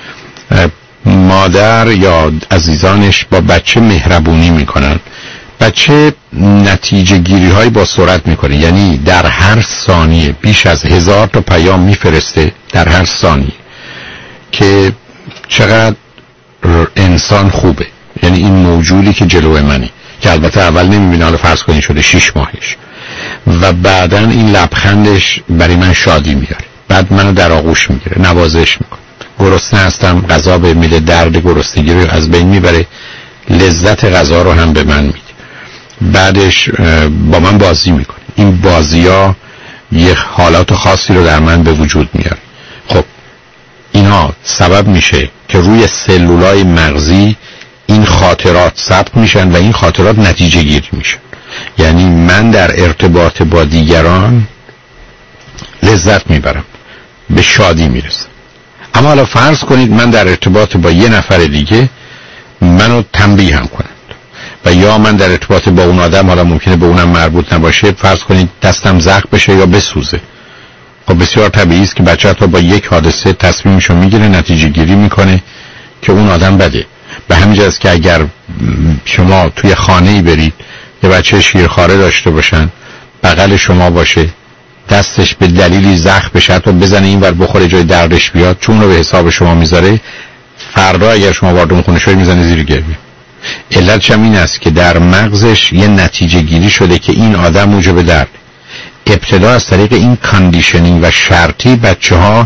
مادر یا عزیزانش با بچه مهربونی میکنن، بچه نتیجه گیری های با سرعت میکنه، یعنی در هر ثانیه بیش از هزار تا پیام میفرسته در هر ثانیه که چقدر انسان خوبه، یعنی این موجودی که جلوی منی، که البته اول نمیبینه، حالا فرض کنید شده شیش ماهش و بعداً این لبخندش برای من شادی میاره، بعد منو در آغوش میگیره، نوازش میکنه. گرسنه هستم، غذا به میده، درد گرسنگی رو از بین میبره، لذت غذا رو هم به من میده، بعدش با من بازی میکنه. این بازی ها یه حالات خاصی رو در من به وجود میاره. خب اینا سبب میشه که روی سلولای مغزی این خاطرات ثبت میشن و این خاطرات نتیجه گیری میشن، یعنی من در ارتباط با دیگران لذت میبرم، به شادی میرسم. اما حالا فرض کنید من در ارتباط با یه نفر دیگه منو تنبیه هم کنند و یا من در ارتباط با اون آدم، حالا ممکنه به اونم مربوط نباشه، فرض کنید دستم زخم بشه یا بسوزه. خب بسیار طبیعی است که بچه حتی با یک حادثه تصمیمشو میگیره، نتیجه گیری میکنه که اون آدم بده. به همین جاست که اگر شما توی خانه‌ای برید یه بچه شیرخواره داشته باشن، بغل شما باشه، دستش به دلیلی زخم بشه، حتی بزنه این ور بخوره جای دردش بیاد، چون رو به حساب شما میذاره، فردا اگر شما وارد اون خونه شوید میزنه زیر گریه. علتش هم این است که در مغزش یه نتیجه گیری شده که این آدم موجب درد. ابتدا از طریق این کاندیشنینگ و شرطی بچه ها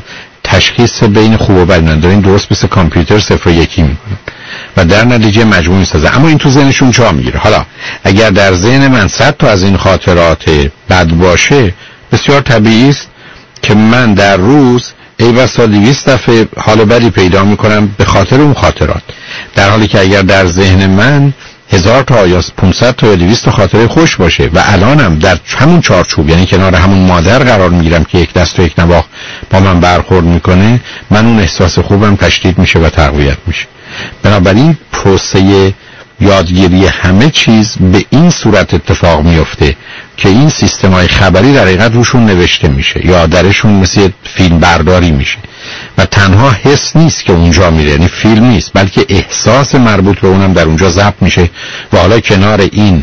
تشخیص بین خوب و بد نداره، این درست مثل کامپیوتر صفر و یکی میکنه و در نتیجه مجموعی میسازه. اما این تو ذهنشون جا میگیره. حالا اگر در ذهن من صد تا از این خاطرات بد باشه، بسیار طبیعی است که من در روز ای بسا دویست دفعه حال بدی پیدا میکنم به خاطر اون خاطرات، در حالی که اگر در ذهن من هزار تا یا پانصد تا یا دویست تا خاطره خوش باشه و الانم در همون چارچوب، یعنی کنار همون مادر قرار میگیرم که یک دست و یک نواخت با من برخورد میکنه، من اون احساس خوبم تشدید میشه و تقویت میشه. بنابراین پروسه یادگیری همه چیز به این صورت اتفاق میفته که این سیستم‌های خبری در حقیقت روشون نوشته میشه یا درشون مثل فیلم برداری میشه و تنها حس نیست که اونجا میره، یعنی فیلم نیست، بلکه احساس مربوط به اونم در اونجا ضبط میشه و حالا کنار این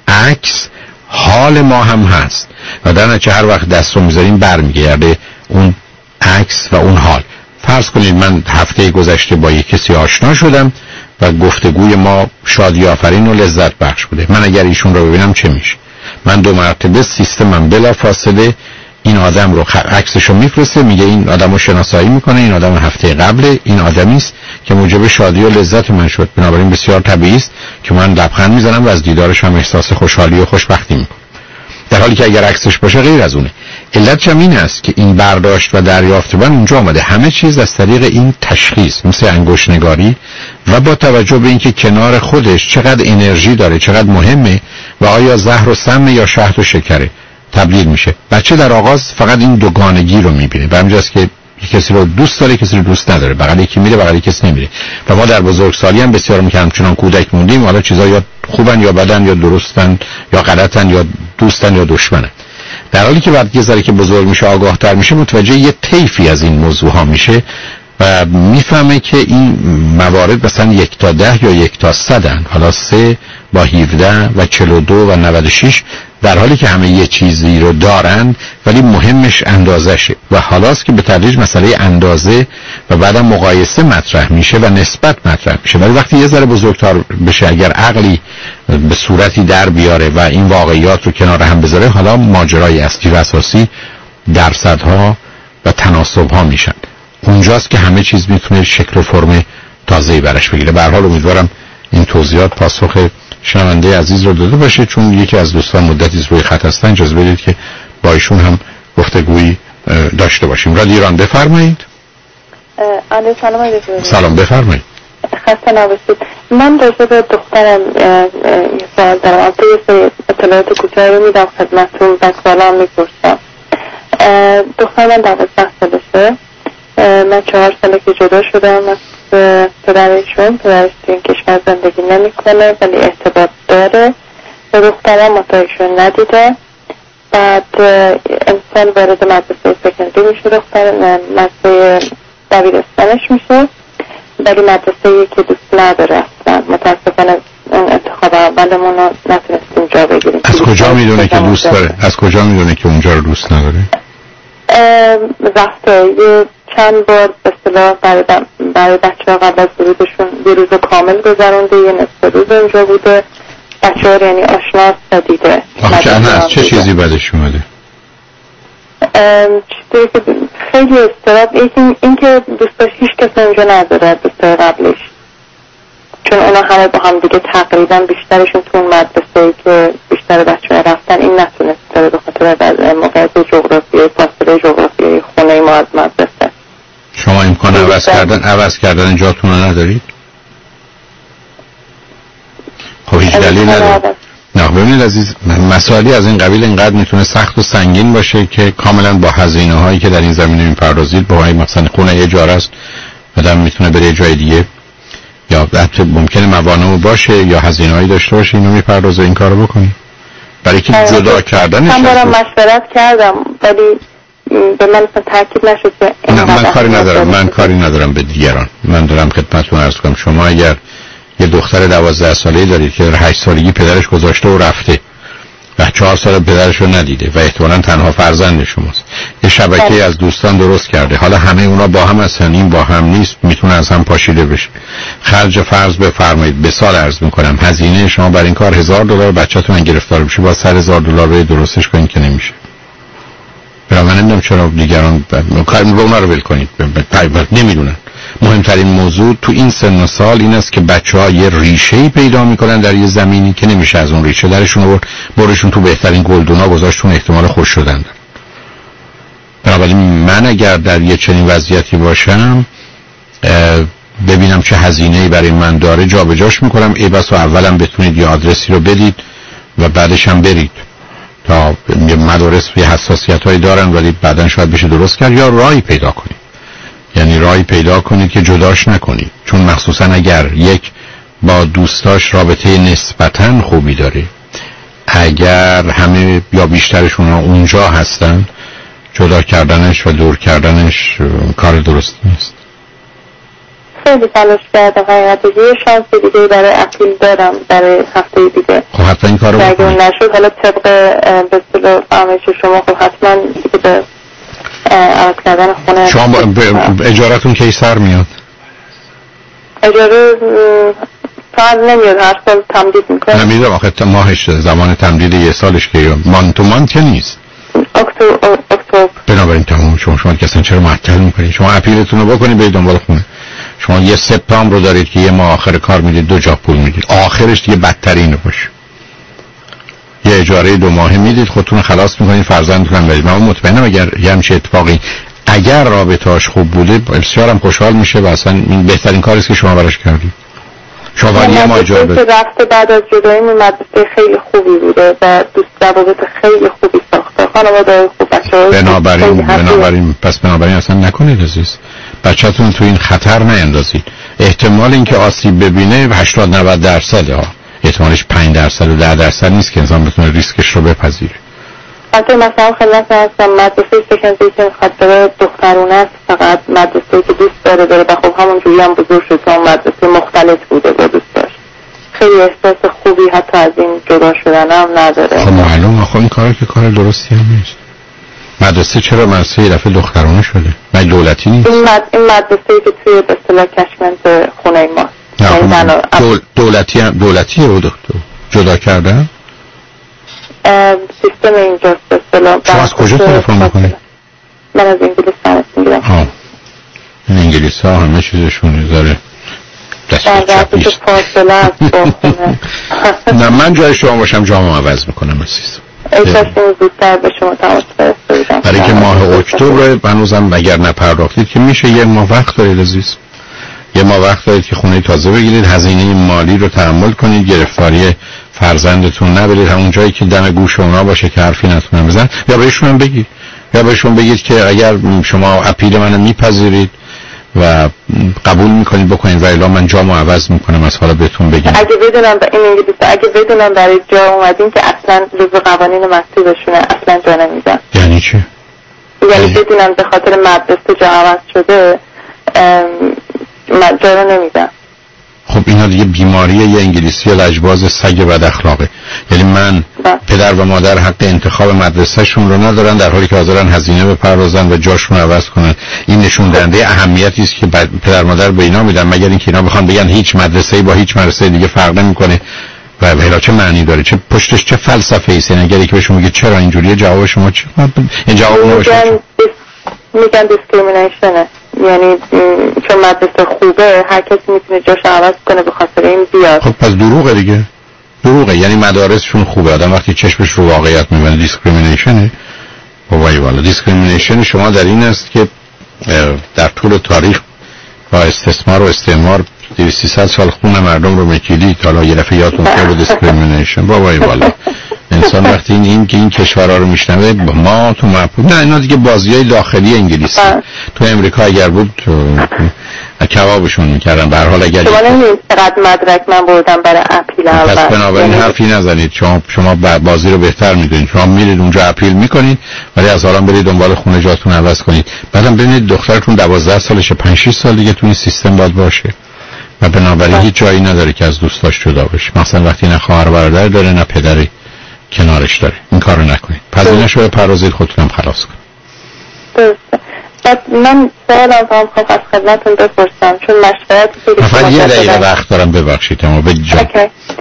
عکس حال ما هم هست و در نتیجه هر وقت دست رو میذاریم برمیگرده اون عکس و اون حال. فرض کنید من هفته گذشته با یک کسی آشنا شدم و گفتگوی ما شادی آفرین و لذت بخش بوده. من اگر ایشون رو ببینم چه میشه؟ من دو مرتبه سیستمم بلا فاصله این آدم رو عکسش رو میفرسته، میگه این آدم رو شناسایی میکنه، این آدم هفته قبل این آدمی است که موجب شادی و لذت من شد. بنابراین بسیار طبیعی است که من لبخند میزنم و از دیدارش هم احساس خوشحالی و خوشبختی میکنم، در حالی که اگر عکسش باشه غیر از اونه. علت این است که این برداشت و دریافت من اونجا آمده. همه چیز از طریق این تشخیص مثل انگشت نگاری و با توجه به اینکه کنار خودش چقدر انرژی داره، چقدر مهمه و آیا زهر و سم یا شهد و شکره تبدیل میشه. بچه در آغاز فقط این دوگانگی رو میبینه، به همین جاست که کسی رو دوست داره کسی رو دوست نداره، بغل یکی میره بغل کسی نمیره. و ما در بزرگسالی هم بسیار میکنم چنان کودک موندیم، حالا چیزا یا خوبن یا بدن یا درستن یا غلطن یا دوستن یا دشمنن، در حالی که بعد یه ذره که بزرگ میشه آگاه تر میشه متوجه یه طیفی از این موضوع ها میشه و میفهمه که این موارد مثلا یک تا ده یا یک تا صدن، حالا سه با هفده و چهل و دو و نود و شش، در حالی که همه یه چیزی رو دارن ولی مهمش اندازشه و حالاست که به تدریج مسئله اندازه و بعدم مقایسه مطرح میشه و نسبت مطرح میشه. ولی وقتی یه ذره بزرگتر بشه اگر عقلی به صورتی در بیاره و این واقعیات رو کنار هم بذاره، حالا ماجرای اصلی و اساسی درصدها و تناسبها میشن. اونجاست که همه چیز میتونه شکل و فرم تازه‌ای برش بگیره. به هر حال امیدوارم این توضیحات پاسخ شنونده عزیز رو داده باشه، چون یکی از دوستان مدتی روی خط هستن، اجازه بدید که با ایشون هم گفتگویی داشته باشیم. رادیو ایران بفرمایید. علیه سلام علیکم. سلام بفرمایید. خسته نباشید. من راجع به دخترم یه سوال دارم. البته یه سری اطلاعات کوتاه رو میدم خدمتتون و سوالم میپرسم. دختر من دوازده سالشه. من چهار ساله که جدا شدم از پدرشون. پدرش تو این کشور زندگی نمیکنه ولی ارتباط داره و دخترم متایشون ندیده. بعد امسال وارد مدرسه سکندری میشه، دختر مدرسه دبیرستانش میشه ولی مدرسه که دوست نداره اصلا. متاسفانه اون انتخاب اولمون رو نتونستیم جا بگیریم. از کجا میدونه که دوست داره؟ از کجا میدونه که اونجا رو دوست نداره؟ رفته یه چند بار به اصطلاح برای, برای بچه ها قبل از ورودشون یه روز کامل گذرونده، یه نصف روز اونجا بوده. بچه ها یعنی آشناست و دیده. آخه که از چه چیزی بدش اومده؟ چیزی که خیلی استراب این, این که دوستاش هیچ کسی اونجا نداره دوستای قبلش، چون اونا همه با هم دیگه تقریبا بیشترشون تو اون مدرسه که بیشتر بچه ها رفتن این نتونست داره به خاطر موقعیت جغرافیایی، فاصله جغرافیایی خونه ما از مدرسه. شما امکان عوض کردن عوض کردن جاتون رو ندارید؟ خب هیچ دلیل نداره. نه ببینید عزیز، مسائلی از این قبیل اینقدر میتونه سخت و سنگین باشه که کاملا با هزینه هایی که در این زمینه میپردازید، با مثلا خونه اجاره است آدم میتونه بره جای دیگه یا حتی ممکنه موانع باشه یا هزینه‌ای داشته باشه اینو میپردازه این کارو بکنی. برای که جدا کردنش من برام مشورت کردم ولی به من تاکید نشد که نه من کاری ندارم من کاری ندارم به دیگران. من دارم خدمتتون عرض کنم شما اگر یه دختر دوازده ساله‌ای دارید که در هشت سالگی پدرش گذاشته و رفته و چهار سال پدرش رو ندیده و احتمالاً تنها فرزند شماست، یه شبکه از دوستان درست کرده، حالا همه اونا با هم هستن این با هم نیست، میتونه از هم پاشیده بشه. خرج فرض بفرمایید به سال عرض میکنم هزینه شما برای این کار هزار دلار، بچه‌تون گرفتار بشه با سر هزار دلار رو درستش کنین که نمیشه. برای من نمیدونم چرا دیگران کار رو اونا رو ول کنید نمیدونن. مهمترین موضوع تو این سن و سال این است که بچه‌ها یه ریشه‌ای پیدا میکنن در یه زمینی که نمیشه از اون ریشه درشون رو برشون تو بهترین گلدونا گذاشتون احتمال خوش شدن دارن. بنابراین من اگر در یه چنین وضعیتی باشم ببینم چه هزینه‌ای برای من داره جابجاش میکنم. ای بس اولم بتونید یه آدرسی رو بدید و بعدش هم برید تا یه مدارس یه حساسیت‌هایی دارن ولی بعداً شاید بشه درست کرد، یا راهی پیدا کنید. یعنی راهی پیدا کنید که جداش نکنید، چون مخصوصا اگر یک با دوستاش رابطه نسبتاً خوبی داره، اگر همه یا بیشترشون اونجا هستن، جدا کردنش و دور کردنش کار درست نیست. خیلی تلاش کردم حقیقت یه شانس دیگه برای اپیل دارم برای هفته دیگه. خب حتما این کارو بکنید. اگه نشد حالا طبق به اصطلاح فهمش شما خب حتما دیگه به عوض کردن خونه. شما اجارتون کی سر میاد؟ اجاره سر نمیاد، هر سال تمدید میکنه. نمیدونم آخه ماهش زمان تمدید یه سالش که مان تو مان که نیست. اکتبر اکتبر. بنابراین تمام شما شما که اصلا چرا معطل میکنید؟ شما اپیلتون رو بکنید برید دنبال خونه. شما یه سپتامبر رو دارید که یه ماه آخر کار میدید، دو جا پول میدید، آخرش دیگه بدتر اینو باشه. یه اجاره دو ماهه میدید، خودتون خلاص میکنید، فرزندتون هم برید. من مطمئنم اگر یه همچین اتفاقی اگر رابطه‌اش خوب بوده بسیارم خوشحال میشه و اصلا این بهترین کاری است که شما براش کردید. شما ولی یه ماه اجاره بدید. رفته بعد از جداییم مدرسه خیلی خوبی بوده و دوست روابط خیلی خوبی ساخته، خانواده خوب، بچه‌ها. بنابراین بنابراین پس بنابراین اصلا نکنید عزیز. بچه‌تون تو این خطر نیندازید. احتمال اینکه آسیب ببینه هشتاد نود درصد ها. احتمالش پنج درصد و ده درصد نیست که انسان بتونه ریسکش رو بپذیره. البته مثلا خدمت هستم مدرسه سکنزی که خاطر دخترونه است، فقط مدرسه که دوست داره داره و خب همونجوری هم بزرگ شد و مدرسه مختلف بوده با دوستاش. خیلی احساس خوبی حتی از این جدا شدن هم نداره. خب معلومه. خب این کار که کار درستی هم نیست. مدرسه چرا مدرسه یه دفعه دخترانه شده؟ من دولتی نیست. این, مد... این مدرسه که توی به اصطلاح کشمنت خونه ما دول... دولتی هم دولتیه رو جدا کردن؟ سیستم اینجاست به اصطلاح. شما از کجا تلفن میکنید؟ من از انگلیستان میگیرم. ها این انگلیس ها همه چیزشون داره دست چپ نیست. نه من جای شما باشم جامو عوض میکنم عزیز. احساس زودتر به شما تماس فرستادم برای که ماه اکتبر هنوزم اگر نپرداختید که میشه یه ماه وقت دارید عزیز. یه ماه وقت دارید که خونه تازه بگیرید، هزینه مالی رو تحمل کنید، گرفتاری فرزندتون نبرید همون جایی که دم گوش اونا باشه که حرفی نتونن بزن. یا بهشون هم بگید یا بهشون بگید که اگر شما اپیل منو میپذیرید و قبول میکنید بکنید و الا من جامو عوض میکنم از حالا بهتون بگم. اگه بدونم این انگلیس اگه بدونم برای جا اومدین که اصلا جزو قوانین مکتوبشونه اصلا جا نمیدن. یعنی چی؟ یعنی بدونم به خاطر مدرسه جا عوض شده جا رو نمیدن. خب اینا دیگه بیماریه یه انگلیسی لجباز سگ بد اخلاقه. یعنی من با. پدر و مادر حق انتخاب مدرسه شون رو ندارن در حالی که حاضرن هزینه بپردازن و جاشون عوض کنن. این نشون دهنده اهمیتی است که پدر مادر به اینا میدن، مگر اینکه اینا بخوان بگن هیچ مدرسه‌ای با هیچ مدرسه دیگه فرق نمیکنه و هیچ چه معنی داره، چه پشتش چه فلسفه ای است. اگه که بهشون میگه چرا اینجوریه جواب شما چی؟ این جواب اون باشه میگن دیسکریمینیشنه. یعنی چون مدرسه خوبه هر کسی میتونه جاش عوض کنه به خاطر این بیاد. خب پس دروغه دیگه. دروغه. یعنی مدارسشون خوبه، آدم وقتی چشمش رو واقعیت میبینه دیسکریمینیشنه. وای والا دیسکریمینیشن شما در این است که در طول تاریخ با استثمار و استعمار دویست سیصد سال خون مردم رو میکیدید، حالا یه دفعه یادتون بیاد دیسکریمینیشن. وای والا انسان وقتی این این که این کشورها رو میشنوه ما تو مپود نه اینا دیگه بازیای داخلی انگلیسی. تو امریکا اگر بود کبابشون میکردن. به هر حال اگر شما نمیدونید چقدر مدرک من بردم برای اپیل اول. پس بنابراین حرفی نزنید. شما شما بازی رو بهتر میدونید. شما میرید اونجا اپیل میکنید ولی از حالا برید دنبال خونه جاتون عوض کنید. بعدم ببینید دخترتون دوازده سالشه، پنج شش سال دیگه تو این سیستم باید باشه و بنابراین هیچ جایی نداره که از دوستاش جدا بشه. مثلا وقتی نه خواهر برادر داره نه پدری کنارش داره. این کارو نکنید. پذیرش رو پرازید خودتونم خلاص کنید. درسته. بعد من سوالم هم خواهم از خدمتون بپرسم چون مشورتی که فقط یه دقیقه وقت دارم ببخشید اما به جا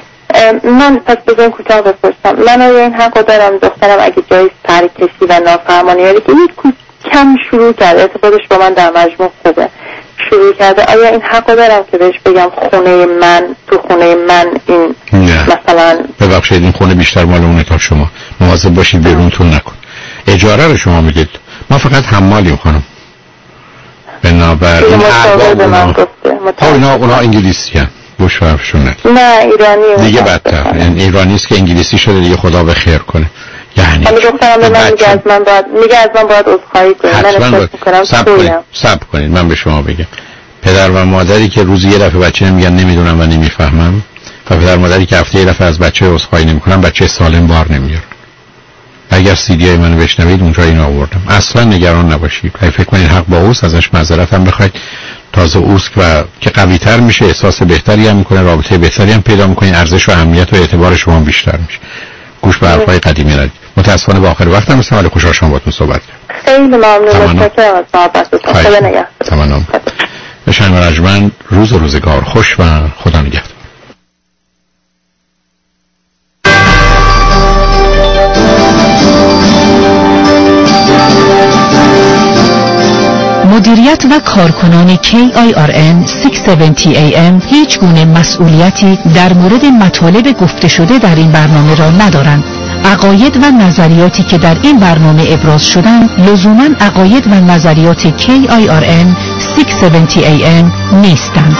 من پس بزن کوتاه بپرسم، من آیا این حق دارم دخترم اگه جایی سرکشی و نافرمانی یعنی که یک کم شروع کرده، اتفاقش با من در مجموع خوبه شروع کرده، آیا این حق دارم که بهش بگم خونه من تو خونه من این نه. مثلا ببخشید این خونه بیشتر مال اونه تا شما، مواظب باشید بیرونتون نکن. اجاره رو شما میدید، ما فقط حمالیم خانم. بنابراین ارباب اونا اونا, اونا انگلیسی هم گوش فرفشون ندید. نه ایرانی دیگه بدتر، یعنی ایرانی است که انگلیسی شده دیگه خدا به خیر کنه. یعنی من دخترم به من میگه از من باید میگه از من باید عذرخواهی کنم، من احساس میکنم صبر صبر کنید من به شما بگم. پدر و مادری که روزی یه دفعه بچه میگن نمیدونم و نمیفهمم و پدر مادری که هفته یه دفعه از بچه عذرخواهی نمیکنن بچه سالم بار نمیاره. اگر سیدی منو بشنوید اونجا اینو آوردم. اصلا نگران نباشید. اگه فکر کنید حق با اوست ازش معذرت هم بخواید، تازه اوست و که قوی تر میشه، احساس بهتری هم میکنه، رابطه بهتری هم پیدا میکنید، ارزش و اهمیت و اعتبار شما بیشتر میشه. گوش به حرفای قدیمی ندید. متاسفانه با آخر وقتم مثلا ولی خوشحال شدم باهاتون صحبت کردم. خیلی ممنون، متشکرم از صحبتتون. خدا نگهدار. تمام. بشن رجمن روز و روزگار خوش و خدا نگهدار. مدیریت و کارکنان کی آی آر ان ششصد و هفتاد ای ام هیچ گونه مسئولیتی در مورد مطالب گفته شده در این برنامه را ندارند. عقاید و نظریاتی که در این برنامه ابراز شدند لزوماً عقاید و نظریات کی آی آر ان ششصد و هفتاد ای ام نیستند.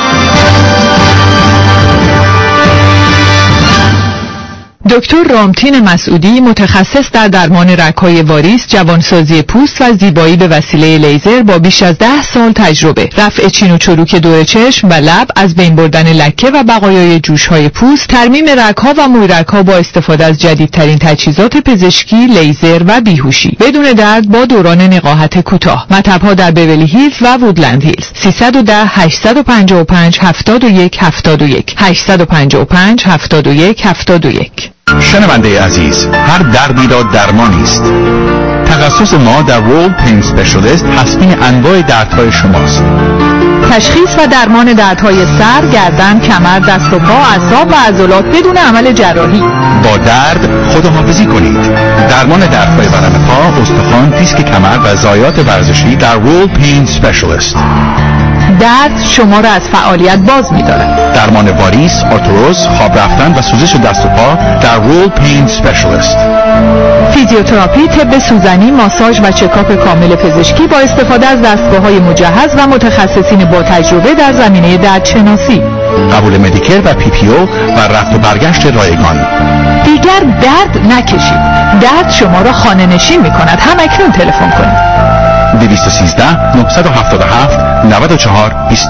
دکتر رامتین مسعودی متخصص در درمان رگ‌های واریس، جوانسازی پوست و زیبایی به وسیله لیزر با بیش از ده سال تجربه، رفع چین و چروک دور چشم و لب، از بین بردن لکه و بقایای جوش‌های پوست، ترمیم رگ‌ها و مویرگ‌ها با استفاده از جدیدترین تجهیزات پزشکی، لیزر و بیهوشی، بدون درد با دوران نقاهت کوتاه. مطب‌ها در بیولی هیلز و وودلند هیلز. سیصد و ده هشتصد و پنجاه و پنج هفتاد و یک هفتاد و یک هشتصد و پنجاه و پنج هفتاد و یک هفتاد و یک. شنونده عزیز، هر دردی را درمانی است. تخصص ما در رول پین اسپشیالیست تسکین انواع دردهای شماست. تشخیص و درمان دردهای سر، گردن، کمر، دست و پا، اعصاب و عضلات بدون عمل جراحی. با درد خداحافظی کنید. درمان دردهای ورم پا، استخوان، دیسک کمر و ضایعات ورزشی در رول پین اسپشیالیست. درد شما را از فعالیت باز می‌دارد. درمان واریس، آرتروز، خواب رفتن و سوزش دست و پا در رول پین اسپشیالیست. فیزیوتراپی، طب سوزنی، ماساژ و چکاپ کامل پزشکی با استفاده از دستگاه‌های مجهز و متخصصین با تجربه در زمینه دردشناسی. قبول مدیکر و پی پی او و رفت و برگشت رایگان. دیگر درد نکشید. درد شما را خانه نشین می‌کند. هم اکنون تلفن کنید. دویست و سیزده نهصد و هفتاد و هفت نود و چهار بیست